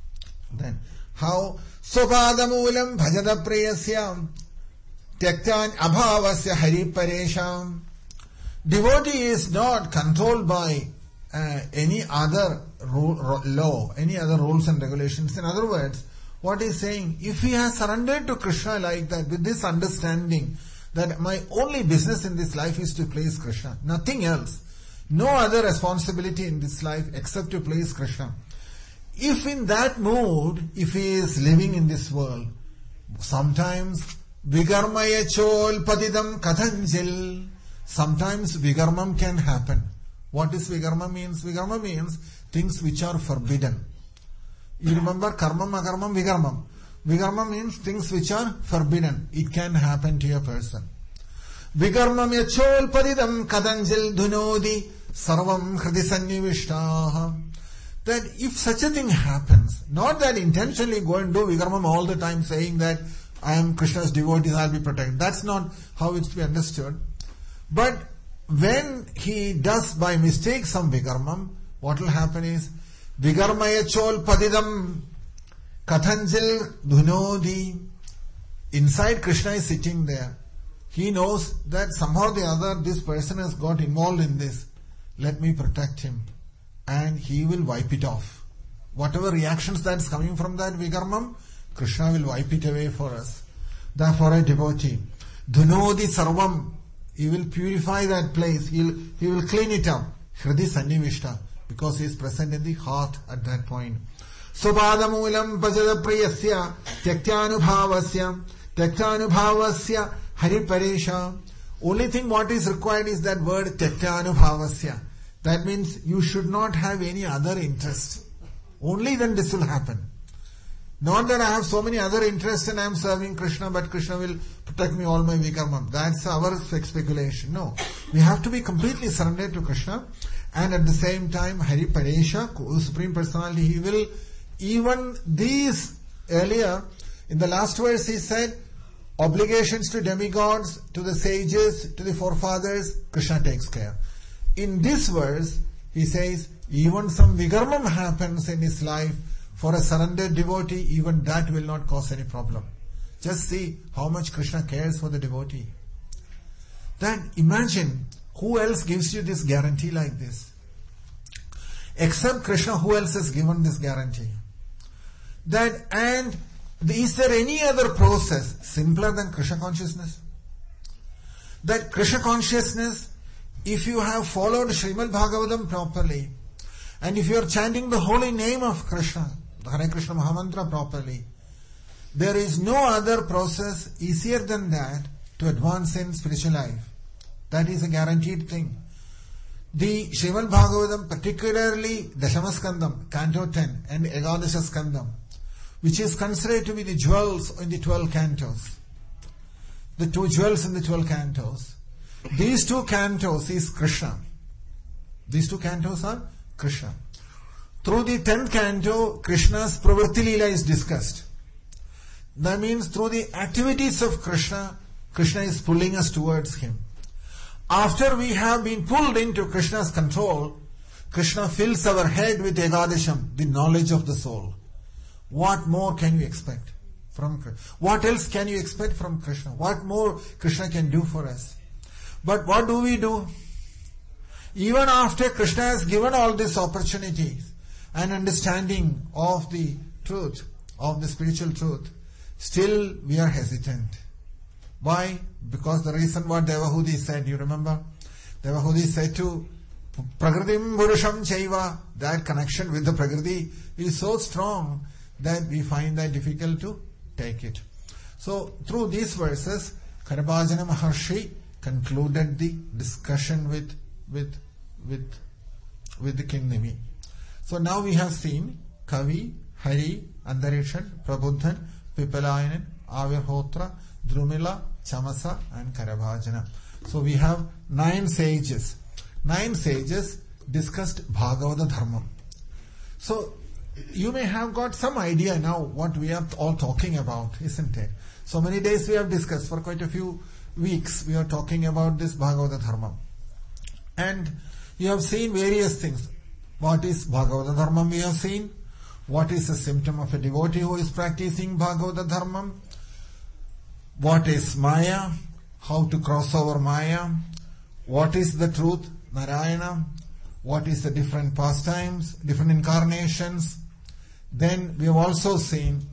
Then, how Sobadamulam Bhajada Priyasya Tektan Abhavasya Hari Paresham. Devotee is not controlled by uh, any other rule, law, any other rules and regulations. In other words, what he is saying, if he has surrendered to Krishna like that, with this understanding that my only business in this life is to please Krishna, nothing else, no other responsibility in this life except to please Krishna. If in that mood, if he is living in this world, sometimes Vigarmaya Chol Padidam Kathanjil, sometimes Vigarmam can happen. What is Vigarma means? Vigarma means things which are forbidden. You remember Karmam, Akarmam, Vigarmam. Vigarma means things which are forbidden. It can happen to a person. Vigarmam yachol padidam kadanjil dhunodi sarvam hridisannivishtaha. That if such a thing happens, not that intentionally go and do Vigarmam all the time saying that I am Krishna's devotee, I'll be protected. That's not how it's to be understood. But when he does by mistake some Vigarmam, what will happen is Vigarmaya chol padidam kathanjil dhunodi. Inside Krishna is sitting there. He knows that somehow or the other this person has got involved in this. Let me protect him. And he will wipe it off. Whatever reactions that's coming from that Vigarmam, Krishna will wipe it away for us. Therefore a devotee, dhunodi sarvam, he will purify that place. He will, he will clean it up. Hridi sannivishta, because he is present in the heart at that point. Sobadamulam bhajada priyasya tyaktanubhavasya tyaktanubhavasya hariparesha. Only thing what is required is that word tyaktanubhavasya. That means you should not have any other interest. Only then this will happen. Not that I have so many other interests and I am serving Krishna, but Krishna will protect me all my vikarmam. That's our speculation. No. We have to be completely surrendered to Krishna, and at the same time, Hari Paresha, Supreme Personality, He will, even these, earlier, in the last verse He said, obligations to demigods, to the sages, to the forefathers, Krishna takes care. In this verse, He says, even some vikarmam happens in his life, for a surrendered devotee, even that will not cause any problem. Just see how much Krishna cares for the devotee. Then imagine, who else gives you this guarantee like this? Except Krishna, who else has given this guarantee? That, and is there any other process simpler than Krishna consciousness? That Krishna consciousness, if you have followed Srimad Bhagavatam properly, and if you are chanting the holy name of Krishna, the Hare Krishna Mahamantra properly, there is no other process easier than that to advance in spiritual life. That is a guaranteed thing. The Srimad Bhagavatam, particularly Dashamaskandam, Canto ten, and Egadasha Skandam, which is considered to be the jewels in the twelve cantos. The two jewels in the twelve cantos. These two cantos is Krishna. These two cantos are Krishna. Through the tenth canto, Krishna's Pravritti Leela is discussed. That means through the activities of Krishna, Krishna is pulling us towards Him. After we have been pulled into Krishna's control, Krishna fills our head with Egadasham, the knowledge of the soul. What more can you expect from Krishna? What else can you expect from Krishna? What more Krishna can do for us? But what do we do? Even after Krishna has given all these opportunities and understanding of the truth, of the spiritual truth, still we are hesitant. Why? Because the reason what Devahudi said, you remember? Devahudi said to Prakritim Purusham Chaiva, that connection with the Prakriti is so strong that we find that difficult to take it. So through these verses, Karabhajana Maharshi concluded the discussion with with with with the King Nimi. So now we have seen Kavi, Hari, Andarikshan, Prabhuddhan, Pipalayanan, Avirhotra, Drumila, Chamasa and Karabhajana. So we have nine sages. Nine sages discussed Bhagavata Dharmam. So you may have got some idea now what we are all talking about, isn't it? So many days we have discussed, for quite a few weeks we are talking about this Bhagavata Dharmam. And you have seen various things. What is Bhagavata Dharmam we have seen? What is the symptom of a devotee who is practicing Bhagavata Dharmam? What is Maya? How to cross over Maya? What is the truth? Narayana. What is the different pastimes, different incarnations? Then we have also seen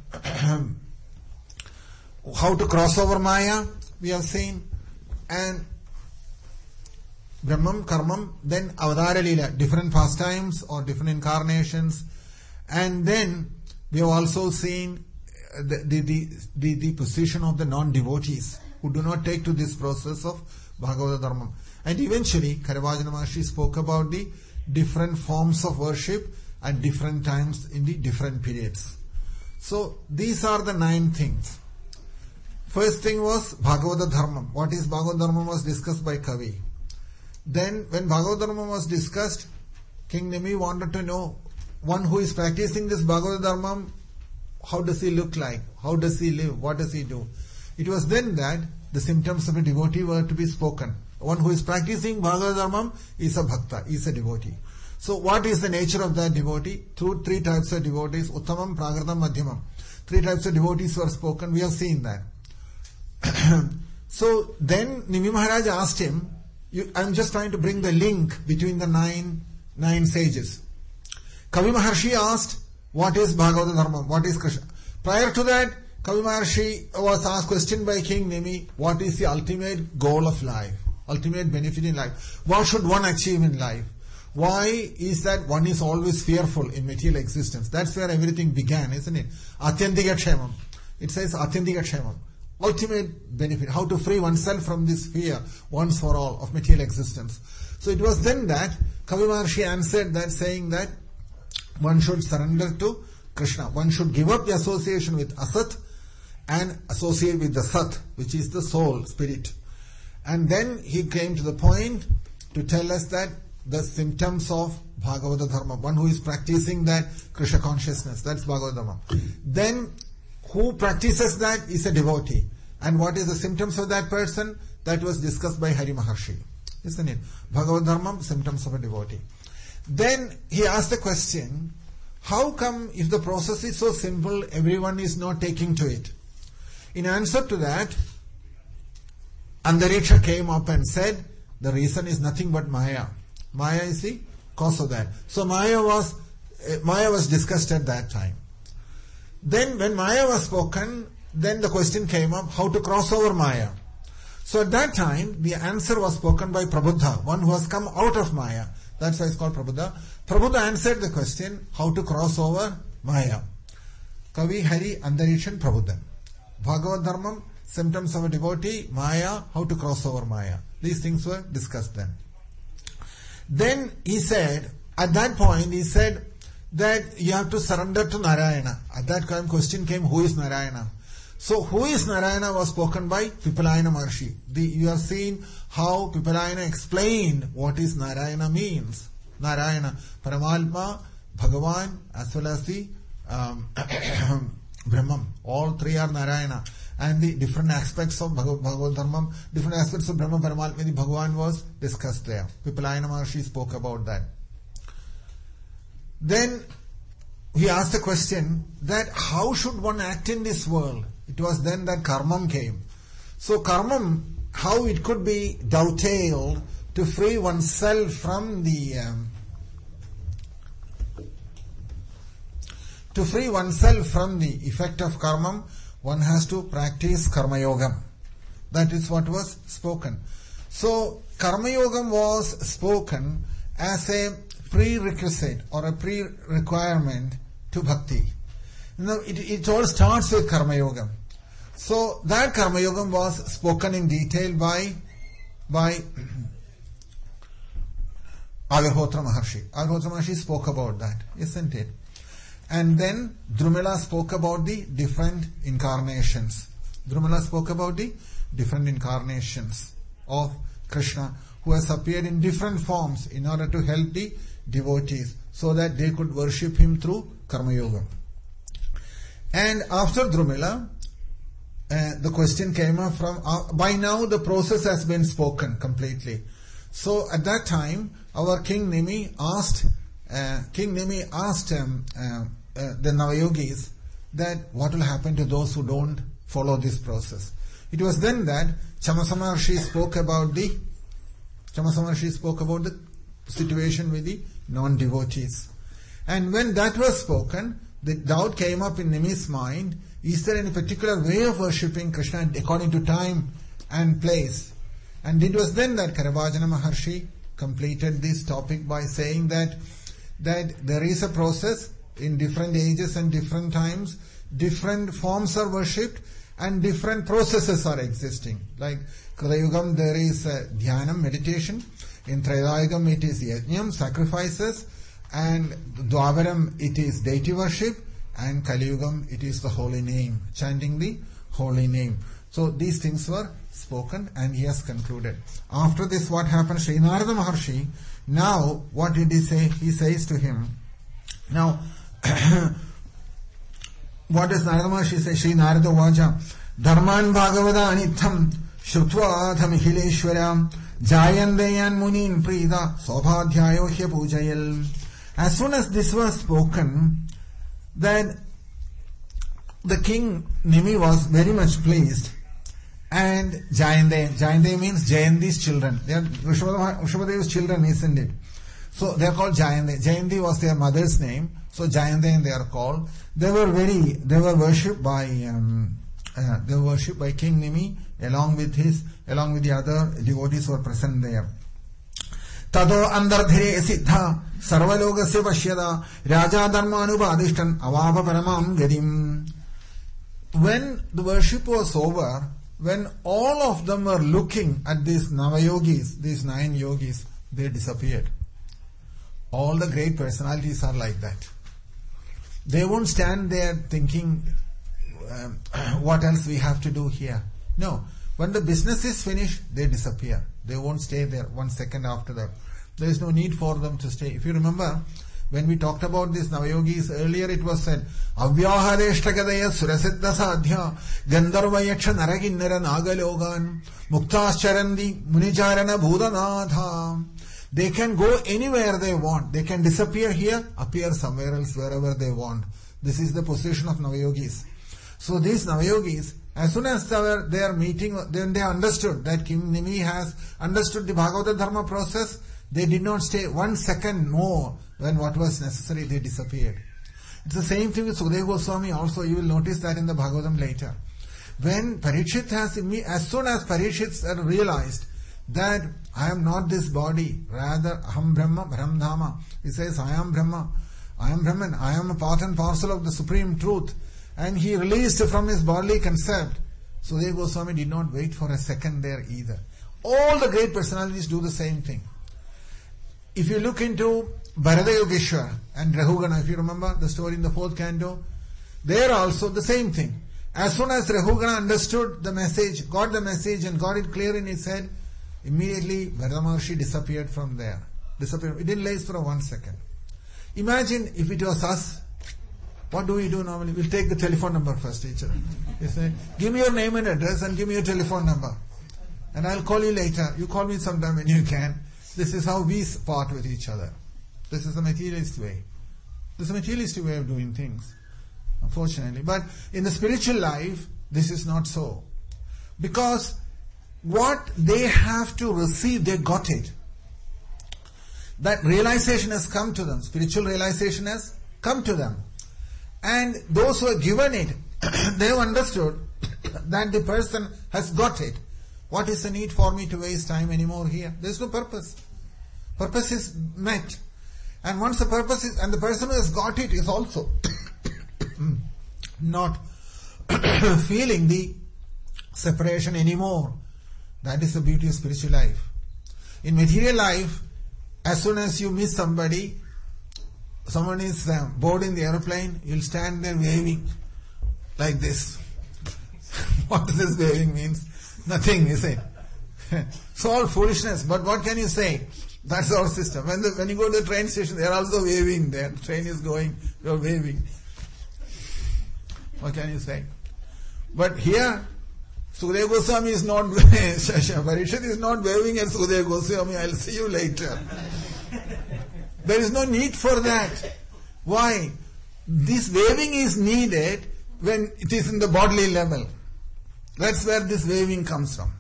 how to cross over Maya, we have seen, and Brahmam, Karmam, then Avadara Leela, different pastimes or different incarnations. And then we have also seen the, the, the, the, the position of the non-devotees who do not take to this process of Bhagavata Dharmam. And eventually, Karabhajana Maharshi spoke about the different forms of worship at different times in the different periods. So, these are the nine things. First thing was Bhagavata Dharmam. What is Bhagavata Dharmam was discussed by Kavi. Then, when Bhagavata Dharmam was discussed, King Nimi wanted to know, one who is practicing this Bhagavata Dharmam, how does he look like? How does he live? What does he do? It was then that the symptoms of a devotee were to be spoken. One who is practicing Bhagavata Dharmam is a bhakta, is a devotee. So what is the nature of that devotee? Through three types of devotees, Uttamam, Prakratam, Madhyamam. Three types of devotees were spoken, we have seen that. So then Nimi Maharaj asked him, you, I'm just trying to bring the link between the nine, nine sages. Kavi Maharshi asked, what is Bhagavata Dharma? What is Krishna? Prior to that, Kavi Maharshi was asked question by King Nimi, what is the ultimate goal of life? Ultimate benefit in life? What should one achieve in life? Why is that one is always fearful in material existence? That's where everything began, isn't it? Atyantika Kshemam. It says Atyantika Kshemam. Ultimate benefit. How to free oneself from this fear once for all of material existence. So it was then that Kavi Maharshi answered that saying that one should surrender to Krishna. One should give up the association with Asat and associate with the Sat, which is the soul, spirit. And then he came to the point to tell us that the symptoms of Bhagavata Dharma, one who is practicing that Krishna consciousness, that's Bhagavata Dharma. Then who practices that is a devotee. And what is the symptoms of that person? That was discussed by Hari Maharshi. Isn't it? Bhagavata Dharma, symptoms of a devotee. Then he asked the question, how come if the process is so simple, everyone is not taking to it? In answer to that, Andariksha came up and said, the reason is nothing but Maya. Maya is the cause of that. So Maya was, uh, Maya was discussed at that time. Then when Maya was spoken, then the question came up, how to cross over Maya. So at that time, the answer was spoken by Prabuddha, one who has come out of Maya. That's why it's called Prabuddha. Prabuddha answered the question, how to cross over Maya. Kavi, Hari, Andarikshan, Prabuddha. Bhagavad Dharmam, symptoms of a devotee, Maya, how to cross over Maya. These things were discussed then. Then he said, at that point he said that you have to surrender to Narayana. At that time question came, who is Narayana? So who is Narayana was spoken by Pipalayana Maharshi. The, you have seen how Pipalayana explained what is Narayana means. Narayana, Paramatma, Bhagavan, as well as the um, Brahman. All three are Narayana. And the different aspects of Bhagavad, Bhagavad Dharma, different aspects of Brahma, Paramatma, the Bhagavan was discussed there. Pipalayana Maharshi spoke about that. Then he asked the question that how should one act in this world? It was then that karmam came. So karmam, how it could be dovetailed to free oneself from the um, to free oneself from the effect of karmam, one has to practice karma yogam. That is what was spoken. So karma yogam was spoken as a prerequisite or a pre-requirement to bhakti. Now it, it all starts with karma yogam. So that karma yogam was spoken in detail by by Agarhotra Maharshi. Agarhotra Maharshi spoke about that, isn't it? And then Drumila spoke about the different incarnations. Drumila spoke about the different incarnations of Krishna, who has appeared in different forms in order to help the devotees so that they could worship him through Karma Yoga. And after Drumila, uh, the question came up from, uh, by now the process has been spoken completely. So at that time, our King Nimi asked, uh, King Nimi asked um, uh, uh, the Navayogis that what will happen to those who don't follow this process. It was then that Chamasa Maharshi spoke about the Chamasa Maharshi spoke about the situation with the non-devotees. And when that was spoken, the doubt came up in Nimi's mind, is there any particular way of worshipping Krishna according to time and place? And it was then that Karavajana Maharshi completed this topic by saying that that there is a process in different ages and different times, different forms are worshipped and different processes are existing. Like Kritayugam, there is uh, Dhyanam, meditation. In Trayayugam, it is Yajnam, sacrifices. And Dwavaram, it is deity worship. And Kaliyugam, it is the holy name, chanting the holy name. So these things were spoken and he has concluded. After this, what happened? Sri Narada Maharshi, now what did he say? He says to him, now what does Narada Maharshi say? Sri Narada Vaja, Dharman Bhagavada Anitham Shrutva Adhamihileshwaram Jayandayan Munin Prida Sobhadhyayo Hya Pujayal. As soon as this was spoken, then the king Nimi was very much pleased. And Jayande, Jayande means Jayandi's children. They are Vrishabhadeva's children, isn't it? So they are called Jayande. Jayandi was their mother's name. So Jayande they are called. They were very, they were worshipped by, um, uh, they were worshipped by King Nimi along with his, along with the other devotees who were present there. Tado andardhire siddha sarvalogasya pashyada raja dharmanubadishtan avava paramam gadim. When the worship was over, when all of them were looking at these Navayogis, these nine yogis, they disappeared. All the great personalities are like that. they won't stand there thinking, um, what else we have to do here. No. When the business is finished, they disappear. They won't stay there one second after that. There is no need for them to stay. If you remember, when we talked about these Navayogis earlier, it was said, Avyahareshtakadaya surasiddha sadhya gandharvayaksha narakinnara nagalogan muktascharandi municharana bhudanatha. They can go anywhere they want. They can disappear here, appear somewhere else, wherever they want. This is the position of Navayogis. So these Navayogis, as soon as they are, they are meeting, then they understood that Kim Nimi has understood the Bhagavata Dharma process. They did not stay one second more when what was necessary, they disappeared. It's the same thing with Sukadeva Goswami also. You will notice that in the Bhagavatam later. When Parikshit has, as soon as Parikshit realized that I am not this body, rather Aham Brahma, Brahmdhama. He says, I am Brahma, I am Brahman, I am a part and parcel of the Supreme Truth. And he released from his bodily concept. Sukadeva Goswami did not wait for a second there either. All the great personalities do the same thing. If you look into Bharata Yogeshwar and Rahugana, if you remember the story in the fourth canto, there also the same thing. As soon as Rahugana understood the message, got the message and got it clear in his head, immediately Bharata Maharshi disappeared from there. Disappeared. It didn't last for one second. Imagine if it was us. What do we do normally? We'll take the telephone number first, teacher. You say, give me your name and address and give me your telephone number. And I'll call you later. You call me sometime when you can. This is how we part with each other. This is the materialist way. This is the materialistic way of doing things, unfortunately. But in the spiritual life, this is not so. Because what they have to receive, they got it. That realization has come to them. Spiritual realization has come to them. And those who are given it, they have understood that the person has got it. What is the need for me to waste time anymore here? There is no purpose. Purpose is met. And once the purpose is, and the person who has got it is also not feeling the separation anymore. That is the beauty of spiritual life. In material life, as soon as you miss somebody, someone is uh, bored in the aeroplane, you'll stand there waving like this. What does this waving means? Nothing, is it? It's all foolishness. But what can you say? That's our system. When the, when you go to the train station, they are also waving there. The train is going, you are waving. What can you say? But here, Sukadeva Goswami is not, Parikshit is not waving at Sukadeva Goswami, I'll see you later. There is no need for that. Why? This waving is needed when it is in the bodily level. That's where this waving comes from.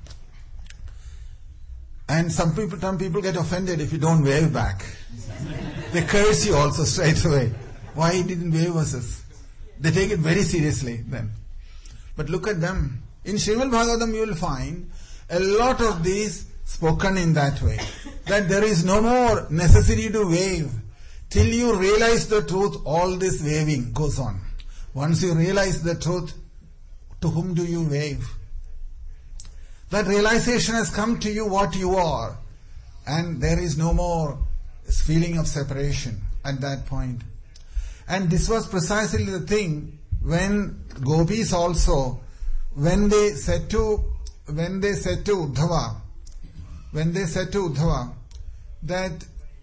And some people, some people get offended if you don't wave back. They curse you also straight away. Why he didn't wave us? They take it very seriously then. But look at them. In Srimad Bhagavatam you will find a lot of these spoken in that way. That there is no more necessity to wave. Till you realize the truth, all this waving goes on. Once you realize the truth, to whom do you wave? That realization has come to you what you are. And there is no more feeling of separation at that point. And this was precisely the thing when gopis also, when they said to, when they said to Uddhava, when they said to Uddhava that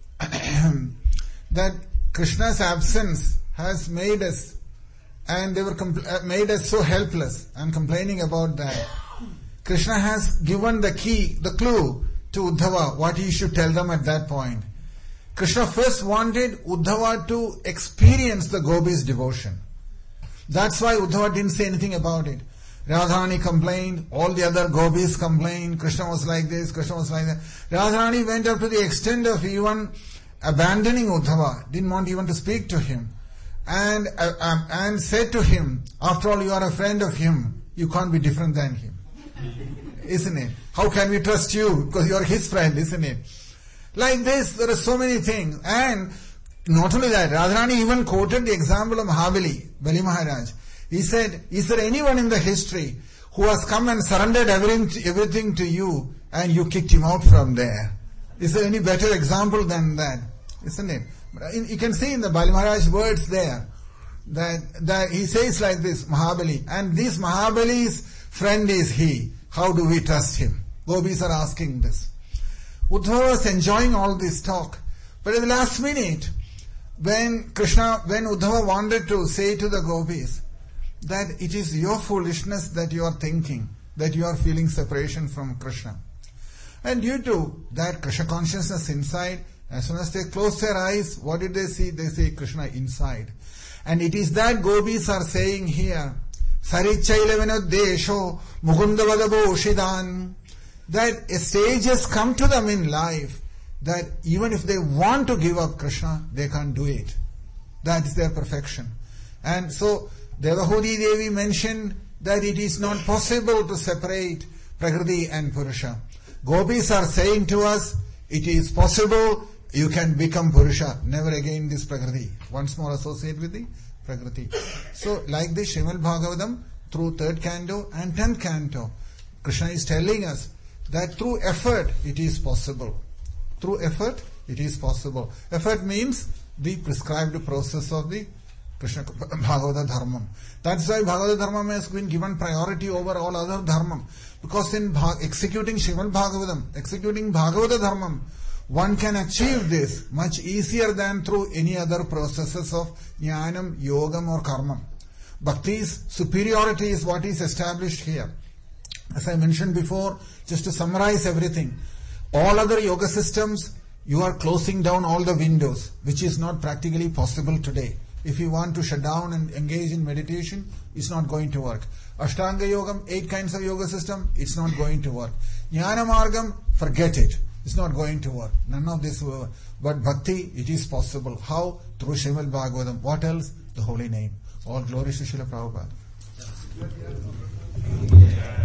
that Krishna's absence has made us, and they were compl- made us so helpless, and complaining about that. Krishna has given the key, the clue to Uddhava, what he should tell them at that point. Krishna first wanted Uddhava to experience the gopis' devotion. That's why Uddhava didn't say anything about it. Radharani complained, all the other gopis complained, Krishna was like this, Krishna was like that. Radharani went up to the extent of even abandoning Uddhava, didn't want even to speak to him. And, uh, um, and said to him, after all you are a friend of him, you can't be different than him. Isn't it? How can we trust you? Because you are his friend, isn't it? Like this, there are so many things. And not only that, Radharani even quoted the example of Mahabali, Bali Maharaj. He said, is there anyone in the history who has come and surrendered everything, everything to you and you kicked him out from there? Is there any better example than that? Isn't it? You can see in the Bali Maharaj words there that, that he says like this, Mahabali, and this Mahabali's friend is he. How do we trust him? Gopis are asking this. Uddhava was enjoying all this talk. But at the last minute, when Krishna, when Uddhava wanted to say to the gopis that it is your foolishness that you are thinking, that you are feeling separation from Krishna. And due to that Krishna consciousness inside, as soon as they close their eyes, what did they see? They see Krishna inside. And it is that gopis are saying here, Sarichailavana desho mukundavadabo shidan, that a stage has come to them in life that even if they want to give up Krishna, they can't do it. That is their perfection. And so Devahudi Devi mentioned that it is not possible to separate Prakriti and Purusha. Gopis are saying to us, it is possible, you can become Purusha, never again this Prakriti. Once more associate with the Prakriti. So like this Srimad Bhagavatam, through third canto and tenth canto, Krishna is telling us that through effort it is possible. Through effort it is possible. Effort means the prescribed process of the Krishna Bhagavata Dharmam. That's why Bhagavata Dharmam has been given priority over all other Dharmam. Because in Bha- executing Srimad Bhagavatam, executing Bhagavata Dharmam, one can achieve this much easier than through any other processes of Jnanam, Yogam or Karmam. Bhakti's superiority is what is established here. As I mentioned before, just to summarize everything, all other yoga systems, you are closing down all the windows, which is not practically possible today. If you want to shut down and engage in meditation, it's not going to work. Ashtanga Yogam, eight kinds of yoga system, it's not going to work. Jnana Margam, forget it. It's not going to work. None of this will work. But Bhakti, it is possible. How? Through Srimad Bhagavatam. What else? The holy name. All glory to Srila Prabhupada.